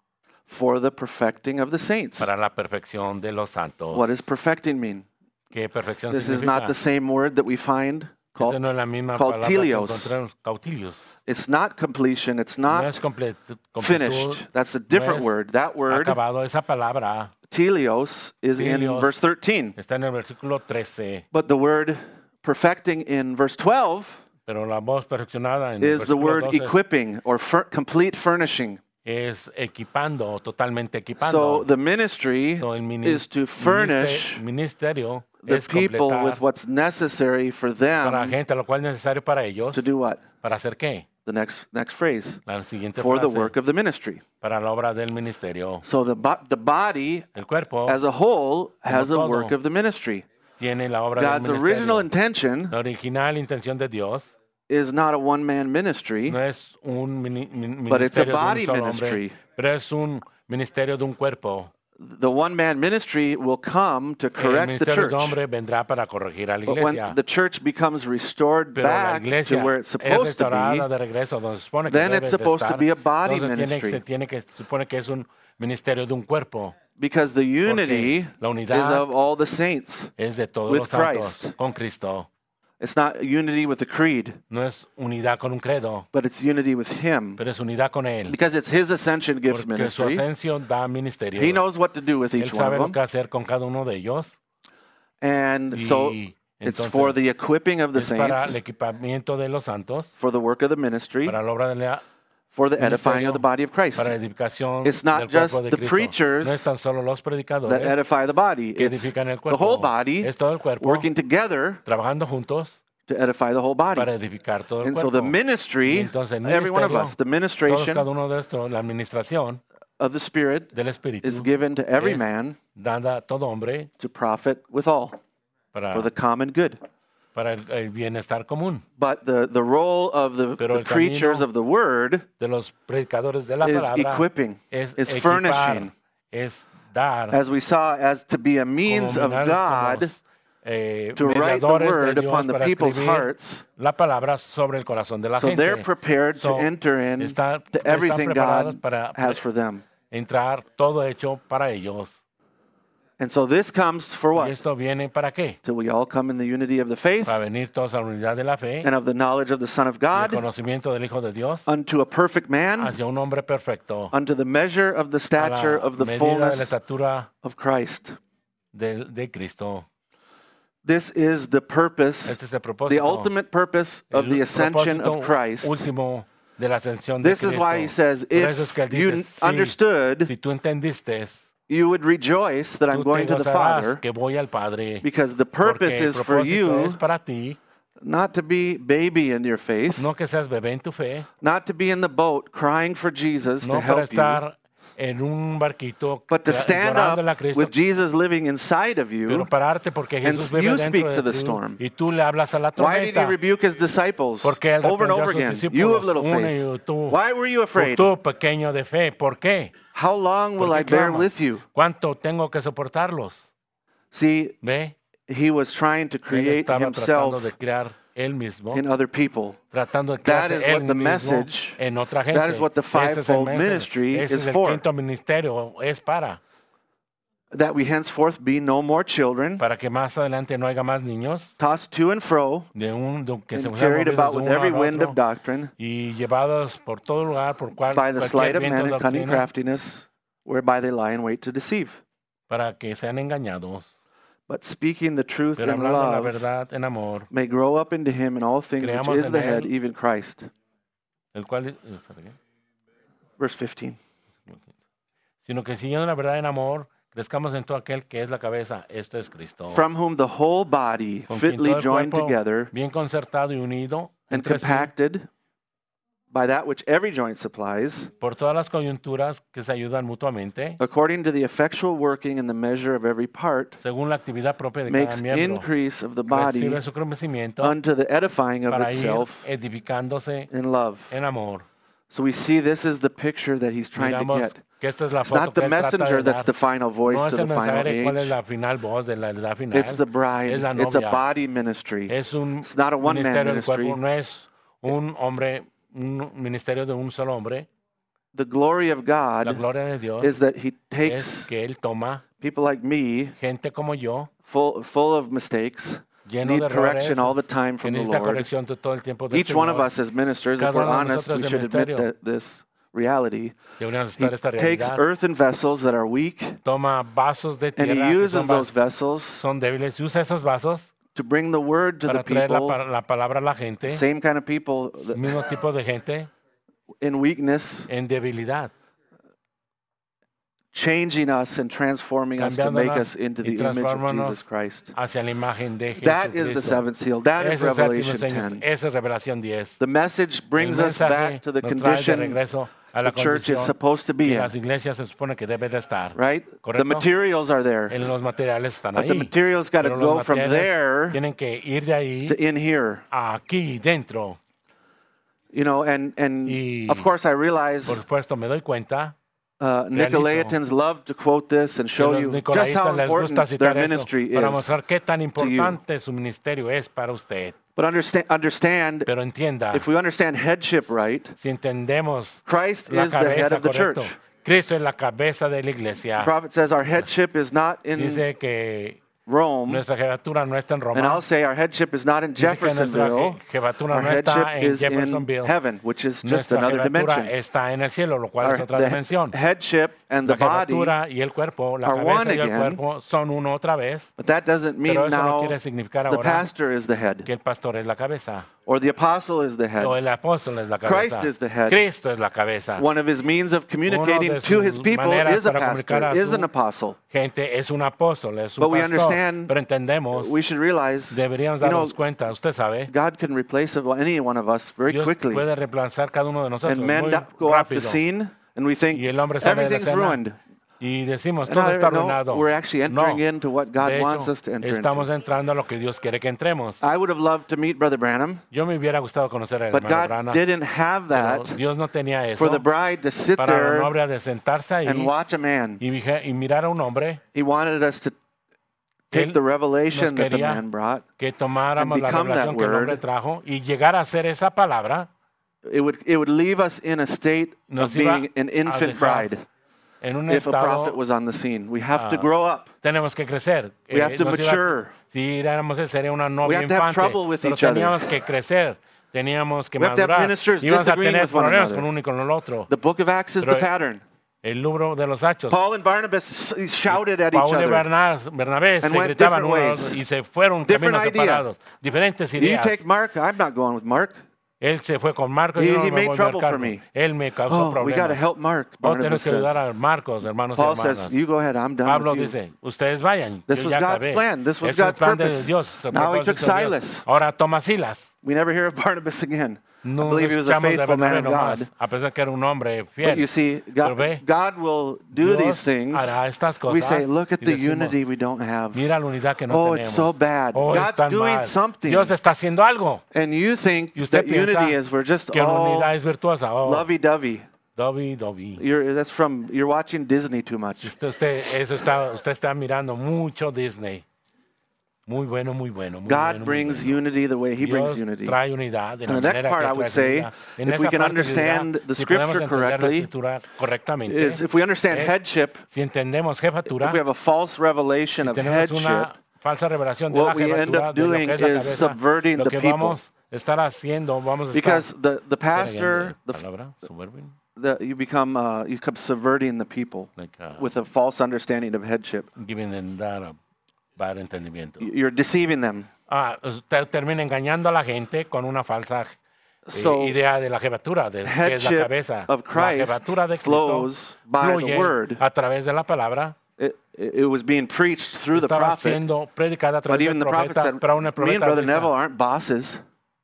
Speaker 1: For the perfecting of the saints.
Speaker 2: Para la perfección de los santos.
Speaker 1: What does perfecting mean?
Speaker 2: ¿Qué perfección
Speaker 1: This is
Speaker 2: significa?
Speaker 1: not the same word that we find
Speaker 2: Esta
Speaker 1: called.
Speaker 2: no es la misma
Speaker 1: called
Speaker 2: palabra que
Speaker 1: telios.
Speaker 2: encontramos, cautilios.
Speaker 1: It's not completion. It's
Speaker 2: No
Speaker 1: not
Speaker 2: es completud,
Speaker 1: finished. That's a different
Speaker 2: es
Speaker 1: word. That word,
Speaker 2: acabado. Esa palabra
Speaker 1: telios, is in
Speaker 2: Telios.
Speaker 1: verse 13.
Speaker 2: está en el versículo 13,
Speaker 1: But the word perfecting in verse 12
Speaker 2: pero la voz perfeccionada en el
Speaker 1: is the
Speaker 2: versículo
Speaker 1: word
Speaker 2: 12
Speaker 1: equipping or complete furnishing.
Speaker 2: es equipando, totalmente
Speaker 1: So
Speaker 2: equipando.
Speaker 1: the ministry
Speaker 2: So, el
Speaker 1: is to furnish
Speaker 2: ministerio
Speaker 1: the
Speaker 2: es
Speaker 1: people
Speaker 2: completar
Speaker 1: with what's necessary for
Speaker 2: para la
Speaker 1: them
Speaker 2: gente, lo cual es necesario para ellos.
Speaker 1: to do what?
Speaker 2: ¿Para hacer qué?
Speaker 1: The next phrase.
Speaker 2: La siguiente
Speaker 1: For the
Speaker 2: frase,
Speaker 1: work of the ministry.
Speaker 2: para la obra del ministerio.
Speaker 1: So the body
Speaker 2: El cuerpo
Speaker 1: as a whole has a
Speaker 2: todo.
Speaker 1: work of the ministry.
Speaker 2: tiene la obra
Speaker 1: God's
Speaker 2: del
Speaker 1: original
Speaker 2: ministerio.
Speaker 1: intention
Speaker 2: La original intención de Dios
Speaker 1: is not a one-man ministry,
Speaker 2: no es un
Speaker 1: but it's a
Speaker 2: ministerio de
Speaker 1: body
Speaker 2: un solo
Speaker 1: ministry.
Speaker 2: hombre, pero es un ministerio de un cuerpo.
Speaker 1: The one-man ministry will come to
Speaker 2: El
Speaker 1: correct the
Speaker 2: ministerio
Speaker 1: church.
Speaker 2: de hombre vendrá para corregir a la
Speaker 1: But
Speaker 2: iglesia.
Speaker 1: when the church becomes restored
Speaker 2: Pero la
Speaker 1: back to
Speaker 2: iglesia
Speaker 1: where it's
Speaker 2: es
Speaker 1: supposed to
Speaker 2: restaurada
Speaker 1: be,
Speaker 2: de regreso donde se supone que
Speaker 1: then
Speaker 2: debe
Speaker 1: it's
Speaker 2: de
Speaker 1: supposed to
Speaker 2: estar.
Speaker 1: be a body
Speaker 2: Entonces
Speaker 1: ministry.
Speaker 2: se supone que es un ministerio de un cuerpo.
Speaker 1: Because the unity
Speaker 2: la
Speaker 1: is
Speaker 2: unidad
Speaker 1: of all the saints.
Speaker 2: es de todos
Speaker 1: with
Speaker 2: los santos
Speaker 1: Christ.
Speaker 2: con Cristo.
Speaker 1: It's not unity with the creed,
Speaker 2: No es unidad con un credo,
Speaker 1: but it's unity with Him.
Speaker 2: pero es unidad con Él.
Speaker 1: Because it's His ascension gifts
Speaker 2: Porque su
Speaker 1: ministry.
Speaker 2: ascensión da ministerio.
Speaker 1: He knows what to do with
Speaker 2: Él
Speaker 1: each one
Speaker 2: sabe lo
Speaker 1: of
Speaker 2: que
Speaker 1: them.
Speaker 2: hacer con cada uno de ellos.
Speaker 1: And so
Speaker 2: Y
Speaker 1: it's
Speaker 2: entonces
Speaker 1: for the equipping of the
Speaker 2: es para el
Speaker 1: saints,
Speaker 2: equipamiento de los santos,
Speaker 1: for the work of the ministry,
Speaker 2: para la obra de la
Speaker 1: for the edifying of the body of Christ.
Speaker 2: para la edificación
Speaker 1: It's not
Speaker 2: del cuerpo
Speaker 1: just
Speaker 2: de
Speaker 1: the
Speaker 2: Cristo.
Speaker 1: preachers
Speaker 2: No es tan solo los
Speaker 1: that
Speaker 2: predicadores
Speaker 1: edify the body.
Speaker 2: que
Speaker 1: It's
Speaker 2: edifican el
Speaker 1: the
Speaker 2: cuerpo.
Speaker 1: whole body
Speaker 2: Es todo el cuerpo
Speaker 1: working together
Speaker 2: trabajando juntos
Speaker 1: to edify the whole
Speaker 2: para
Speaker 1: body.
Speaker 2: edificar todo el
Speaker 1: And so
Speaker 2: cuerpo.
Speaker 1: the ministry,
Speaker 2: Y entonces el
Speaker 1: every one of
Speaker 2: ministerio,
Speaker 1: us, the
Speaker 2: Todos
Speaker 1: ministration
Speaker 2: cada uno de estos, la administración
Speaker 1: of the Spirit
Speaker 2: del Espíritu
Speaker 1: is given to every
Speaker 2: es
Speaker 1: man
Speaker 2: dada a todo hombre
Speaker 1: to profit withal for the common good.
Speaker 2: para el bienestar común.
Speaker 1: But the role of the
Speaker 2: Pero el
Speaker 1: preachers
Speaker 2: camino
Speaker 1: of the word
Speaker 2: De los predicadores de la
Speaker 1: is
Speaker 2: palabra
Speaker 1: equipping,
Speaker 2: es
Speaker 1: is
Speaker 2: equipar,
Speaker 1: furnishing.
Speaker 2: es dar
Speaker 1: As we saw, as to be a
Speaker 2: como
Speaker 1: means of
Speaker 2: minerales,
Speaker 1: God
Speaker 2: como,
Speaker 1: to write the
Speaker 2: mediadores de
Speaker 1: word
Speaker 2: Dios
Speaker 1: upon the
Speaker 2: para
Speaker 1: people's
Speaker 2: escribir
Speaker 1: hearts,
Speaker 2: la palabra sobre el corazón de la
Speaker 1: so
Speaker 2: gente.
Speaker 1: they're prepared to
Speaker 2: So,
Speaker 1: enter in
Speaker 2: están
Speaker 1: to everything
Speaker 2: preparados
Speaker 1: God
Speaker 2: para
Speaker 1: has for them.
Speaker 2: entrar todo hecho para ellos.
Speaker 1: And so this comes for
Speaker 2: ¿Y
Speaker 1: what?
Speaker 2: esto viene para qué?
Speaker 1: Till we all come in the unity of the faith
Speaker 2: Para venir todos a la unidad de la fe
Speaker 1: and of the knowledge of the Son of
Speaker 2: y el
Speaker 1: God,
Speaker 2: conocimiento del Hijo de Dios
Speaker 1: unto a perfect man,
Speaker 2: hacia un hombre perfecto,
Speaker 1: unto the measure of the
Speaker 2: a
Speaker 1: stature
Speaker 2: la
Speaker 1: of the
Speaker 2: medida de la
Speaker 1: fullness
Speaker 2: estatura
Speaker 1: of Christ.
Speaker 2: de Cristo.
Speaker 1: This is the purpose,
Speaker 2: Este es el
Speaker 1: the
Speaker 2: propósito,
Speaker 1: ultimate purpose of the
Speaker 2: el
Speaker 1: ascension
Speaker 2: propósito
Speaker 1: of Christ.
Speaker 2: último de la ascensión de
Speaker 1: This is
Speaker 2: Cristo.
Speaker 1: why he says,
Speaker 2: Por eso es que él
Speaker 1: if you
Speaker 2: dice, si
Speaker 1: understood,
Speaker 2: tú entendiste,
Speaker 1: you would rejoice that I'm
Speaker 2: tú
Speaker 1: going
Speaker 2: te
Speaker 1: to the
Speaker 2: gozarás
Speaker 1: Father,
Speaker 2: que voy al Padre,
Speaker 1: because the
Speaker 2: porque
Speaker 1: purpose
Speaker 2: el
Speaker 1: is for
Speaker 2: propósito
Speaker 1: you
Speaker 2: es para ti,
Speaker 1: not to be baby in your faith,
Speaker 2: no que seas bebé en tu fe,
Speaker 1: not to be in the boat crying for Jesus to
Speaker 2: no para
Speaker 1: help you,
Speaker 2: estar en un barquito
Speaker 1: but to stand
Speaker 2: llorándole a
Speaker 1: up
Speaker 2: Cristo,
Speaker 1: with Jesus living inside of
Speaker 2: pero
Speaker 1: you.
Speaker 2: pararte porque Jesús
Speaker 1: and
Speaker 2: vive
Speaker 1: you
Speaker 2: dentro
Speaker 1: speak
Speaker 2: de
Speaker 1: to the
Speaker 2: ti
Speaker 1: storm.
Speaker 2: y tú le hablas a la
Speaker 1: Why did he
Speaker 2: tormenta.
Speaker 1: rebuke his disciples
Speaker 2: Porque él
Speaker 1: over and
Speaker 2: reprendió a
Speaker 1: over
Speaker 2: sus
Speaker 1: again?
Speaker 2: discípulos,
Speaker 1: You have little
Speaker 2: una
Speaker 1: faith.
Speaker 2: y tú,
Speaker 1: Why were you afraid?
Speaker 2: tú pequeño de fe, ¿por qué?
Speaker 1: How long will
Speaker 2: ¿Por
Speaker 1: I
Speaker 2: qué
Speaker 1: bear
Speaker 2: clamas?
Speaker 1: with you?
Speaker 2: ¿Cuánto tengo que soportarlos?
Speaker 1: See,
Speaker 2: ¿Ve?
Speaker 1: he was trying to
Speaker 2: Él
Speaker 1: create
Speaker 2: estaba tratando
Speaker 1: himself
Speaker 2: de crear él mismo,
Speaker 1: in other people.
Speaker 2: tratando de
Speaker 1: That
Speaker 2: crearse
Speaker 1: is
Speaker 2: él
Speaker 1: what the
Speaker 2: mismo
Speaker 1: message,
Speaker 2: en otra gente.
Speaker 1: that is what the
Speaker 2: Ese es el
Speaker 1: fivefold
Speaker 2: mensaje.
Speaker 1: ministry
Speaker 2: Ese
Speaker 1: is
Speaker 2: es el
Speaker 1: for.
Speaker 2: quinto ministerio, es
Speaker 1: That we henceforth be no more children,
Speaker 2: para que más adelante no haya más niños
Speaker 1: tossed to and fro,
Speaker 2: de que se
Speaker 1: and
Speaker 2: sean
Speaker 1: carried
Speaker 2: movidos
Speaker 1: about
Speaker 2: de
Speaker 1: with
Speaker 2: uno
Speaker 1: every
Speaker 2: al
Speaker 1: wind of
Speaker 2: otro
Speaker 1: doctrine,
Speaker 2: y llevados por todo lugar por
Speaker 1: by the
Speaker 2: cualquier
Speaker 1: sleight of
Speaker 2: viento
Speaker 1: men
Speaker 2: de
Speaker 1: and cunning
Speaker 2: doctrina
Speaker 1: craftiness, whereby they lie in wait to deceive.
Speaker 2: para que sean engañados.
Speaker 1: But speaking the truth
Speaker 2: Pero
Speaker 1: in
Speaker 2: hablando la
Speaker 1: love
Speaker 2: verdad en amor,
Speaker 1: may grow up into him in all things which
Speaker 2: Creamos
Speaker 1: is
Speaker 2: en
Speaker 1: the head,
Speaker 2: él.
Speaker 1: even Christ.
Speaker 2: el cual
Speaker 1: Verse 15.
Speaker 2: sino que siguiendo la verdad en amor, crezcamos en todo aquel que es la cabeza, esto es Cristo.
Speaker 1: from whom the whole body,
Speaker 2: Con quien
Speaker 1: fitly
Speaker 2: todo el
Speaker 1: joined
Speaker 2: cuerpo,
Speaker 1: together
Speaker 2: bien concertado y unido
Speaker 1: and
Speaker 2: entre sí,
Speaker 1: compacted by that which every joint supplies,
Speaker 2: por todas las coyunturas que se ayudan mutuamente,
Speaker 1: according to the effectual working in the measure of every part,
Speaker 2: según la actividad propia de cada
Speaker 1: makes
Speaker 2: miembro,
Speaker 1: increase of the body
Speaker 2: recibe su crecimiento
Speaker 1: unto the edifying of
Speaker 2: para ir
Speaker 1: itself
Speaker 2: edificándose
Speaker 1: in love.
Speaker 2: en amor.
Speaker 1: So we see this is the picture that he's trying to
Speaker 2: Miramos
Speaker 1: get.
Speaker 2: que esta es la
Speaker 1: It's
Speaker 2: foto
Speaker 1: not
Speaker 2: que
Speaker 1: the
Speaker 2: él trata
Speaker 1: messenger
Speaker 2: de
Speaker 1: that's
Speaker 2: dar.
Speaker 1: the final voice
Speaker 2: No
Speaker 1: to
Speaker 2: es el
Speaker 1: the final
Speaker 2: mensajero cuál es
Speaker 1: age.
Speaker 2: la final voz de la edad final.
Speaker 1: It's the bride.
Speaker 2: Es la
Speaker 1: It's a
Speaker 2: novia.
Speaker 1: body ministry.
Speaker 2: Es un
Speaker 1: It's not a one-man
Speaker 2: ministerio del cuerpo,
Speaker 1: ministry.
Speaker 2: no es un hombre, un ministerio de un solo hombre.
Speaker 1: The glory of
Speaker 2: La
Speaker 1: God
Speaker 2: gloria de Dios
Speaker 1: is that he
Speaker 2: es
Speaker 1: takes
Speaker 2: que él toma
Speaker 1: people like me,
Speaker 2: gente como yo,
Speaker 1: full of mistakes,
Speaker 2: lleno
Speaker 1: need
Speaker 2: de
Speaker 1: correction
Speaker 2: errores,
Speaker 1: all the time
Speaker 2: que
Speaker 1: from the
Speaker 2: necesita
Speaker 1: Lord.
Speaker 2: corrección todo el tiempo del
Speaker 1: Each one of
Speaker 2: Señor.
Speaker 1: us as ministers, if
Speaker 2: Cada
Speaker 1: we're
Speaker 2: uno de
Speaker 1: honest,
Speaker 2: nosotros
Speaker 1: we
Speaker 2: de
Speaker 1: should admit
Speaker 2: ministerio.
Speaker 1: this reality.
Speaker 2: Deberíamos
Speaker 1: He
Speaker 2: estar esta
Speaker 1: takes
Speaker 2: realidad.
Speaker 1: earthen vessels that are weak,
Speaker 2: Toma vasos de
Speaker 1: and
Speaker 2: tierra
Speaker 1: he
Speaker 2: que
Speaker 1: uses
Speaker 2: son,
Speaker 1: those vessels
Speaker 2: son débiles y usa esos vasos
Speaker 1: to bring the word to the
Speaker 2: para traer la,
Speaker 1: people,
Speaker 2: la palabra a la gente,
Speaker 1: same kind of people
Speaker 2: el mismo tipo de gente
Speaker 1: in weakness,
Speaker 2: en debilidad,
Speaker 1: changing us and transforming us to make us
Speaker 2: cambiándonos
Speaker 1: into
Speaker 2: y
Speaker 1: the image of
Speaker 2: transformándonos
Speaker 1: Jesus Christ.
Speaker 2: hacia la imagen de
Speaker 1: That is the
Speaker 2: Jesucristo.
Speaker 1: seventh seal. That is
Speaker 2: Ese es el séptimo
Speaker 1: Revelation
Speaker 2: sello,
Speaker 1: 10.
Speaker 2: esa es Revelación 10.
Speaker 1: The message
Speaker 2: El
Speaker 1: brings us
Speaker 2: mensaje
Speaker 1: back to the
Speaker 2: nos trae de
Speaker 1: condition
Speaker 2: regreso a la
Speaker 1: the church is
Speaker 2: condición
Speaker 1: supposed to be
Speaker 2: que
Speaker 1: in,
Speaker 2: las iglesias se supone que deben de estar.
Speaker 1: right? The
Speaker 2: ¿Correcto?
Speaker 1: materials are there,
Speaker 2: En los materiales están
Speaker 1: but the
Speaker 2: ahí.
Speaker 1: materials got to
Speaker 2: Pero
Speaker 1: go
Speaker 2: los
Speaker 1: from
Speaker 2: materiales
Speaker 1: there
Speaker 2: tienen que ir de ahí
Speaker 1: to in here.
Speaker 2: a aquí dentro.
Speaker 1: You know, and
Speaker 2: Y,
Speaker 1: of course I realize
Speaker 2: Por supuesto, me doy cuenta
Speaker 1: Nicolaitans love to quote this and
Speaker 2: que
Speaker 1: show
Speaker 2: los
Speaker 1: you just how
Speaker 2: nicolaítas les gusta
Speaker 1: important their
Speaker 2: citar esto
Speaker 1: ministry
Speaker 2: para
Speaker 1: is.
Speaker 2: mostrar qué tan importante su ministerio es para usted.
Speaker 1: But understand,
Speaker 2: Pero entienda,
Speaker 1: if we understand headship right,
Speaker 2: si entendemos
Speaker 1: Christ
Speaker 2: la
Speaker 1: is the head
Speaker 2: cabeza
Speaker 1: of the
Speaker 2: correcto,
Speaker 1: church.
Speaker 2: Cristo es la cabeza de la iglesia.
Speaker 1: The prophet says our headship is not in
Speaker 2: Dice que
Speaker 1: Rome,
Speaker 2: nuestra jefatura no está en
Speaker 1: and I'll
Speaker 2: Roma.
Speaker 1: say our headship is not in
Speaker 2: Dice que nuestra
Speaker 1: Jeffersonville.
Speaker 2: jefatura
Speaker 1: Our
Speaker 2: no
Speaker 1: headship
Speaker 2: está en
Speaker 1: is in
Speaker 2: Jeffersonville.
Speaker 1: heaven, which is just
Speaker 2: Nuestra
Speaker 1: another
Speaker 2: jefatura
Speaker 1: dimension.
Speaker 2: está en el cielo, lo cual es otra
Speaker 1: The
Speaker 2: dimensión.
Speaker 1: headship and the
Speaker 2: La
Speaker 1: body,
Speaker 2: jefatura y el cuerpo, la
Speaker 1: are one
Speaker 2: cabeza y el
Speaker 1: again.
Speaker 2: cuerpo son uno otra vez,
Speaker 1: but that doesn't mean
Speaker 2: pero eso no
Speaker 1: now
Speaker 2: quiere significar
Speaker 1: the
Speaker 2: ahora
Speaker 1: pastor is the head
Speaker 2: que el pastor es la cabeza
Speaker 1: or the apostle is the head.
Speaker 2: o el apóstol es la
Speaker 1: Christ
Speaker 2: cabeza.
Speaker 1: is the head.
Speaker 2: Cristo es la cabeza.
Speaker 1: One of his means of communicating
Speaker 2: de
Speaker 1: to his
Speaker 2: sus
Speaker 1: people
Speaker 2: maneras
Speaker 1: is a
Speaker 2: para comunicar
Speaker 1: pastor,
Speaker 2: a
Speaker 1: is
Speaker 2: su
Speaker 1: an apostle.
Speaker 2: Gente es un apóstol, es un
Speaker 1: But we
Speaker 2: pastor.
Speaker 1: understand,
Speaker 2: Pero entendemos,
Speaker 1: we should realize,
Speaker 2: deberíamos
Speaker 1: you know,
Speaker 2: darnos cuenta, usted sabe,
Speaker 1: God can replace any one of us very
Speaker 2: Dios
Speaker 1: quickly.
Speaker 2: puede reemplazar cada uno de nosotros
Speaker 1: And men
Speaker 2: muy
Speaker 1: go off the
Speaker 2: rápido.
Speaker 1: scene and we think
Speaker 2: Y el hombre sale de la
Speaker 1: everything's
Speaker 2: escena
Speaker 1: ruined.
Speaker 2: y decimos,
Speaker 1: And
Speaker 2: todo está
Speaker 1: no,
Speaker 2: arruinado.
Speaker 1: we're actually entering
Speaker 2: No,
Speaker 1: into what God
Speaker 2: de
Speaker 1: wants
Speaker 2: hecho,
Speaker 1: us to enter
Speaker 2: estamos
Speaker 1: into.
Speaker 2: entrando a lo que Dios quiere que entremos.
Speaker 1: I would have loved to meet Brother Branham,
Speaker 2: Yo me hubiera gustado conocer al
Speaker 1: but
Speaker 2: hermano
Speaker 1: God
Speaker 2: Branham,
Speaker 1: didn't have
Speaker 2: pero
Speaker 1: that
Speaker 2: Dios no tenía eso
Speaker 1: for the bride to sit
Speaker 2: para la
Speaker 1: there
Speaker 2: novia de sentarse ahí
Speaker 1: and watch a man.
Speaker 2: y mirar a un hombre
Speaker 1: He wanted us to take
Speaker 2: Él
Speaker 1: the revelation
Speaker 2: nos
Speaker 1: that the
Speaker 2: quería
Speaker 1: man brought.
Speaker 2: que tomáramos la
Speaker 1: become that
Speaker 2: revelación que el hombre
Speaker 1: word.
Speaker 2: trajo y llegar a ser esa palabra
Speaker 1: It would leave us in a state
Speaker 2: Nos
Speaker 1: of
Speaker 2: iba
Speaker 1: being an
Speaker 2: a
Speaker 1: infant
Speaker 2: dejar
Speaker 1: bride
Speaker 2: en un
Speaker 1: if a prophet
Speaker 2: estado.
Speaker 1: was on the scene. We have to
Speaker 2: ah,
Speaker 1: grow up.
Speaker 2: Tenemos que crecer.
Speaker 1: We have to
Speaker 2: nos iba-
Speaker 1: mature.
Speaker 2: Si éramos sería una novia
Speaker 1: have to have
Speaker 2: infante,
Speaker 1: trouble with
Speaker 2: pero
Speaker 1: each other.
Speaker 2: teníamos que crecer, teníamos que
Speaker 1: We have to have
Speaker 2: madurar.
Speaker 1: ministers
Speaker 2: Íbamos a
Speaker 1: disagreeing
Speaker 2: tener
Speaker 1: with one
Speaker 2: problemas
Speaker 1: another.
Speaker 2: con uno y con el otro.
Speaker 1: The book of Acts is the
Speaker 2: Pero-
Speaker 1: pattern.
Speaker 2: El libro de los Hechos.
Speaker 1: Paul and Barnabas shouted at each
Speaker 2: Paulo y
Speaker 1: other.
Speaker 2: Bernabé se
Speaker 1: and went
Speaker 2: gritaban
Speaker 1: different
Speaker 2: uno al
Speaker 1: ways.
Speaker 2: otro y se fueron
Speaker 1: Different
Speaker 2: caminos
Speaker 1: idea.
Speaker 2: separados. Diferentes
Speaker 1: You
Speaker 2: ideas.
Speaker 1: take Mark. I'm not going with Mark.
Speaker 2: Él se fue con Marcos y
Speaker 1: He-
Speaker 2: yo no
Speaker 1: he
Speaker 2: me
Speaker 1: made
Speaker 2: voy
Speaker 1: trouble
Speaker 2: al
Speaker 1: for
Speaker 2: cargo.
Speaker 1: me.
Speaker 2: Él me causó
Speaker 1: Oh, we got to
Speaker 2: problemas.
Speaker 1: help Mark.
Speaker 2: Oh,
Speaker 1: Barnabas
Speaker 2: tenemos que ayudar
Speaker 1: says.
Speaker 2: a Marcos, hermanos y
Speaker 1: Paul
Speaker 2: hermanas.
Speaker 1: says, "You go ahead. I'm done
Speaker 2: Pablo
Speaker 1: with you."
Speaker 2: dice, ustedes vayan.
Speaker 1: This
Speaker 2: yo
Speaker 1: was
Speaker 2: ya
Speaker 1: God's
Speaker 2: acabé.
Speaker 1: plan. This was
Speaker 2: Ese es el
Speaker 1: God's
Speaker 2: plan de
Speaker 1: purpose.
Speaker 2: Dios, el
Speaker 1: Now he
Speaker 2: propósito
Speaker 1: took
Speaker 2: de Dios.
Speaker 1: Silas.
Speaker 2: Ahora toma Silas.
Speaker 1: We never hear of Barnabas again. I
Speaker 2: No
Speaker 1: believe he was a
Speaker 2: escuchamos de
Speaker 1: faithful man
Speaker 2: Bernabé
Speaker 1: of God.
Speaker 2: nomás, a pesar que era un hombre
Speaker 1: But
Speaker 2: fiel.
Speaker 1: you see,
Speaker 2: Pero ve,
Speaker 1: God will do
Speaker 2: Dios
Speaker 1: these things.
Speaker 2: hará estas
Speaker 1: We
Speaker 2: cosas
Speaker 1: say, look at
Speaker 2: y
Speaker 1: the
Speaker 2: decimos,
Speaker 1: unity we don't have.
Speaker 2: Mira la unidad que no
Speaker 1: Oh,
Speaker 2: tenemos.
Speaker 1: it's so bad.
Speaker 2: Oh, es
Speaker 1: God's
Speaker 2: tan
Speaker 1: doing
Speaker 2: mal.
Speaker 1: something.
Speaker 2: Dios está haciendo algo.
Speaker 1: And you think
Speaker 2: Y usted
Speaker 1: that unity
Speaker 2: piensa
Speaker 1: is we're just
Speaker 2: que la
Speaker 1: all
Speaker 2: unidad es virtuosa. Oh,
Speaker 1: lovey-dovey.
Speaker 2: Dobby.
Speaker 1: You're watching Disney too much.
Speaker 2: Usted está mirando mucho Disney. Muy bueno, muy bueno. Muy
Speaker 1: God
Speaker 2: bueno, muy
Speaker 1: brings
Speaker 2: bueno.
Speaker 1: unity the way He brings
Speaker 2: Dios
Speaker 1: unity.
Speaker 2: trae unidad de la
Speaker 1: And the next
Speaker 2: manera
Speaker 1: part
Speaker 2: que
Speaker 1: I would
Speaker 2: trae
Speaker 1: say,
Speaker 2: unidad. En
Speaker 1: if
Speaker 2: esa
Speaker 1: we can
Speaker 2: parte de
Speaker 1: understand
Speaker 2: unidad,
Speaker 1: the
Speaker 2: si podemos
Speaker 1: scripture
Speaker 2: entender la
Speaker 1: correctly,
Speaker 2: escritura correctamente,
Speaker 1: is if we understand
Speaker 2: es-
Speaker 1: headship,
Speaker 2: si entendemos jefatura,
Speaker 1: if we have a false revelation
Speaker 2: si
Speaker 1: of
Speaker 2: tenemos una
Speaker 1: headship,
Speaker 2: falsa revelación de
Speaker 1: what
Speaker 2: la
Speaker 1: we end
Speaker 2: jefatura,
Speaker 1: up
Speaker 2: de lo
Speaker 1: doing
Speaker 2: que es la
Speaker 1: is
Speaker 2: cabeza,
Speaker 1: subverting
Speaker 2: lo
Speaker 1: the
Speaker 2: que
Speaker 1: people.
Speaker 2: vamos a estar haciendo, vamos a
Speaker 1: because
Speaker 2: estar
Speaker 1: the pastor,
Speaker 2: palabra, subverting,
Speaker 1: you become subverting the people
Speaker 2: like,
Speaker 1: with a false understanding of headship.
Speaker 2: giving them that bad entendimiento.
Speaker 1: You're deceiving them.
Speaker 2: Usted termina engañando a la gente con una falsa
Speaker 1: So,
Speaker 2: idea de la jefatura, de que es la
Speaker 1: headship
Speaker 2: cabeza.
Speaker 1: of
Speaker 2: La
Speaker 1: Christ
Speaker 2: jefatura de Cristo
Speaker 1: flows by the
Speaker 2: fluye
Speaker 1: word.
Speaker 2: a través de la palabra
Speaker 1: it was being preached through the
Speaker 2: estaba
Speaker 1: prophet.
Speaker 2: siendo predicada a
Speaker 1: But
Speaker 2: través
Speaker 1: even
Speaker 2: del
Speaker 1: the prophet
Speaker 2: profeta,
Speaker 1: said,
Speaker 2: pero aún el
Speaker 1: me and
Speaker 2: profeta
Speaker 1: Brother
Speaker 2: dice,
Speaker 1: Neville aren't bosses,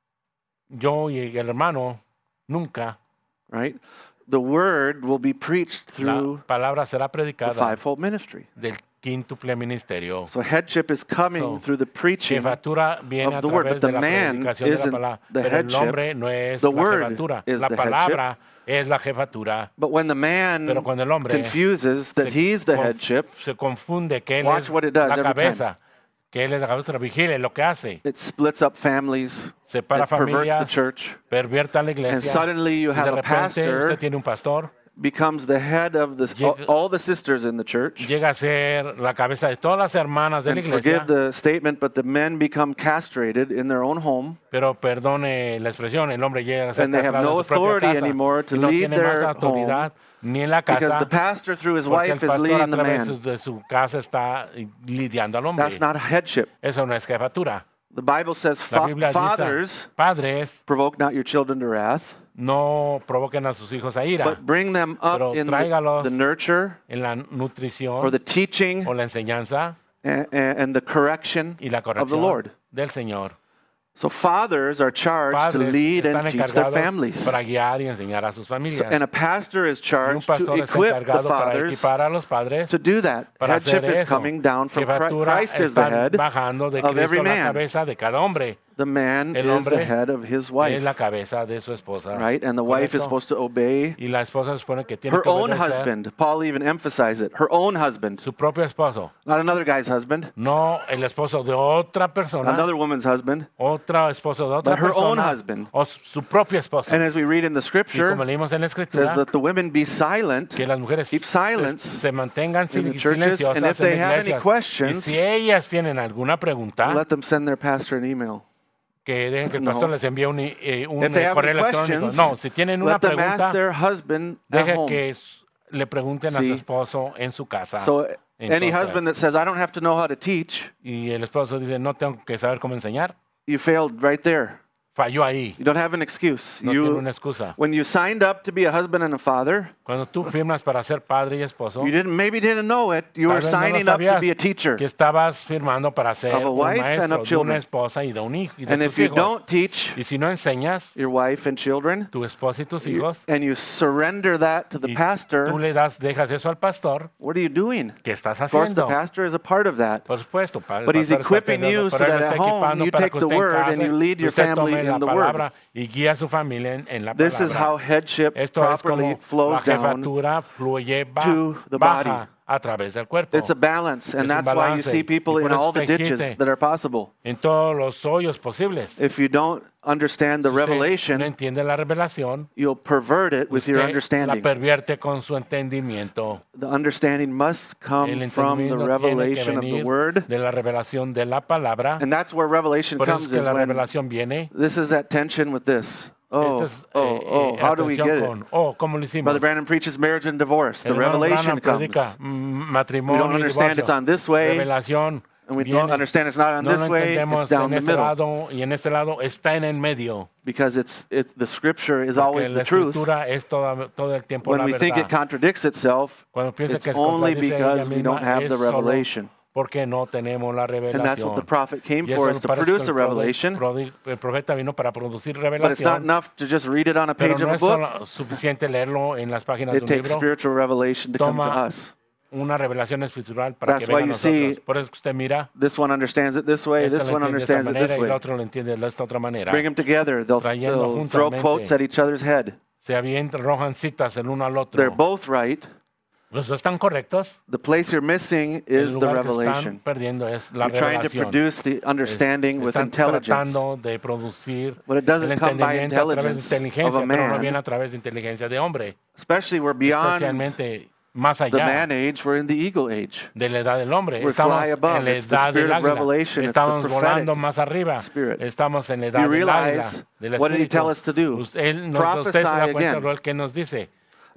Speaker 2: yo y el hermano nunca,
Speaker 1: right? The word will be preached
Speaker 2: la
Speaker 1: through
Speaker 2: palabra será
Speaker 1: the
Speaker 2: predicada
Speaker 1: fivefold ministry.
Speaker 2: del quíntuple ministerio.
Speaker 1: So headship is coming
Speaker 2: So,
Speaker 1: through the preaching.
Speaker 2: Jefatura viene a
Speaker 1: of the word,
Speaker 2: través
Speaker 1: but
Speaker 2: de
Speaker 1: the
Speaker 2: la
Speaker 1: man
Speaker 2: predicación de la
Speaker 1: isn't
Speaker 2: palabra,
Speaker 1: the
Speaker 2: pero el
Speaker 1: headship,
Speaker 2: hombre no es
Speaker 1: the
Speaker 2: la
Speaker 1: word
Speaker 2: jefatura,
Speaker 1: is
Speaker 2: la
Speaker 1: the headship.
Speaker 2: palabra es la jefatura.
Speaker 1: But when the
Speaker 2: Pero
Speaker 1: man
Speaker 2: cuando el hombre
Speaker 1: confuses that he's the headship,
Speaker 2: se confunde que él
Speaker 1: watch
Speaker 2: es
Speaker 1: what it does
Speaker 2: la
Speaker 1: every
Speaker 2: cabeza, que él es la cabeza, vigile lo que hace,
Speaker 1: it splits up families,
Speaker 2: separa
Speaker 1: it perverts the
Speaker 2: familias,
Speaker 1: church,
Speaker 2: pervierte a la
Speaker 1: and
Speaker 2: iglesia,
Speaker 1: suddenly you
Speaker 2: y de
Speaker 1: have a
Speaker 2: repente
Speaker 1: pastor
Speaker 2: usted tiene un pastor,
Speaker 1: becomes the head of all the sisters in the church.
Speaker 2: llega a ser la cabeza de todas las hermanas de la
Speaker 1: And forgive
Speaker 2: iglesia,
Speaker 1: the statement, but the men become castrated in their own home,
Speaker 2: pero perdone la expresión, el hombre llega a ser
Speaker 1: and they have
Speaker 2: castrado
Speaker 1: no
Speaker 2: en su propia
Speaker 1: authority
Speaker 2: casa,
Speaker 1: anymore to
Speaker 2: y no
Speaker 1: lead
Speaker 2: tiene más
Speaker 1: their
Speaker 2: autoridad ni en la
Speaker 1: because
Speaker 2: casa,
Speaker 1: the pastor through his
Speaker 2: porque el
Speaker 1: wife is
Speaker 2: pastor a
Speaker 1: leading the
Speaker 2: través
Speaker 1: man.
Speaker 2: de su casa está lidiando al hombre.
Speaker 1: That's not headship.
Speaker 2: Eso no es jefatura.
Speaker 1: The Bible says,
Speaker 2: La Biblia dice,
Speaker 1: fathers,
Speaker 2: padres,
Speaker 1: provoke not your children to wrath,
Speaker 2: no provoquen a sus hijos a ira,
Speaker 1: but bring them
Speaker 2: pero
Speaker 1: up in
Speaker 2: tráigalos
Speaker 1: the nurture
Speaker 2: en la
Speaker 1: or
Speaker 2: nutrición
Speaker 1: the teaching
Speaker 2: o la enseñanza
Speaker 1: and the correction
Speaker 2: y la
Speaker 1: of the
Speaker 2: corrección
Speaker 1: Lord.
Speaker 2: del Señor.
Speaker 1: So fathers are charged to
Speaker 2: Padres
Speaker 1: lead
Speaker 2: están
Speaker 1: and teach their
Speaker 2: encargados
Speaker 1: families.
Speaker 2: para guiar y enseñar a sus familias.
Speaker 1: And a pastor is
Speaker 2: Y un
Speaker 1: charged to
Speaker 2: pastor está
Speaker 1: equip the
Speaker 2: encargado para
Speaker 1: fathers
Speaker 2: equipar a los padres
Speaker 1: to do that.
Speaker 2: para
Speaker 1: Headship
Speaker 2: hacer
Speaker 1: is
Speaker 2: eso.
Speaker 1: coming down from
Speaker 2: Jefatura
Speaker 1: Christ is the
Speaker 2: está
Speaker 1: head
Speaker 2: bajando de
Speaker 1: of every
Speaker 2: Cristo la
Speaker 1: man.
Speaker 2: cabeza de cada hombre.
Speaker 1: The man
Speaker 2: El
Speaker 1: is the
Speaker 2: hombre
Speaker 1: head of his
Speaker 2: Es
Speaker 1: wife,
Speaker 2: la cabeza de su esposa.
Speaker 1: right? And the wife is
Speaker 2: Correcto.
Speaker 1: supposed to obey
Speaker 2: Y la esposa supone que tiene
Speaker 1: her
Speaker 2: que
Speaker 1: own
Speaker 2: obedecer
Speaker 1: husband. Paul even emphasized it. Her own husband,
Speaker 2: su propio esposo,
Speaker 1: not another guy's husband,
Speaker 2: no el esposo de otra persona,
Speaker 1: another woman's husband.
Speaker 2: otro esposo de otra
Speaker 1: But her own
Speaker 2: persona,
Speaker 1: husband.
Speaker 2: o su propio esposo.
Speaker 1: And as we read in the
Speaker 2: Y
Speaker 1: scripture,
Speaker 2: como leímos en la
Speaker 1: it says
Speaker 2: escritura,
Speaker 1: that the women be silent
Speaker 2: que las mujeres
Speaker 1: keep silence
Speaker 2: se mantengan
Speaker 1: in the churches,
Speaker 2: silenciosas
Speaker 1: and if
Speaker 2: en
Speaker 1: they have any
Speaker 2: iglesias. Y
Speaker 1: questions,
Speaker 2: si ellas tienen alguna pregunta,
Speaker 1: let them send their pastor an email.
Speaker 2: que dejen que el
Speaker 1: No.
Speaker 2: pastor les envíe un
Speaker 1: If they have
Speaker 2: correo
Speaker 1: any
Speaker 2: electrónico.
Speaker 1: questions,
Speaker 2: No, si tienen una
Speaker 1: let them ask
Speaker 2: pregunta,
Speaker 1: their husband at
Speaker 2: deje
Speaker 1: home.
Speaker 2: que le pregunten a su
Speaker 1: See?
Speaker 2: esposo en su casa.
Speaker 1: So any
Speaker 2: Entonces,
Speaker 1: husband that says, I don't have to know how to teach,
Speaker 2: y el esposo dice, no tengo que saber cómo enseñar,
Speaker 1: you failed right there.
Speaker 2: falló ahí.
Speaker 1: You don't have an excuse.
Speaker 2: No tiene una excusa.
Speaker 1: When you signed up to be a husband and a father,
Speaker 2: Cuando tú firmas para ser padre y esposo,
Speaker 1: you maybe didn't know it. You
Speaker 2: tal
Speaker 1: were
Speaker 2: vez no lo
Speaker 1: signing up to
Speaker 2: sabías,
Speaker 1: be a teacher.
Speaker 2: que estabas firmando para ser
Speaker 1: Of a
Speaker 2: un
Speaker 1: wife and
Speaker 2: maestro
Speaker 1: of
Speaker 2: de
Speaker 1: children.
Speaker 2: una esposa y de un hijo y de
Speaker 1: And
Speaker 2: tus
Speaker 1: if you
Speaker 2: hijos.
Speaker 1: don't teach
Speaker 2: Y si no enseñas,
Speaker 1: your wife and children,
Speaker 2: tu esposa y tus hijos,
Speaker 1: and you surrender that to the
Speaker 2: y tú
Speaker 1: pastor,
Speaker 2: dejas eso al pastor,
Speaker 1: what are you doing?
Speaker 2: ¿qué estás
Speaker 1: Of course, the
Speaker 2: haciendo?
Speaker 1: pastor is a part of that.
Speaker 2: Por supuesto, el
Speaker 1: But he's
Speaker 2: pastor es parte
Speaker 1: equipping
Speaker 2: de eso,
Speaker 1: you so
Speaker 2: pero él
Speaker 1: that
Speaker 2: está
Speaker 1: at home
Speaker 2: equipando
Speaker 1: you
Speaker 2: para
Speaker 1: take
Speaker 2: que
Speaker 1: the
Speaker 2: usted en
Speaker 1: word and
Speaker 2: casa,
Speaker 1: you lead
Speaker 2: que
Speaker 1: your
Speaker 2: usted
Speaker 1: family
Speaker 2: tome la
Speaker 1: in the
Speaker 2: palabra
Speaker 1: word.
Speaker 2: y guía a su familia en la
Speaker 1: This is how
Speaker 2: palabra.
Speaker 1: headship
Speaker 2: Esto es
Speaker 1: properly
Speaker 2: como la
Speaker 1: flows down.
Speaker 2: jefatura fluye
Speaker 1: to the
Speaker 2: baja
Speaker 1: body.
Speaker 2: a través del cuerpo.
Speaker 1: It's a balance, and
Speaker 2: Es un
Speaker 1: that's why you
Speaker 2: balance,
Speaker 1: see people
Speaker 2: y
Speaker 1: in
Speaker 2: por eso
Speaker 1: all the
Speaker 2: usted
Speaker 1: ditches
Speaker 2: quite
Speaker 1: that are possible.
Speaker 2: En todos los hoyos posibles.
Speaker 1: If you don't understand the
Speaker 2: Si usted no
Speaker 1: revelation,
Speaker 2: entiende la revelación,
Speaker 1: you'll pervert it with your
Speaker 2: usted la
Speaker 1: understanding.
Speaker 2: pervierte con su entendimiento.
Speaker 1: The understanding must
Speaker 2: El
Speaker 1: come from the
Speaker 2: entendimiento tiene que
Speaker 1: revelation of the
Speaker 2: venir
Speaker 1: Word,
Speaker 2: de la revelación de la palabra.
Speaker 1: and that's where revelation
Speaker 2: Por eso
Speaker 1: comes.
Speaker 2: es que
Speaker 1: Is
Speaker 2: la
Speaker 1: when
Speaker 2: revelación viene.
Speaker 1: this is that tension with this.
Speaker 2: Esta es,
Speaker 1: How do we
Speaker 2: atención
Speaker 1: get it?
Speaker 2: con, ¿cómo lo hicimos?
Speaker 1: Brother Brandon preaches marriage and divorce. The
Speaker 2: El hermano
Speaker 1: revelation
Speaker 2: Branham
Speaker 1: comes.
Speaker 2: predica
Speaker 1: We
Speaker 2: matrimonio
Speaker 1: don't
Speaker 2: y
Speaker 1: understand
Speaker 2: divorcio.
Speaker 1: it's on this way,
Speaker 2: Revelación
Speaker 1: and we
Speaker 2: viene.
Speaker 1: don't understand it's not on
Speaker 2: No
Speaker 1: this
Speaker 2: lo
Speaker 1: way. It's
Speaker 2: entendemos
Speaker 1: down
Speaker 2: en
Speaker 1: the
Speaker 2: este
Speaker 1: middle,
Speaker 2: lado y en este lado está en el medio.
Speaker 1: because the Scripture is
Speaker 2: Porque
Speaker 1: always
Speaker 2: la
Speaker 1: the truth.
Speaker 2: escritura es todo el tiempo
Speaker 1: When
Speaker 2: la
Speaker 1: we think it
Speaker 2: verdad.
Speaker 1: contradicts itself,
Speaker 2: Cuando piensa
Speaker 1: it's
Speaker 2: que se
Speaker 1: only
Speaker 2: contradice ella
Speaker 1: because we
Speaker 2: misma,
Speaker 1: don't have
Speaker 2: es
Speaker 1: the
Speaker 2: solo
Speaker 1: revelation.
Speaker 2: porque no tenemos la
Speaker 1: And that's what the
Speaker 2: revelación.
Speaker 1: prophet came
Speaker 2: Y
Speaker 1: for,
Speaker 2: eso
Speaker 1: is to
Speaker 2: para eso
Speaker 1: produce
Speaker 2: que
Speaker 1: a revelation.
Speaker 2: el profeta vino para producir
Speaker 1: But it's not
Speaker 2: revelación,
Speaker 1: enough to just read it on a
Speaker 2: pero
Speaker 1: page
Speaker 2: no
Speaker 1: of a
Speaker 2: es
Speaker 1: book.
Speaker 2: solo suficiente leerlo en las páginas de
Speaker 1: It
Speaker 2: un
Speaker 1: takes
Speaker 2: libro.
Speaker 1: spiritual revelation to come to
Speaker 2: Toma
Speaker 1: us.
Speaker 2: una revelación espiritual para
Speaker 1: That's
Speaker 2: que
Speaker 1: why
Speaker 2: venga a
Speaker 1: you see
Speaker 2: nosotros. Por eso que usted mira,
Speaker 1: This one understands it this way,
Speaker 2: este
Speaker 1: this
Speaker 2: lo
Speaker 1: one
Speaker 2: entiende de esta
Speaker 1: understands it this
Speaker 2: manera y el
Speaker 1: way.
Speaker 2: otro lo entiende de esta otra manera.
Speaker 1: Bring them together. They'll
Speaker 2: Trayendo
Speaker 1: throw
Speaker 2: juntamente.
Speaker 1: quotes at each other's head.
Speaker 2: Se arrojan citas el uno al
Speaker 1: They're
Speaker 2: otro.
Speaker 1: both right.
Speaker 2: Los dos están correctos.
Speaker 1: The place you're missing
Speaker 2: El
Speaker 1: is the
Speaker 2: lugar que están
Speaker 1: revelation.
Speaker 2: perdiendo es la
Speaker 1: You're trying to
Speaker 2: revelación.
Speaker 1: produce the understanding with
Speaker 2: Están
Speaker 1: intelligence.
Speaker 2: tratando de producir
Speaker 1: But it doesn't
Speaker 2: el
Speaker 1: come by
Speaker 2: entendimiento a través de
Speaker 1: intelligence of
Speaker 2: inteligencia,
Speaker 1: a
Speaker 2: pero no
Speaker 1: man.
Speaker 2: viene a través de inteligencia de hombre.
Speaker 1: Especially we're beyond
Speaker 2: Especialmente más
Speaker 1: the
Speaker 2: allá
Speaker 1: man age, we're in the eagle age.
Speaker 2: de la edad del hombre.
Speaker 1: We
Speaker 2: Estamos
Speaker 1: fly above.
Speaker 2: en la
Speaker 1: It's the
Speaker 2: edad
Speaker 1: spirit
Speaker 2: del
Speaker 1: of
Speaker 2: águila.
Speaker 1: revelation. It's the
Speaker 2: Estamos volando
Speaker 1: prophetic
Speaker 2: más arriba.
Speaker 1: spirit.
Speaker 2: Estamos en la edad
Speaker 1: You
Speaker 2: del águila,
Speaker 1: realize,
Speaker 2: del
Speaker 1: what did he
Speaker 2: espíritu.
Speaker 1: tell us to do?
Speaker 2: Usted se da
Speaker 1: Prophesy
Speaker 2: cuenta de
Speaker 1: again.
Speaker 2: lo que nos dice.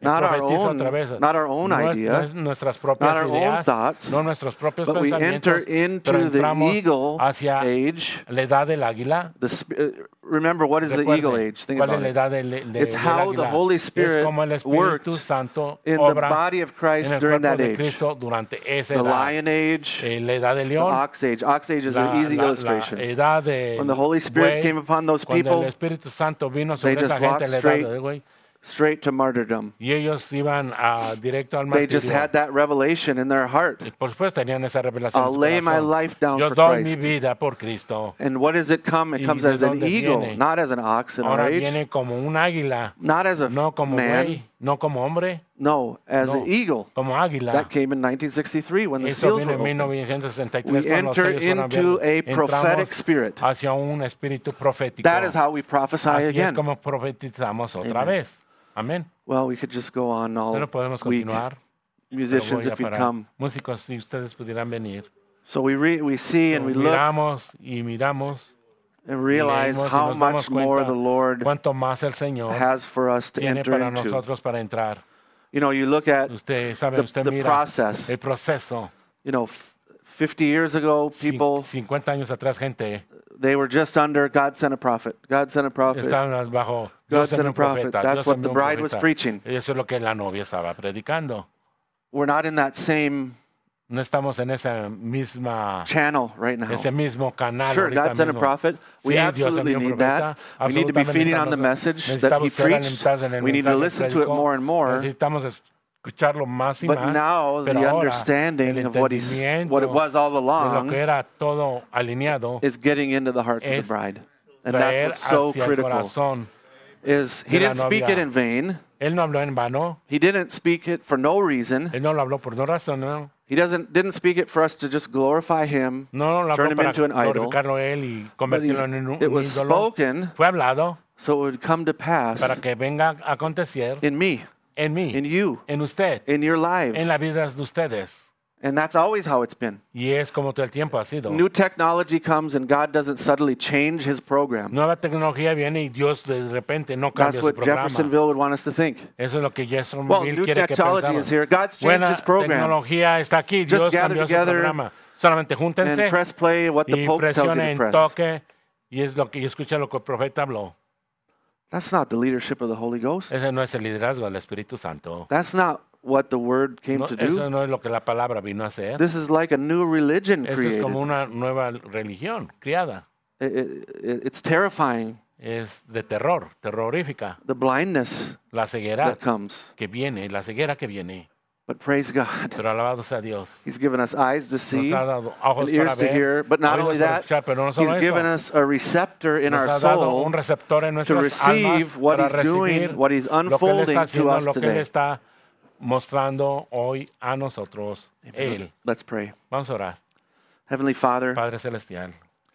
Speaker 1: Not our
Speaker 2: profetiza
Speaker 1: own,
Speaker 2: otra vez.
Speaker 1: not our own
Speaker 2: No es
Speaker 1: idea,
Speaker 2: nuestras
Speaker 1: not
Speaker 2: propias
Speaker 1: our own
Speaker 2: ideas,
Speaker 1: thoughts,
Speaker 2: no nuestros propios
Speaker 1: but we enter
Speaker 2: pensamientos, pero
Speaker 1: into the
Speaker 2: entramos
Speaker 1: eagle
Speaker 2: hacia
Speaker 1: age.
Speaker 2: la edad del águila.
Speaker 1: Remember, what is the eagle
Speaker 2: Recuerde,
Speaker 1: age? Think
Speaker 2: ¿cuál es
Speaker 1: about
Speaker 2: la
Speaker 1: it.
Speaker 2: edad
Speaker 1: It's
Speaker 2: del
Speaker 1: how the
Speaker 2: águila?
Speaker 1: Holy
Speaker 2: Es
Speaker 1: Spirit
Speaker 2: como el
Speaker 1: worked
Speaker 2: Espíritu Santo
Speaker 1: in the
Speaker 2: obra
Speaker 1: body of
Speaker 2: en
Speaker 1: Christ
Speaker 2: el
Speaker 1: during
Speaker 2: cuerpo
Speaker 1: that
Speaker 2: de
Speaker 1: age.
Speaker 2: Cristo durante esa
Speaker 1: The
Speaker 2: edad.
Speaker 1: lion age,
Speaker 2: La edad del
Speaker 1: the
Speaker 2: león,
Speaker 1: ox age. Ox age is an easy
Speaker 2: la
Speaker 1: illustration.
Speaker 2: edad del
Speaker 1: When the Holy Spirit
Speaker 2: buey,
Speaker 1: came upon those
Speaker 2: cuando el
Speaker 1: people,
Speaker 2: Espíritu Santo vino
Speaker 1: they
Speaker 2: sobre esa
Speaker 1: just
Speaker 2: gente,
Speaker 1: walked
Speaker 2: la edad
Speaker 1: straight
Speaker 2: del buey,
Speaker 1: straight to martyrdom.
Speaker 2: y ellos iban directo al
Speaker 1: They just
Speaker 2: martirio.
Speaker 1: had that revelation in their heart.
Speaker 2: Y por supuesto tenían esa revelación en
Speaker 1: I'll
Speaker 2: su
Speaker 1: lay my
Speaker 2: corazón.
Speaker 1: life down
Speaker 2: Yo
Speaker 1: for
Speaker 2: doy mi
Speaker 1: Christ.
Speaker 2: vida por Cristo.
Speaker 1: And what does it come? It
Speaker 2: ¿Y
Speaker 1: comes
Speaker 2: de
Speaker 1: as an
Speaker 2: dónde
Speaker 1: eagle,
Speaker 2: viene?
Speaker 1: not as an ox in our
Speaker 2: Ahora
Speaker 1: age,
Speaker 2: viene como un águila,
Speaker 1: not as a
Speaker 2: no como
Speaker 1: man,
Speaker 2: buey, no como hombre,
Speaker 1: no, as
Speaker 2: no,
Speaker 1: an eagle.
Speaker 2: como águila.
Speaker 1: That came in 1963 when the
Speaker 2: Eso
Speaker 1: seals
Speaker 2: vino
Speaker 1: were
Speaker 2: en
Speaker 1: opened.
Speaker 2: 1963
Speaker 1: We
Speaker 2: cuando los
Speaker 1: enter
Speaker 2: sellos fueron
Speaker 1: into
Speaker 2: abiertos.
Speaker 1: a prophetic
Speaker 2: Entramos
Speaker 1: spirit.
Speaker 2: hacia un espíritu profético.
Speaker 1: That is how we prophesy
Speaker 2: Así es
Speaker 1: again.
Speaker 2: como profetizamos otra
Speaker 1: Amen.
Speaker 2: vez. Amén.
Speaker 1: Well, we could just go on all
Speaker 2: Pero podemos
Speaker 1: week.
Speaker 2: continuar. Pero
Speaker 1: Musicians,
Speaker 2: voy a
Speaker 1: if you
Speaker 2: parar.
Speaker 1: come.
Speaker 2: Músicos, si ustedes pudieran venir.
Speaker 1: So we see and we look
Speaker 2: Miramos y miramos.
Speaker 1: and realize
Speaker 2: leímos y
Speaker 1: how
Speaker 2: nos damos
Speaker 1: much more
Speaker 2: cuenta
Speaker 1: the Lord
Speaker 2: cuánto más el Señor
Speaker 1: has for us to
Speaker 2: tiene
Speaker 1: enter
Speaker 2: para
Speaker 1: into.
Speaker 2: nosotros para entrar.
Speaker 1: You know, you look at
Speaker 2: Usted sabe,
Speaker 1: the
Speaker 2: usted mira
Speaker 1: process.
Speaker 2: el proceso.
Speaker 1: You know, 50 years ago, people,
Speaker 2: 50 años atrás, gente
Speaker 1: they were just under God sent a prophet. God sent a prophet.
Speaker 2: estaban bajo
Speaker 1: God
Speaker 2: Dios
Speaker 1: sent
Speaker 2: envió
Speaker 1: a
Speaker 2: un
Speaker 1: prophet.
Speaker 2: profeta.
Speaker 1: That's
Speaker 2: Dios
Speaker 1: what
Speaker 2: envió
Speaker 1: the
Speaker 2: un
Speaker 1: bride was
Speaker 2: profeta.
Speaker 1: preaching.
Speaker 2: Eso es lo que la novia estaba predicando.
Speaker 1: We're not in that same
Speaker 2: No estamos en esa misma
Speaker 1: channel right now.
Speaker 2: ese mismo canal.
Speaker 1: Sure,
Speaker 2: ahorita
Speaker 1: God sent a
Speaker 2: mismo.
Speaker 1: prophet. We
Speaker 2: Sí, Dios
Speaker 1: absolutely
Speaker 2: envió un
Speaker 1: need that.
Speaker 2: profeta.
Speaker 1: We need to be
Speaker 2: Absolutamente
Speaker 1: feeding on the
Speaker 2: necesitamos-
Speaker 1: message that he
Speaker 2: necesitamos ser
Speaker 1: preached.
Speaker 2: alimentados en el
Speaker 1: We need to
Speaker 2: mensaje que
Speaker 1: listen to it
Speaker 2: predicó.
Speaker 1: more and more.
Speaker 2: Necesitamos escucharlo más y
Speaker 1: But
Speaker 2: más.
Speaker 1: now
Speaker 2: Pero
Speaker 1: the
Speaker 2: ahora,
Speaker 1: understanding
Speaker 2: el
Speaker 1: of what it
Speaker 2: entendimiento
Speaker 1: was all
Speaker 2: de lo
Speaker 1: along
Speaker 2: que era todo alineado
Speaker 1: is getting into the hearts of
Speaker 2: es
Speaker 1: the bride. And that's
Speaker 2: traer
Speaker 1: what's so
Speaker 2: hacia el
Speaker 1: critical.
Speaker 2: corazón.
Speaker 1: Is he
Speaker 2: de la
Speaker 1: didn't speak
Speaker 2: novia.
Speaker 1: it in vain.
Speaker 2: Él no habló en vano.
Speaker 1: He didn't speak it for no reason.
Speaker 2: Él no lo habló por no razón. No,
Speaker 1: He didn't speak it for us to just glorify him.
Speaker 2: no lo
Speaker 1: Turn
Speaker 2: habló
Speaker 1: him
Speaker 2: para
Speaker 1: into an idol.
Speaker 2: glorificarlo él y
Speaker 1: But
Speaker 2: convertirlo en un
Speaker 1: it was
Speaker 2: ídolo.
Speaker 1: spoken
Speaker 2: Fue hablado
Speaker 1: so it would come to pass
Speaker 2: para que venga a acontecer
Speaker 1: in me,
Speaker 2: en mí,
Speaker 1: in you,
Speaker 2: en usted,
Speaker 1: in your lives.
Speaker 2: en las vidas de ustedes.
Speaker 1: And that's always how it's been.
Speaker 2: Y es como todo el tiempo ha sido.
Speaker 1: New technology comes and God doesn't suddenly change his program.
Speaker 2: Nueva tecnología viene y Dios de repente no cambia
Speaker 1: That's
Speaker 2: su
Speaker 1: what
Speaker 2: programa.
Speaker 1: Jeffersonville would want us to think.
Speaker 2: Eso es lo que Jeffersonville
Speaker 1: Well, new
Speaker 2: quiere que
Speaker 1: technology
Speaker 2: pensamos.
Speaker 1: is here. God's changed
Speaker 2: Buena
Speaker 1: his program.
Speaker 2: tecnología está aquí.
Speaker 1: Just
Speaker 2: Dios
Speaker 1: gather
Speaker 2: cambió su
Speaker 1: together
Speaker 2: programa. Solamente júntense
Speaker 1: And press play what the
Speaker 2: y
Speaker 1: Pope tells you to
Speaker 2: presionen,
Speaker 1: press.
Speaker 2: toque y es lo que y escucha lo que el profeta habló.
Speaker 1: That's not the leadership of the Holy Ghost.
Speaker 2: Ese no es el liderazgo del Espíritu Santo.
Speaker 1: That's not what the Word came
Speaker 2: No,
Speaker 1: to
Speaker 2: eso
Speaker 1: do.
Speaker 2: no es lo que la palabra vino a hacer.
Speaker 1: This is like a new religion
Speaker 2: Esto es
Speaker 1: created.
Speaker 2: como una nueva religión criada.
Speaker 1: It's terrifying,
Speaker 2: Es de terror, terrorífica.
Speaker 1: the blindness
Speaker 2: La ceguera
Speaker 1: that comes.
Speaker 2: que viene, la ceguera que viene.
Speaker 1: But praise God.
Speaker 2: Pero alabado sea Dios.
Speaker 1: He's given us eyes to see
Speaker 2: Nos ha dado ojos
Speaker 1: and
Speaker 2: para
Speaker 1: ears to
Speaker 2: ver,
Speaker 1: hear. But not
Speaker 2: oídos
Speaker 1: only
Speaker 2: para
Speaker 1: that,
Speaker 2: escuchar, pero no solo
Speaker 1: He's given
Speaker 2: eso.
Speaker 1: us a receptor in our
Speaker 2: Nos ha dado
Speaker 1: soul
Speaker 2: un receptor en
Speaker 1: to
Speaker 2: nuestras
Speaker 1: receive
Speaker 2: almas
Speaker 1: what
Speaker 2: para
Speaker 1: He's doing,
Speaker 2: recibir
Speaker 1: what He's
Speaker 2: lo que Él
Speaker 1: unfolding
Speaker 2: está
Speaker 1: to
Speaker 2: haciendo,
Speaker 1: us
Speaker 2: lo que Él
Speaker 1: today.
Speaker 2: está mostrando hoy a nosotros. Él.
Speaker 1: Let's pray.
Speaker 2: Vamos a orar.
Speaker 1: Heavenly Father,
Speaker 2: Padre Celestial,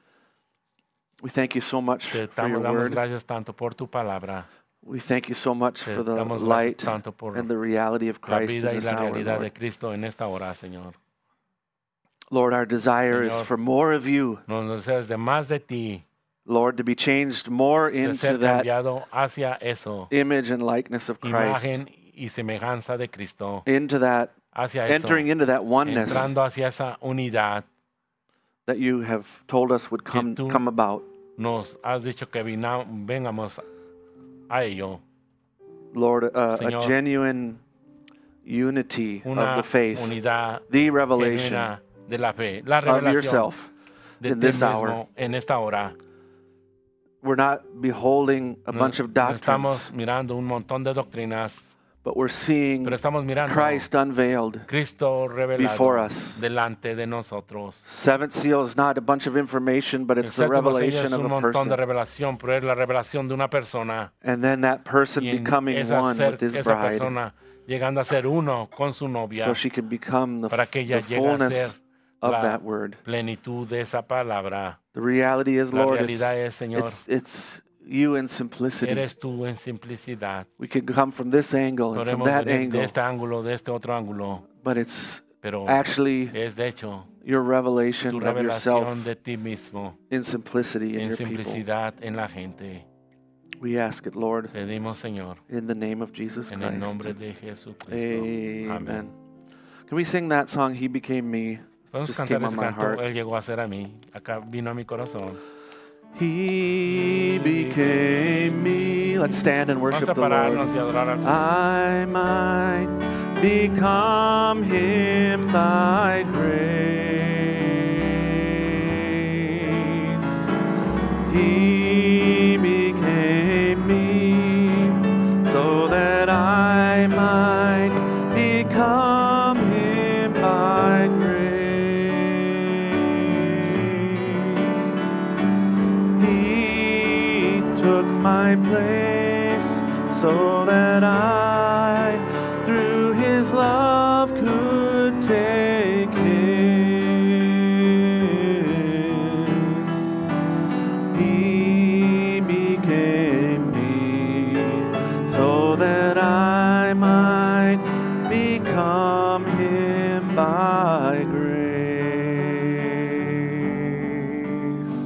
Speaker 1: we thank you so much
Speaker 2: te
Speaker 1: for your
Speaker 2: damos
Speaker 1: word.
Speaker 2: gracias tanto por tu palabra,
Speaker 1: We thank you so much
Speaker 2: te
Speaker 1: for the
Speaker 2: damos gracias
Speaker 1: light
Speaker 2: tanto por
Speaker 1: and the reality of
Speaker 2: la
Speaker 1: Christ
Speaker 2: vida
Speaker 1: in
Speaker 2: y
Speaker 1: this
Speaker 2: la
Speaker 1: hour,
Speaker 2: realidad de
Speaker 1: Lord.
Speaker 2: Cristo en esta hora, Señor.
Speaker 1: Lord, our desire is
Speaker 2: Señor,
Speaker 1: for more of you,
Speaker 2: Nos deseas de más de ti,
Speaker 1: Lord, to be changed more
Speaker 2: de
Speaker 1: into
Speaker 2: ser
Speaker 1: that
Speaker 2: cambiado hacia eso,
Speaker 1: image and likeness of Christ,
Speaker 2: imagen y semejanza de Cristo,
Speaker 1: into that,
Speaker 2: hacia eso,
Speaker 1: entering into that oneness
Speaker 2: entrando hacia esa unidad.
Speaker 1: that you have told us would come
Speaker 2: tú-
Speaker 1: about.
Speaker 2: Nos has dicho que vengamos a ello,
Speaker 1: Lord, a
Speaker 2: Señor,
Speaker 1: genuine unity of
Speaker 2: una
Speaker 1: the faith,
Speaker 2: unidad
Speaker 1: the revelation
Speaker 2: genuina de la fe, la
Speaker 1: of
Speaker 2: revelación
Speaker 1: yourself
Speaker 2: de
Speaker 1: in
Speaker 2: ti
Speaker 1: this
Speaker 2: mismo
Speaker 1: hour.
Speaker 2: en esta hora.
Speaker 1: We're not beholding a bunch of
Speaker 2: No
Speaker 1: doctrines,
Speaker 2: estamos mirando un montón de doctrinas,
Speaker 1: but we're seeing
Speaker 2: pero estamos mirando
Speaker 1: Christ unveiled.
Speaker 2: Cristo revelado
Speaker 1: before us.
Speaker 2: delante de nosotros.
Speaker 1: Seventh seal is not a bunch of information, but
Speaker 2: El
Speaker 1: it's the
Speaker 2: séptimo sello
Speaker 1: revelation
Speaker 2: es
Speaker 1: of
Speaker 2: un
Speaker 1: a
Speaker 2: montón de
Speaker 1: person.
Speaker 2: revelación, pero es la revelación de una persona.
Speaker 1: And then that person
Speaker 2: Y en
Speaker 1: becoming one with his
Speaker 2: esa
Speaker 1: bride
Speaker 2: persona llegando a ser uno con su novia
Speaker 1: so she can become
Speaker 2: para que ella
Speaker 1: the
Speaker 2: llegue a
Speaker 1: fullness
Speaker 2: ser
Speaker 1: of
Speaker 2: la
Speaker 1: that word.
Speaker 2: plenitud de esa palabra.
Speaker 1: The reality is,
Speaker 2: La
Speaker 1: Lord,
Speaker 2: realidad es, Señor,
Speaker 1: it's you in simplicity.
Speaker 2: eres tú en simplicidad.
Speaker 1: We can come from this angle and from
Speaker 2: Podemos
Speaker 1: that
Speaker 2: venir de
Speaker 1: angle,
Speaker 2: este ángulo, de este otro ángulo,
Speaker 1: but it's
Speaker 2: pero
Speaker 1: actually
Speaker 2: es de hecho
Speaker 1: your revelation
Speaker 2: tu
Speaker 1: of yourself
Speaker 2: revelación de ti mismo
Speaker 1: in simplicity in
Speaker 2: en
Speaker 1: your people.
Speaker 2: simplicidad en la gente.
Speaker 1: We ask it, Lord,
Speaker 2: Pedimos, Señor,
Speaker 1: in the name of Jesus
Speaker 2: en el nombre
Speaker 1: Christ.
Speaker 2: de Jesucristo.
Speaker 1: Amen. Can we sing that song, He Became Me? It
Speaker 2: Podemos
Speaker 1: just
Speaker 2: cantar
Speaker 1: came on
Speaker 2: ese
Speaker 1: my
Speaker 2: canto,
Speaker 1: heart.
Speaker 2: Él llegó a ser a mí, acá vino a mi corazón.
Speaker 1: He became me. Let's stand and
Speaker 2: Vamos
Speaker 1: worship
Speaker 2: a
Speaker 1: the Lord.
Speaker 2: pararnos y adorar al Señor.
Speaker 1: I might become Him by grace. He became me so that I might become Him by grace. He took my place so that I, through His love, could take His. He became me so that I might become Him by grace.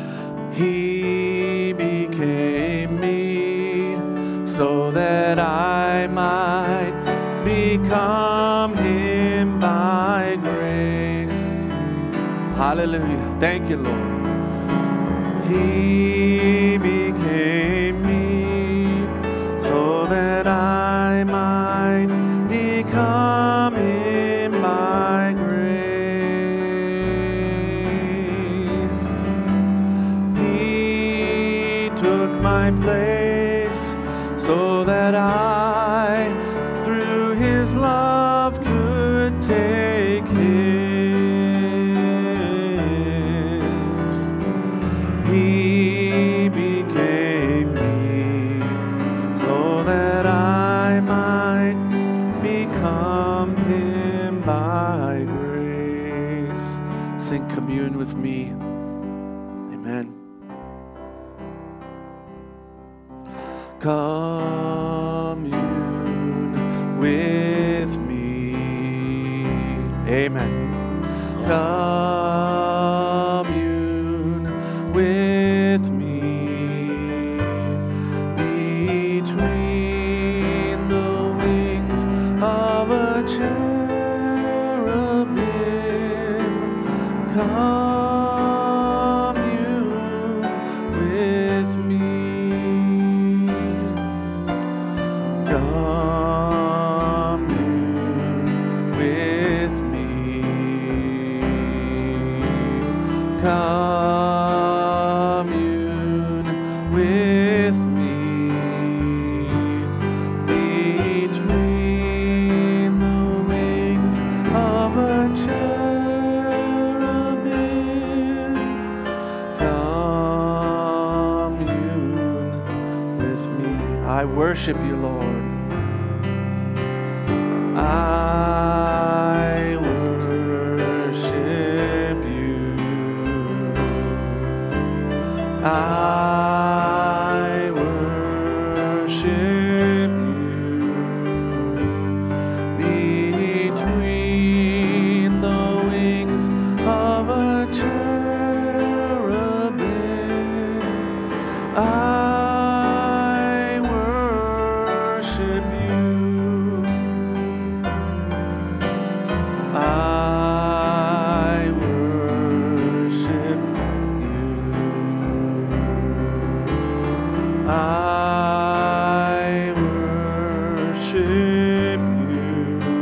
Speaker 1: He became me so that I might become Him by grace. Hallelujah. Thank you, Lord. He became me so that I might become Him by grace. He took my place so that I, through His love, could take His. He became me so that I might become Him by grace. Sing, commune with me. Amen. Commune with me. Amen. Commune with me between the wings of a cherubim. Commune with me. Commune with me. Commune with me between the wings of a cherubim. Commune with me. I worship you, Lord. I worship you. I worship you between the wings of a cherubim. I worship you. I worship you. I worship you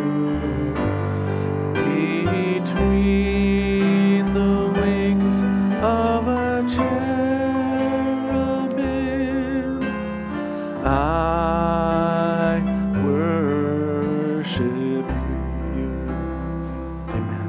Speaker 1: between the wings of a cherubim. I worship you. Amen.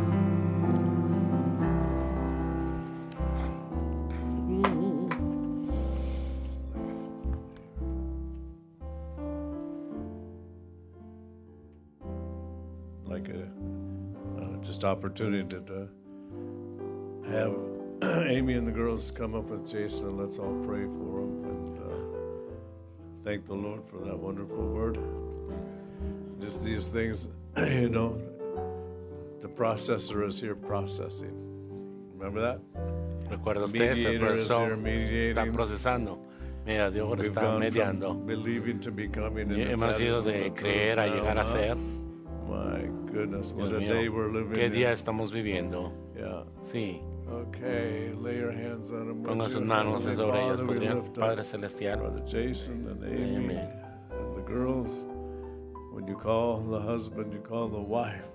Speaker 3: Like a just opportunity to have Amy and the girls come up with Jason and let's all pray for them and thank the Lord for that wonderful word. Just these things, you know, the processor is here processing. Remember that?
Speaker 2: Recuerda usted, el
Speaker 3: Mediator is
Speaker 2: profesor
Speaker 3: here mediating.
Speaker 2: está procesando. Mira, Dios ahora
Speaker 3: We've
Speaker 2: está
Speaker 3: gone
Speaker 2: mediando.
Speaker 3: from believing to becoming,
Speaker 2: Y
Speaker 3: and if
Speaker 2: hemos
Speaker 3: that
Speaker 2: ido
Speaker 3: isn't
Speaker 2: de
Speaker 3: the truth
Speaker 2: creer a llegar a
Speaker 3: now,
Speaker 2: ser.
Speaker 3: my goodness, what
Speaker 2: Dios
Speaker 3: a day
Speaker 2: mío,
Speaker 3: we're living
Speaker 2: ¿qué día
Speaker 3: in.
Speaker 2: estamos viviendo?
Speaker 3: Yeah.
Speaker 2: Sí,
Speaker 3: Okay, lay your hands on him.
Speaker 2: ponga sus manos sobre ellas, podrían. Padre Celestial.
Speaker 3: Brother Jason and Amy
Speaker 2: Amen.
Speaker 3: and the girls. When you call the husband, you call the wife.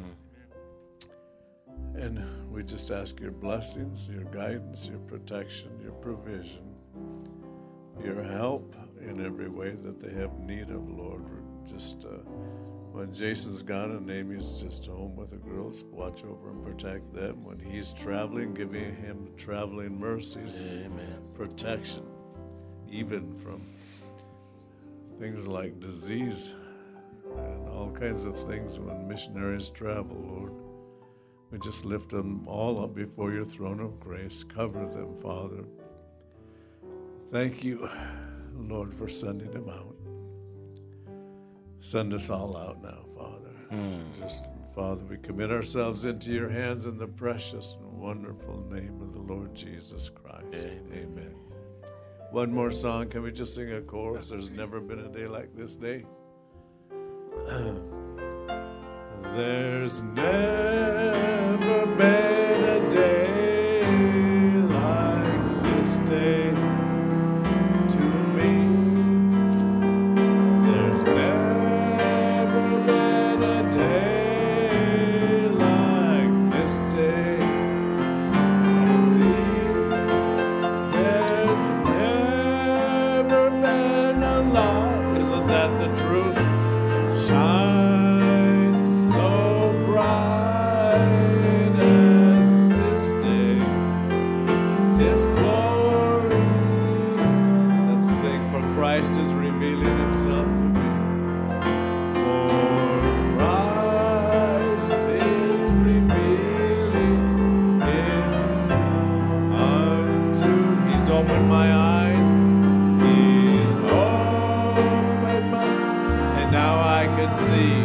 Speaker 3: And we just ask your blessings, your guidance, your protection, your provision, your help in every way that they have need of, Lord. Just when Jason's gone and Amy's just home with the girls, watch over and protect them. When he's traveling, giving him traveling mercies,
Speaker 2: Amen.
Speaker 3: protection, even from things like disease and all kinds of things when missionaries travel, Lord. We just lift them all up before your throne of grace. Cover them, Father. Thank you, Lord, for sending them out. Send us all out now, Father. Just, Father, we commit ourselves into your hands in the precious and wonderful name of the Lord Jesus Christ. Amen. One more song. Can we just sing a chorus? There's never been a day like this day. There's never been a day like this day to me. There's never been a day like this day. I see there's never been a light. Isn't that the truth? Shine so bright as this day, this glory. Let's sing, for Christ is revealing himself to me. For Christ is revealing himself unto. He's opened my eyes. He's opened my, and now I can see.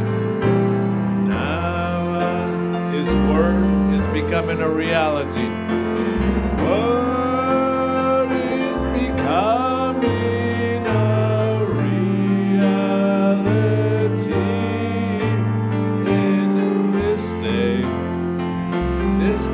Speaker 3: Now his word is becoming a reality. Word is becoming a reality in this day, this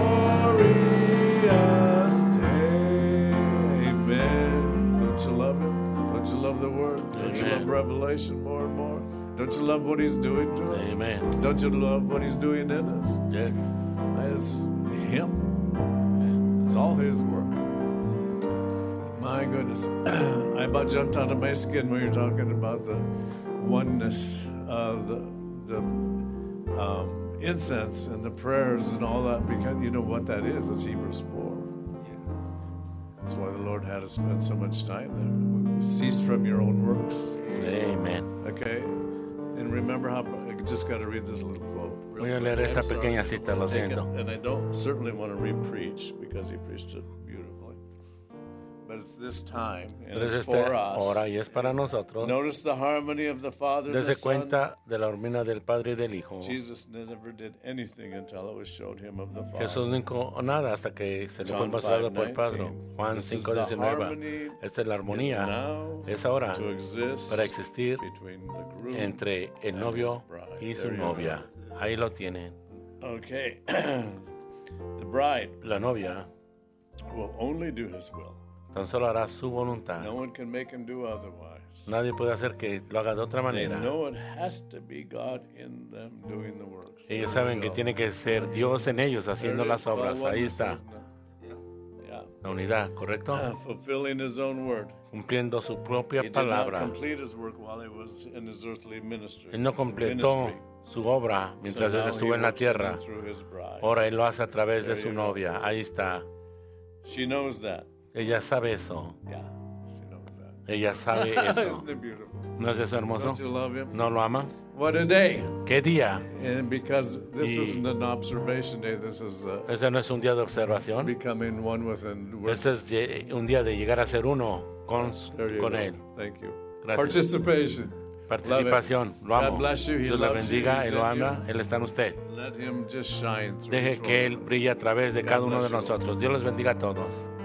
Speaker 3: glorious day. Amen. Don't you love him? Don't you love the word? Don't you love Revelation more and more? Don't you love what he's doing to us?
Speaker 2: Amen.
Speaker 3: Don't you love what he's doing in us?
Speaker 2: Yes.
Speaker 3: It's him. It's all his work. My goodness. I about jumped out of my skin when you're talking about the oneness of the incense and the prayers and all that, because you know what that is. It's Hebrews 4. That's why the Lord had us spend so much time there. Cease from your own works.
Speaker 2: Amen.
Speaker 3: Okay? And remember how, I just got to read this little quote. real
Speaker 2: Voy a
Speaker 3: quick.
Speaker 2: leer esta
Speaker 3: I'm sorry.
Speaker 2: pequeña cita, lo
Speaker 3: Take it,
Speaker 2: siento.
Speaker 3: and I don't certainly want to re-preach because he preached it beautifully. But it's this time, and
Speaker 2: Pero es
Speaker 3: it's
Speaker 2: esta
Speaker 3: for us.
Speaker 2: hora y es para nosotros.
Speaker 3: Notice the harmony of the Father and the
Speaker 2: Dese
Speaker 3: Son.
Speaker 2: cuenta de la armonía del Padre y del Hijo.
Speaker 3: Jesus never did anything until it was showed him of the Father.
Speaker 2: Jesús no hizo nada hasta que se le fue
Speaker 3: John
Speaker 2: mostrado por el
Speaker 3: 5:19.
Speaker 2: Padre. Juan
Speaker 3: This is
Speaker 2: 5:19.
Speaker 3: the harmony
Speaker 2: Esta es la armonía.
Speaker 3: is now
Speaker 2: Es ahora
Speaker 3: to exist
Speaker 2: para existir
Speaker 3: between the groom
Speaker 2: entre el
Speaker 3: and
Speaker 2: novio
Speaker 3: his bride.
Speaker 2: y su
Speaker 3: There you
Speaker 2: novia. Ahí lo tienen.
Speaker 3: Okay. The bride
Speaker 2: La novia
Speaker 3: will only do his will.
Speaker 2: tan solo hará su voluntad.
Speaker 3: No one can make him do otherwise.
Speaker 2: Nadie puede hacer que lo haga de otra
Speaker 3: They
Speaker 2: manera.
Speaker 3: know it has to be God in them doing the works.
Speaker 2: Ellos
Speaker 3: There
Speaker 2: saben
Speaker 3: you
Speaker 2: que
Speaker 3: go.
Speaker 2: tiene que ser Dios en ellos haciendo
Speaker 3: There it
Speaker 2: las
Speaker 3: is, all
Speaker 2: obras. Ahí
Speaker 3: oneness,
Speaker 2: está
Speaker 3: isn't it? Yeah.
Speaker 2: la unidad, ¿correcto?
Speaker 3: Fulfilling his own word.
Speaker 2: Cumpliendo su propia
Speaker 3: He did not
Speaker 2: palabra.
Speaker 3: complete his work while he was in his earthly ministry.
Speaker 2: Él no completó
Speaker 3: Ministry.
Speaker 2: su obra mientras
Speaker 3: So
Speaker 2: él
Speaker 3: now
Speaker 2: estuvo
Speaker 3: he
Speaker 2: en la
Speaker 3: works in
Speaker 2: tierra.
Speaker 3: and through his bride.
Speaker 2: Ahora él lo hace a través de
Speaker 3: There
Speaker 2: su
Speaker 3: you go.
Speaker 2: novia. Ahí está.
Speaker 3: She knows that.
Speaker 2: Ella sabe eso.
Speaker 3: Yeah, she knows that.
Speaker 2: Ella sabe eso.
Speaker 3: Isn't it beautiful?
Speaker 2: ¿No es eso hermoso?
Speaker 3: Don't you love him?
Speaker 2: ¿No lo aman?
Speaker 3: What a day!
Speaker 2: ¿Qué día?
Speaker 3: And because this
Speaker 2: Y-
Speaker 3: isn't an observation day, this is
Speaker 2: Ese no es un día de observación.
Speaker 3: becoming one within
Speaker 2: Este es un día de llegar a ser uno
Speaker 3: There you
Speaker 2: con
Speaker 3: go.
Speaker 2: él.
Speaker 3: Thank you.
Speaker 2: Gracias.
Speaker 3: Participation.
Speaker 2: Participación. Lo
Speaker 3: God
Speaker 2: amo.
Speaker 3: bless you. He
Speaker 2: Dios le
Speaker 3: loves you.
Speaker 2: bendiga.
Speaker 3: He's
Speaker 2: Él lo
Speaker 3: in you.
Speaker 2: ama. Él está en usted.
Speaker 3: Let him just shine through
Speaker 2: Deje
Speaker 3: each one
Speaker 2: que
Speaker 3: of
Speaker 2: Él
Speaker 3: us.
Speaker 2: brille a través de
Speaker 3: God
Speaker 2: cada uno
Speaker 3: bless
Speaker 2: de
Speaker 3: you.
Speaker 2: nosotros. Dios les bendiga a todos.